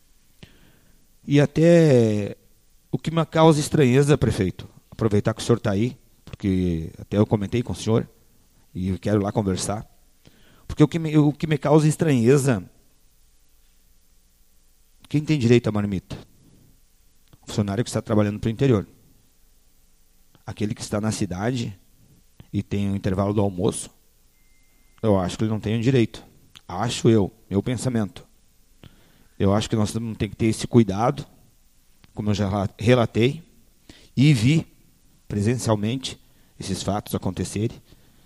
E até o que me causa estranheza, prefeito, aproveitar que o senhor está aí, porque até eu comentei com o senhor, e eu quero lá conversar. Porque o que, me, o que me causa estranheza, quem tem direito à marmita? O funcionário que está trabalhando para o interior. Aquele que está na cidade e tem o intervalo do almoço, eu acho que ele não tem o direito. Acho eu, meu pensamento. Eu acho que nós temos que ter esse cuidado, como eu já relatei, e vi presencialmente esses fatos acontecerem.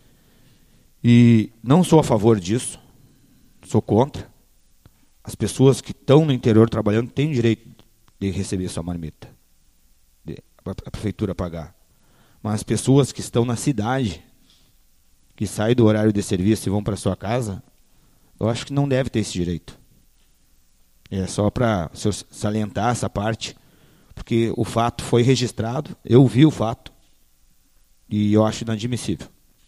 E não sou a favor disso, sou contra. As pessoas que estão no interior trabalhando têm direito de receber sua marmita, de a prefeitura pagar. Mas as pessoas que estão na cidade, que saem do horário de serviço e vão para sua casa, eu acho que não deve ter esse direito. É só para salientar essa parte, porque o fato foi registrado, eu vi o fato, e eu acho inadmissível.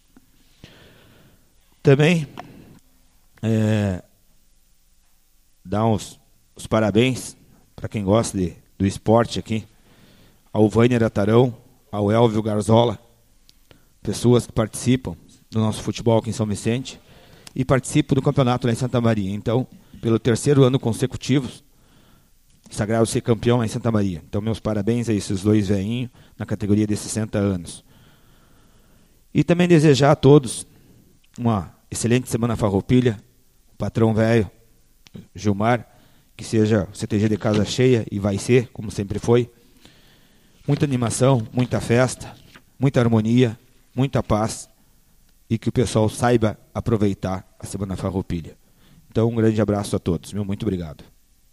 Também, é, dar os, os parabéns para quem gosta de, do esporte aqui, ao Vânia Atarão, ao Elvio Garzola, pessoas que participam do nosso futebol aqui em São Vicente, e participo do campeonato lá em Santa Maria. Então, pelo terceiro ano consecutivo, sagrado ser campeão lá em Santa Maria. Então, meus parabéns a esses dois velhinhos na categoria de sessenta anos. E também desejar a todos uma excelente Semana Farroupilha, o patrão velho, Gilmar, que seja o C T G de casa cheia, e vai ser, como sempre foi. Muita animação, muita festa, muita harmonia, muita paz, e que o pessoal saiba aproveitar a Semana Farroupilha. Então, um grande abraço a todos. Meu muito obrigado.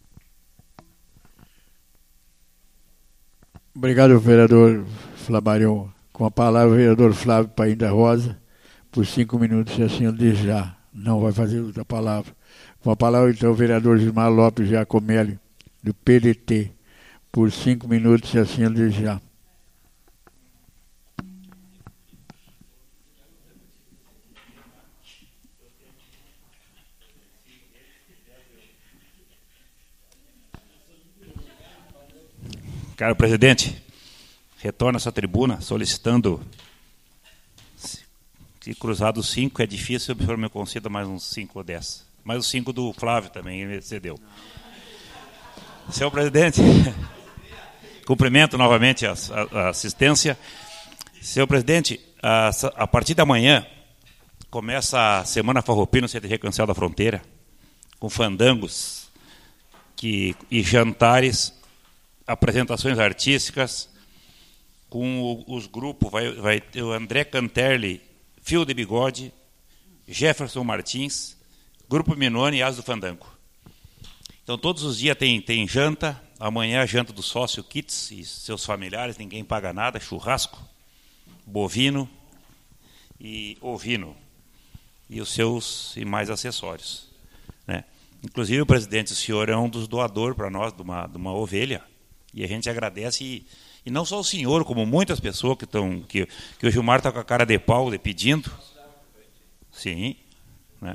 Obrigado, vereador Flamarion. Com a palavra, o vereador Flávio Paim da Rosa, por cinco minutos, se assim eu desejar. Não vai fazer outra palavra. Com a palavra, então, o vereador Gilmar Lopes Giacomelli, do P D T, por cinco minutos, se assim eu desejar. Caro presidente, retorno a essa tribuna solicitando, se cruzado cinco é difícil, o senhor me conceda mais uns cinco ou dez. Mais os cinco do Flávio também, ele cedeu. Senhor presidente, cumprimento novamente a, a, a assistência. Senhor presidente, a, a partir da manhã começa a Semana Farroupilha no C T G Cancel da Fronteira, com fandangos que, e jantares, apresentações artísticas, com o, os grupos, vai, vai ter o André Canterli, Fio de Bigode, Jefferson Martins, Grupo Minone e As do Fandango. Então, todos os dias tem, tem janta, amanhã a janta do sócio Kits e seus familiares, ninguém paga nada, churrasco, bovino e ovino, e os seus e mais acessórios. Né? Inclusive, o presidente, o senhor é um dos doadores para nós de uma, de uma ovelha, e a gente agradece, e, e não só o senhor, como muitas pessoas que estão, que, que o Gilmar está com a cara de pau de pedindo, sim, né?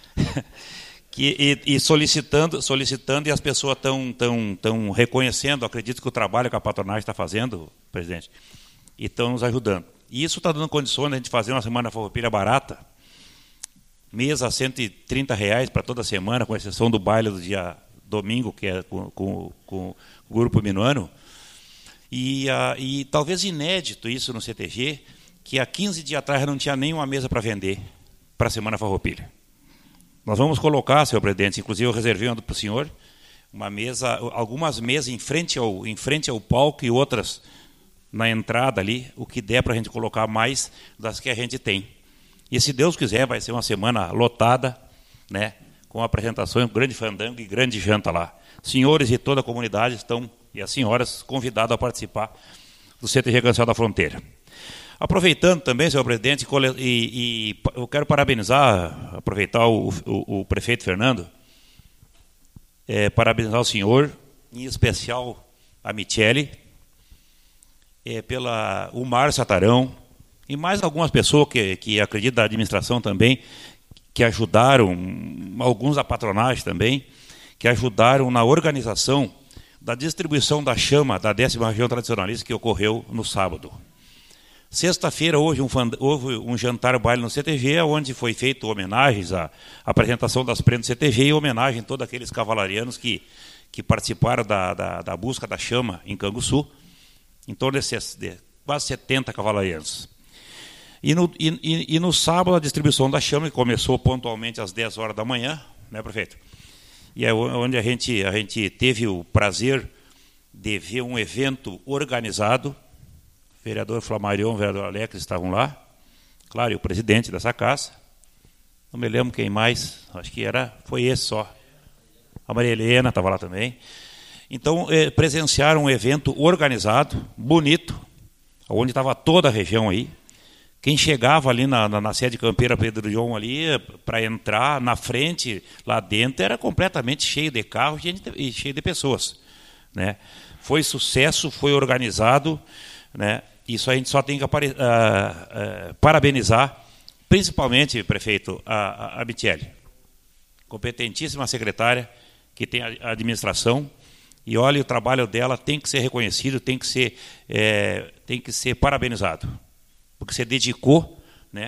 que, e, e solicitando, solicitando, e as pessoas estão tão, tão reconhecendo, acredito que o trabalho que a patronagem está fazendo, presidente, e estão nos ajudando. E isso está dando condições de a gente fazer uma Semana Farroupilha barata, mesa a cento e trinta reais para toda semana, com exceção do baile do dia domingo, que é com, com, com o Grupo Minuano, e, uh, e talvez inédito isso no C T G, que há quinze dias atrás não tinha nenhuma mesa para vender para a Semana Farroupilha. Nós vamos colocar, senhor presidente, inclusive eu reservei para o senhor, uma mesa, algumas mesas em frente, ao, em frente ao palco e outras na entrada ali, o que der para a gente colocar mais das que a gente tem. E se Deus quiser, vai ser uma semana lotada, né, com apresentações, um grande fandango e grande janta lá. Senhores e toda a comunidade estão, e as senhoras, convidados a participar do C T G Cancel da Fronteira. Aproveitando também, senhor presidente, e, e eu quero parabenizar, aproveitar o, o, o prefeito Fernando, é, parabenizar o senhor, em especial a Michele, é, pela, o Márcio Satarão, e mais algumas pessoas que, que acreditam da administração também, que ajudaram, alguns da patronagem também, que ajudaram na organização da distribuição da chama da décima região tradicionalista que ocorreu no sábado. Sexta-feira houve um, houve um jantar baile no C T G, onde foi feito homenagens à apresentação das prendas do C T G e homenagem a todos aqueles cavalarianos que, que participaram da, da, da busca da chama em Canguçu, em torno de, de quase setenta cavalarianos. E no, e, e no sábado, a distribuição da chama, que começou pontualmente às dez horas da manhã, né, prefeito? E é onde a gente, a gente teve o prazer de ver um evento organizado. O vereador Flamarion, o vereador Alex estavam lá, claro, e o presidente dessa casa. Não me lembro quem mais, acho que era, foi esse só. A Maria Helena estava lá também. Então, eh, presenciaram um evento organizado, bonito, onde estava toda a região aí. Quem chegava ali na, na, na sede campeira Pedro João ali, para entrar na frente, lá dentro, era completamente cheio de carros e cheio de pessoas. Né? Foi sucesso, foi organizado, né? Isso a gente só tem que apare, uh, uh, parabenizar, principalmente, prefeito, a, a Michele, competentíssima secretária, que tem a administração, e olha, o trabalho dela tem que ser reconhecido, tem que ser, é, tem que ser parabenizado, porque se dedicou, né,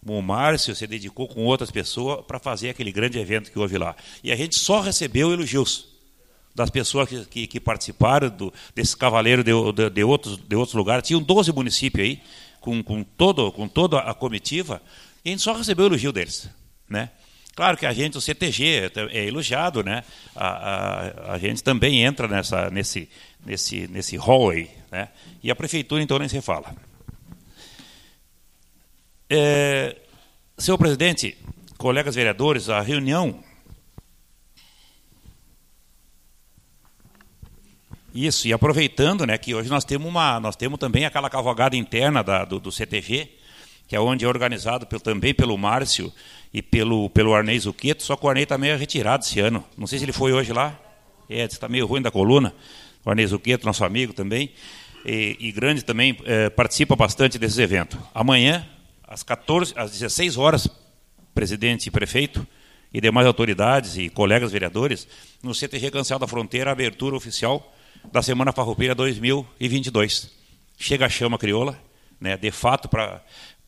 O Márcio se dedicou com outras pessoas para fazer aquele grande evento que houve lá. E a gente só recebeu elogios das pessoas que, que, que participaram do, desse cavaleiro de, de, de, outros, de outros lugares. Tinham doze municípios aí, com, com, todo, com toda a comitiva, e a gente só recebeu elogio deles, né? Claro que a gente, o C T G, é elogiado, né? A, a, a gente também entra nessa, nesse, nesse, nesse hall aí, né? E a prefeitura, então, nem se fala. É, senhor presidente, colegas vereadores, a reunião... Isso, e aproveitando, né, que hoje nós temos, uma, nós temos também aquela cavalgada interna da, do, do C T G, que é onde é organizado pelo, também pelo Márcio e pelo, pelo Arnei Zucchetto, só que o Arnei está meio retirado esse ano. Não sei se ele foi hoje lá. É, está meio ruim da coluna. O Arnei Zucchetto, nosso amigo também, e, e grande também, é, participa bastante desses eventos. Amanhã, às, quatorze, às dezesseis horas, presidente e prefeito e demais autoridades e colegas vereadores, no C T G Cancela da Fronteira, a abertura oficial da Semana Farroupilha dois mil e vinte e dois. Chega a chama crioula, né, de fato, para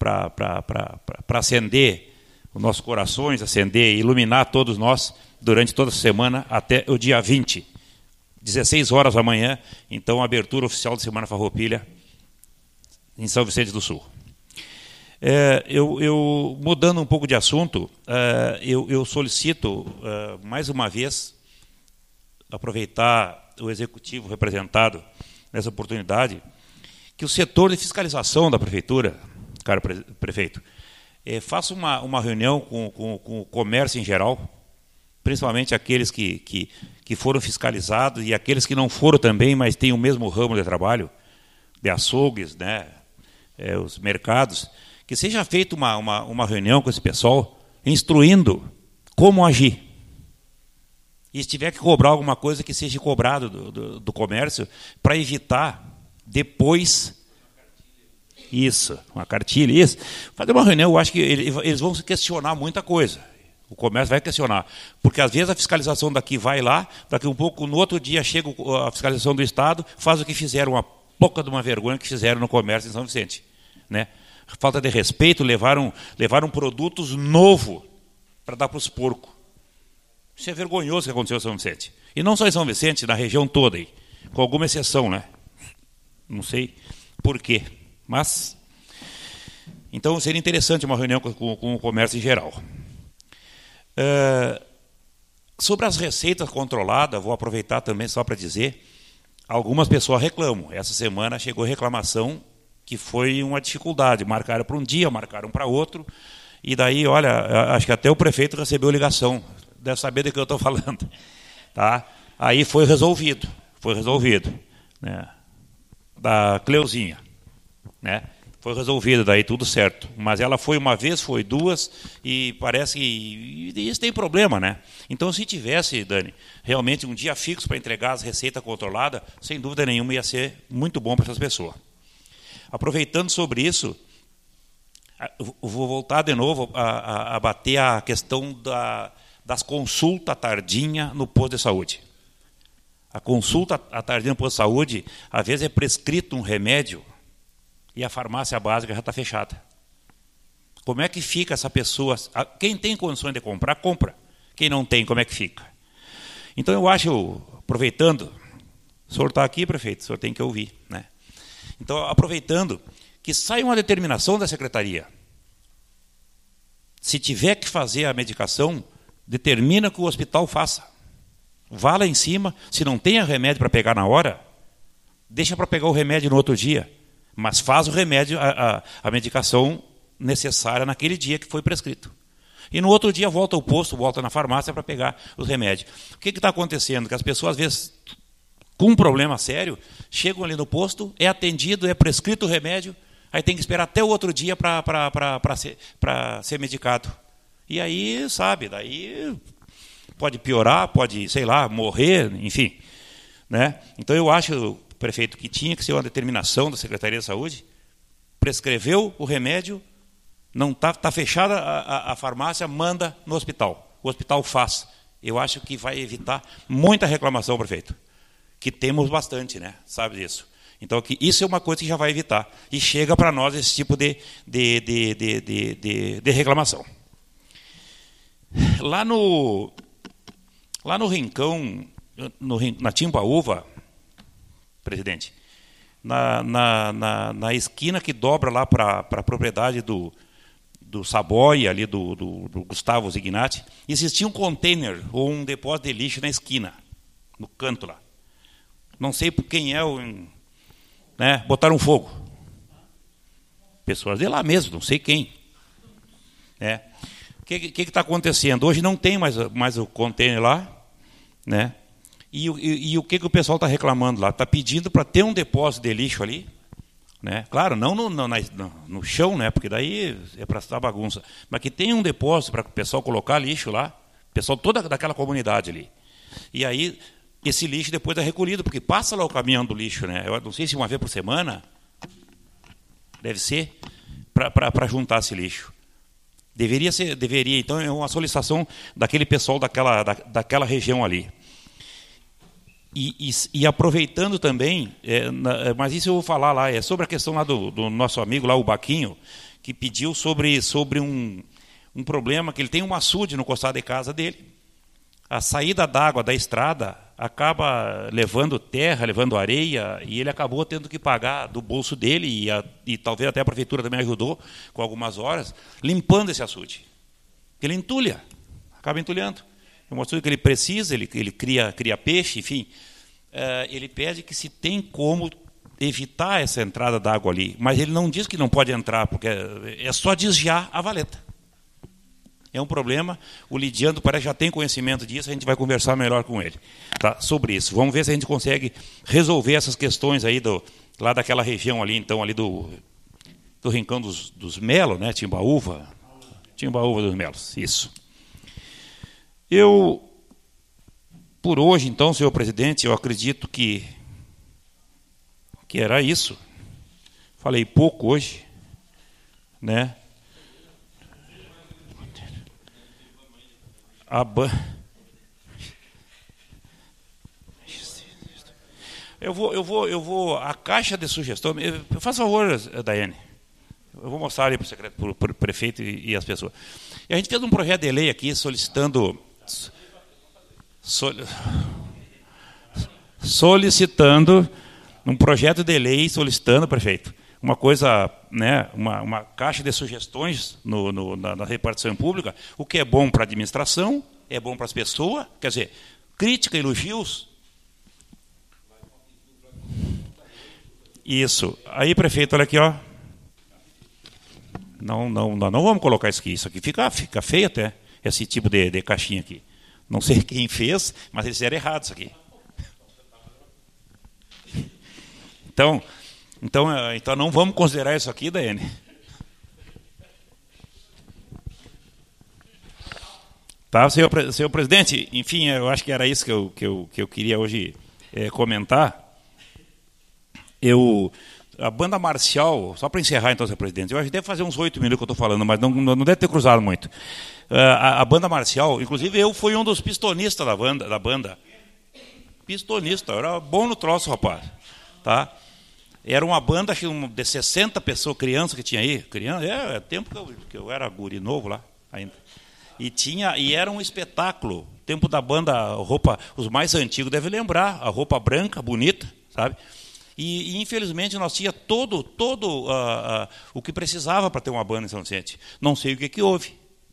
acender os nossos corações, acender e iluminar todos nós durante toda a semana até o dia vinte, dezesseis horas da manhã, então a abertura oficial da Semana Farroupilha em São Vicente do Sul. É, eu, eu, mudando um pouco de assunto, é, eu, eu solicito, é, mais uma vez, aproveitar o executivo representado nessa oportunidade, que o setor de fiscalização da prefeitura, caro prefeito, é, faça uma, uma reunião com, com, com o comércio em geral, principalmente aqueles que, que, que foram fiscalizados e aqueles que não foram também, mas têm o mesmo ramo de trabalho, de açougues, né, é, os mercados, que seja feita uma, uma, uma reunião com esse pessoal, instruindo como agir. E se tiver que cobrar alguma coisa, que seja cobrado do, do, do comércio, para evitar depois... Isso, uma cartilha, isso. Fazer uma reunião, eu acho que eles vão questionar muita coisa. O comércio vai questionar. Porque, às vezes, a fiscalização daqui vai lá, daqui um pouco, no outro dia, chega a fiscalização do Estado, faz o que fizeram, uma pouca de uma vergonha que fizeram no comércio em São Vicente, né? Falta de respeito, levaram, levaram produtos novos para dar para os porcos. Isso é vergonhoso que aconteceu em São Vicente. E não só em São Vicente, na região toda, aí, com alguma exceção, né? Não sei por quê, mas... Então, seria interessante uma reunião com, com, com o comércio em geral. Uh, sobre as receitas controladas, vou aproveitar também só para dizer, algumas pessoas reclamam. Essa semana chegou reclamação que foi uma dificuldade. Marcaram para um dia, marcaram para outro, e daí, olha, acho que até o prefeito recebeu ligação, deve saber do que eu estou falando. Tá? Aí foi resolvido, foi resolvido, né? Da Cleuzinha, né? Foi resolvido, daí tudo certo. Mas ela foi uma vez, foi duas, e parece que e isso tem problema, né? Então, se tivesse, Dani, realmente um dia fixo para entregar as receitas controladas, sem dúvida nenhuma ia ser muito bom para essas pessoas. Aproveitando sobre isso, vou voltar de novo a, a, a bater a questão da, das consultas tardinhas no posto de saúde. A consulta à tardinha no posto de saúde, às vezes é prescrito um remédio e a farmácia básica já está fechada. Como é que fica essa pessoa? Quem tem condições de comprar, compra. Quem não tem, como é que fica? Então, eu acho, aproveitando, o senhor está aqui, prefeito, o senhor tem que ouvir, né? Então, aproveitando, que saia uma determinação da secretaria. Se tiver que fazer a medicação, determina que o hospital faça. Vá lá em cima, se não tem remédio para pegar na hora, deixa para pegar o remédio no outro dia, mas faz o remédio, a, a, a medicação necessária naquele dia que foi prescrito. E no outro dia volta ao posto, volta na farmácia para pegar os remédios. O que está acontecendo? Que as pessoas, às vezes, com um problema sério, chegam ali no posto, é atendido, é prescrito o remédio, aí tem que esperar até o outro dia para ser, ser medicado. E aí, sabe, daí pode piorar, pode, sei lá, morrer, enfim, né? Então, eu acho, prefeito, que tinha que ser uma determinação da Secretaria de Saúde, prescreveu o remédio, não está tá fechada a, a, a farmácia, manda no hospital. O hospital faz. Eu acho que vai evitar muita reclamação, prefeito, que temos bastante, né? Sabe disso. Então, que isso é uma coisa que já vai evitar. E chega para nós esse tipo de, de, de, de, de, de, de reclamação. Lá no, lá no Rincão, no, na Timbaúva, presidente, na, na, na, na esquina que dobra lá para a propriedade do, do Saboia, ali do, do, do Gustavo Zignati, existia um container ou um depósito de lixo na esquina, no canto lá. Não sei por quem é, o, né, botaram fogo. Pessoas de lá mesmo, não sei quem. É. O que está acontecendo? Hoje não tem mais, mais o container lá, né? E, e, e o que, que o pessoal está reclamando lá? Está pedindo para ter um depósito de lixo ali, né? Claro, não no, no, no, no chão, né? Porque daí é para estar bagunça. Mas que tenha um depósito para o pessoal colocar lixo lá, o pessoal toda daquela comunidade ali. E aí esse lixo depois é recolhido, porque passa lá o caminhão do lixo, né? Eu não sei se uma vez por semana, deve ser, para juntar esse lixo. Deveria ser, deveria, então, é uma solicitação daquele pessoal daquela, da, daquela região ali. E, e, e aproveitando também, é, na, mas isso eu vou falar lá, é sobre a questão lá do, do nosso amigo lá, o Baquinho, que pediu sobre, sobre um, um problema, que ele tem um açude no costado de casa dele. A saída d'água da estrada acaba levando terra, levando areia, e ele acabou tendo que pagar do bolso dele, e, a, e talvez até a prefeitura também ajudou, com algumas horas, limpando esse açude. Ele entulha, acaba entulhando. É um açude que ele precisa, ele, ele cria, cria peixe, enfim. Uh, ele pede que se tem como evitar essa entrada d'água ali, mas ele não diz que não pode entrar, porque é só desviar a valeta. É um problema, o Lidiano parece que já tem conhecimento disso, a gente vai conversar melhor com ele, tá, sobre isso. Vamos ver se a gente consegue resolver essas questões aí do, lá daquela região ali, então, ali do, do Rincão dos, dos Melos, né, Timbaúva, Timbaúva dos Melos, isso. Eu, por hoje, então, senhor presidente, eu acredito que, que era isso. Falei pouco hoje, né? A ban... Eu vou, eu vou, eu vou. A caixa de sugestão. Eu faço favor, Daiane. Eu vou mostrar ali para o secretário, para o prefeito e, e as pessoas. E a gente fez um projeto de lei aqui solicitando, sol, solicitando um projeto de lei solicitando, prefeito, uma coisa, né, uma, uma caixa de sugestões no, no, na, na repartição pública, o que é bom para a administração, é bom para as pessoas, quer dizer, crítica, elogios. Isso. Aí, prefeito, olha aqui, ó. Não, não, não, não vamos colocar isso aqui. Isso aqui fica, fica feio até, esse tipo de, de caixinha aqui. Não sei quem fez, mas eles fizeram errado isso aqui. Então... Então, então não vamos considerar isso aqui, Daiane. Tá, senhor, senhor presidente, enfim, eu acho que era isso que eu, que eu, que eu queria hoje é, comentar. Eu, a banda marcial, só para encerrar então, senhor presidente, eu acho que deve fazer uns oito minutos que eu estou falando, mas não, não deve ter cruzado muito. Uh, a, a banda marcial, inclusive eu fui um dos pistonistas da banda. Da banda. Pistonista, eu era bom no troço, rapaz. Tá? Era uma banda de sessenta pessoas, crianças que tinha aí. Criança, é, é tempo que eu, que eu era guri novo lá ainda. E, tinha, e era um espetáculo. Tempo da banda, roupa, os mais antigos devem lembrar, a roupa branca, bonita, sabe? E, e infelizmente nós tínhamos todo, todo uh, uh, o que precisava para ter uma banda em São Vicente. Não sei o que, que houve.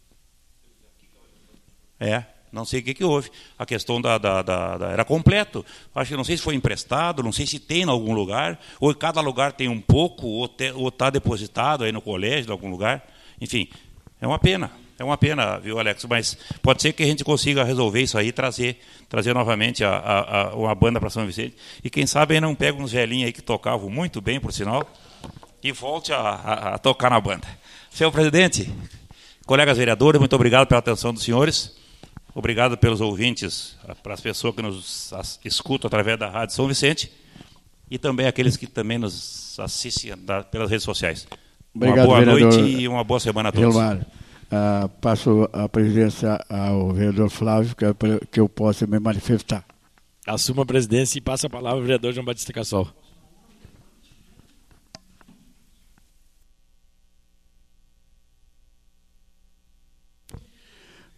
É. Não sei o que, que houve. A questão da, da, da, da... Era completo. Acho que não sei se foi emprestado, não sei se tem em algum lugar, ou em cada lugar tem um pouco, ou está depositado aí no colégio, em algum lugar. Enfim, é uma pena. É uma pena, viu, Alex? Mas pode ser que a gente consiga resolver isso aí, trazer, trazer novamente a, a, a, uma banda para São Vicente. E quem sabe aí não pega uns velhinhos aí que tocavam muito bem, por sinal, e volte a, a, a tocar na banda. Senhor presidente, colegas vereadores, muito obrigado pela atenção dos senhores. Obrigado pelos ouvintes, para as pessoas que nos escutam através da Rádio São Vicente e também aqueles que também nos assistem da, pelas redes sociais. Obrigado, uma boa vereador, noite e uma boa semana a todos. Gilmar, uh, passo a presidência ao vereador Flávio, que, que eu possa me manifestar. Assuma a presidência e passa a palavra ao vereador João Batista Cassol.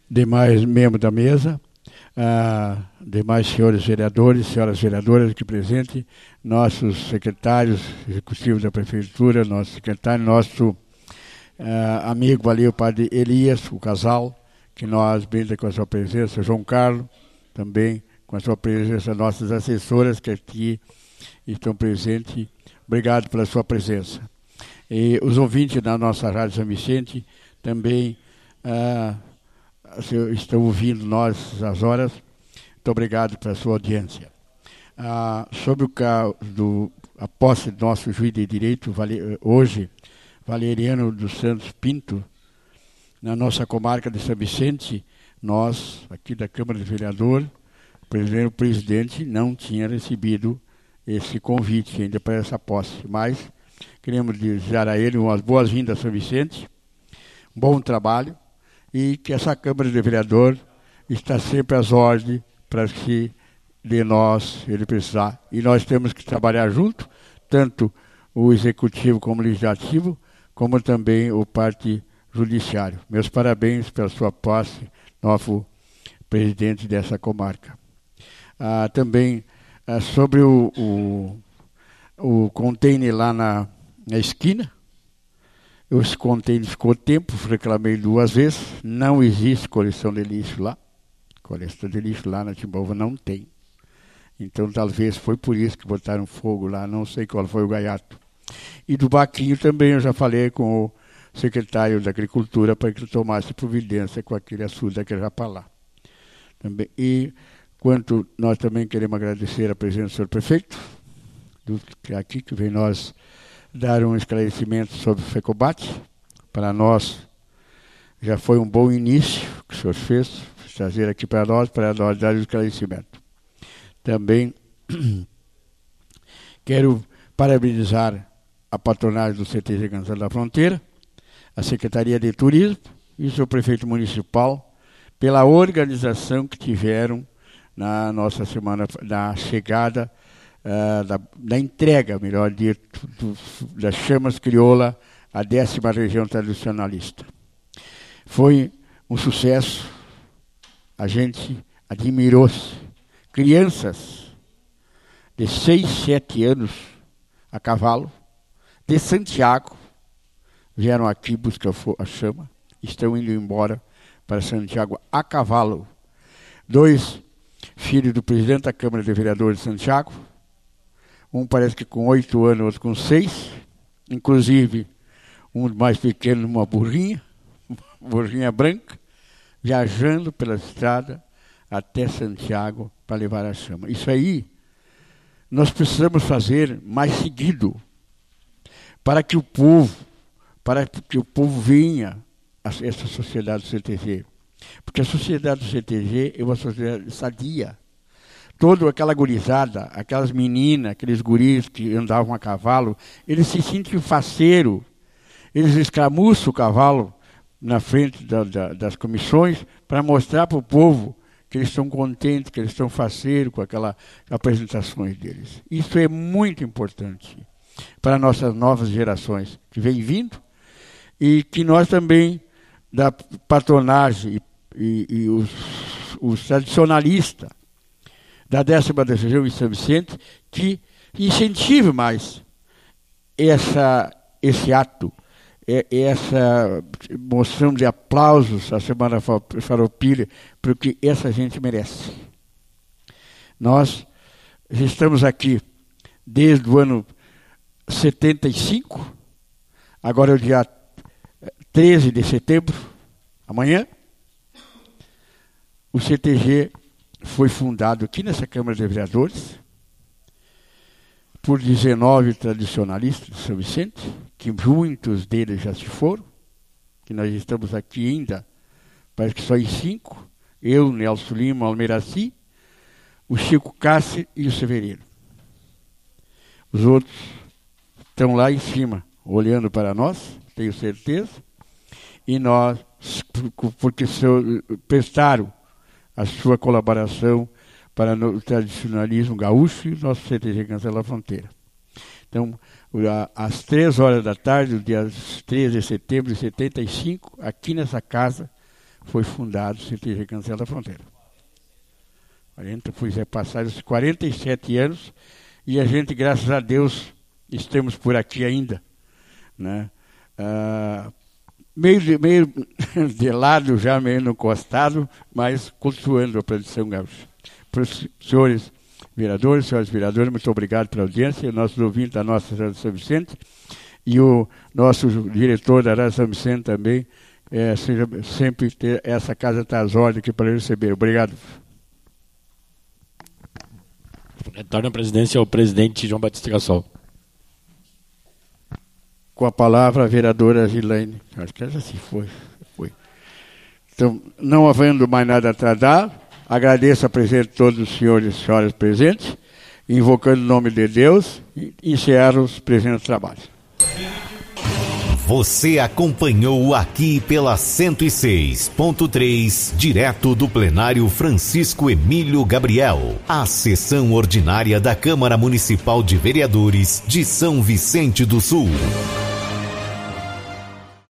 demais membros da mesa, ah, demais senhores vereadores, senhoras vereadoras aqui presentes, nossos secretários executivos da Prefeitura, nosso secretário, nosso ah, amigo ali, o padre Elias, o casal, que nós brinda com a sua presença, João Carlos, também com a sua presença, nossas assessoras que aqui estão presentes. Obrigado pela sua presença. E os ouvintes da nossa Rádio São Vicente também ah, estão ouvindo nós às horas. Muito obrigado pela sua audiência. Ah, sobre o caso do a posse do nosso juiz de direito, hoje, Valeriano dos Santos Pinto, na nossa comarca de São Vicente, nós, aqui da Câmara de Vereadores, o presidente não tinha recebido esse convite ainda para essa posse, mas queremos desejar a ele umas boas-vindas a São Vicente, um bom trabalho, e que essa Câmara de Vereadores está sempre às ordens para que de nós ele precisar. E nós temos que trabalhar junto, tanto o Executivo como o Legislativo, como também o parte Judiciário. Meus parabéns pela sua posse, novo presidente dessa comarca. Ah, também ah, sobre o, o, o container lá na, na esquina, esse container ficou tempo, reclamei duas vezes, não existe coleção de lixo lá, coleção de lixo lá na Timbaúva não tem. Então talvez foi por isso que botaram fogo lá, não sei qual foi o gaiato. E do Baquinho também eu já falei com o secretário da Agricultura para que ele tomasse providência com aquele açude daquele rapalá. Também, e quanto nós também queremos agradecer a presença do senhor prefeito, do, que é aqui que vem nós dar um esclarecimento sobre o FECOBAT. Para nós já foi um bom início que o senhor fez, trazer aqui para nós, para nós dar o esclarecimento. Também quero parabenizar a patronagem do C T G Cancela da Fronteira, a Secretaria de Turismo e o seu prefeito municipal pela organização que tiveram na nossa semana, na chegada, uh, da, da entrega, melhor dito, do, das Chamas Crioula à décima região tradicionalista. Foi um sucesso, a gente admirou-se. Crianças de seis, sete anos a cavalo, de Santiago, vieram aqui buscar a chama, estão indo embora para Santiago a cavalo. Dois filhos do presidente da Câmara de Vereadores de Santiago, um parece que com oito anos, outro com seis, inclusive um mais pequeno, uma burrinha, uma burrinha branca, viajando pela estrada até Santiago para levar a chama. Isso aí nós precisamos fazer mais seguido, para que o povo, para que o povo venha a essa sociedade do C T G. Porque a sociedade do C T G é uma sociedade sadia. Toda aquela gurizada, aquelas meninas, aqueles guris que andavam a cavalo, eles se sentem faceiro, eles escramuçam o cavalo na frente da, da, das comissões para mostrar para o povo que eles estão contentes, que eles estão faceiros com aquelas apresentações deles. Isso é muito importante para nossas novas gerações que vêm vindo e que nós também, da patronagem e, e, e os, os tradicionalistas da décima região em São Vicente, que incentive mais essa, esse ato, essa moção de aplausos à Semana Farroupilha, porque essa gente merece. Nós estamos aqui desde o ano setenta e cinco, agora é o dia treze de setembro, amanhã, o C T G foi fundado aqui nessa Câmara de Vereadores por dezenove tradicionalistas de São Vicente, que muitos deles já se foram, que nós estamos aqui ainda, parece que só em cinco, eu, Nelson Lima, Almeraci, o Chico Cassi e o Severino. Os outros estão lá em cima, olhando para nós, tenho certeza, e nós, porque prestaram a sua colaboração para o tradicionalismo gaúcho e o nosso C T G Cancela a Fronteira. Então, às três horas da tarde, do dia treze de setembro de setenta e cinco, aqui nessa casa, foi fundado o C T G Cancela da Fronteira. quarenta, pois é, passados quarenta e sete anos, e a gente, graças a Deus, estamos por aqui ainda, né? Ah, meio, de, meio de lado já, meio no costado, mas cultuando a tradição gaúcha. Para os senhores vereadores, senhores vereadores, muito obrigado pela audiência, nossos ouvintes da nossa Rádio São Vicente, e o nosso diretor da Rádio São Vicente também, é, seja sempre ter essa casa está às ordens aqui para receber. Obrigado. Retorno à presidência ao presidente João Batista Cassol. Com a palavra a vereadora Gilaine. Acho que essa sim foi. foi. Então, não havendo mais nada a tratar, agradeço a presença de todos os senhores e senhoras presentes, invocando o nome de Deus, e encerro os presentes trabalhos. Você acompanhou aqui pela cento e seis ponto três, direto do plenário Francisco Emílio Gabriel, a sessão ordinária da Câmara Municipal de Vereadores de São Vicente do Sul.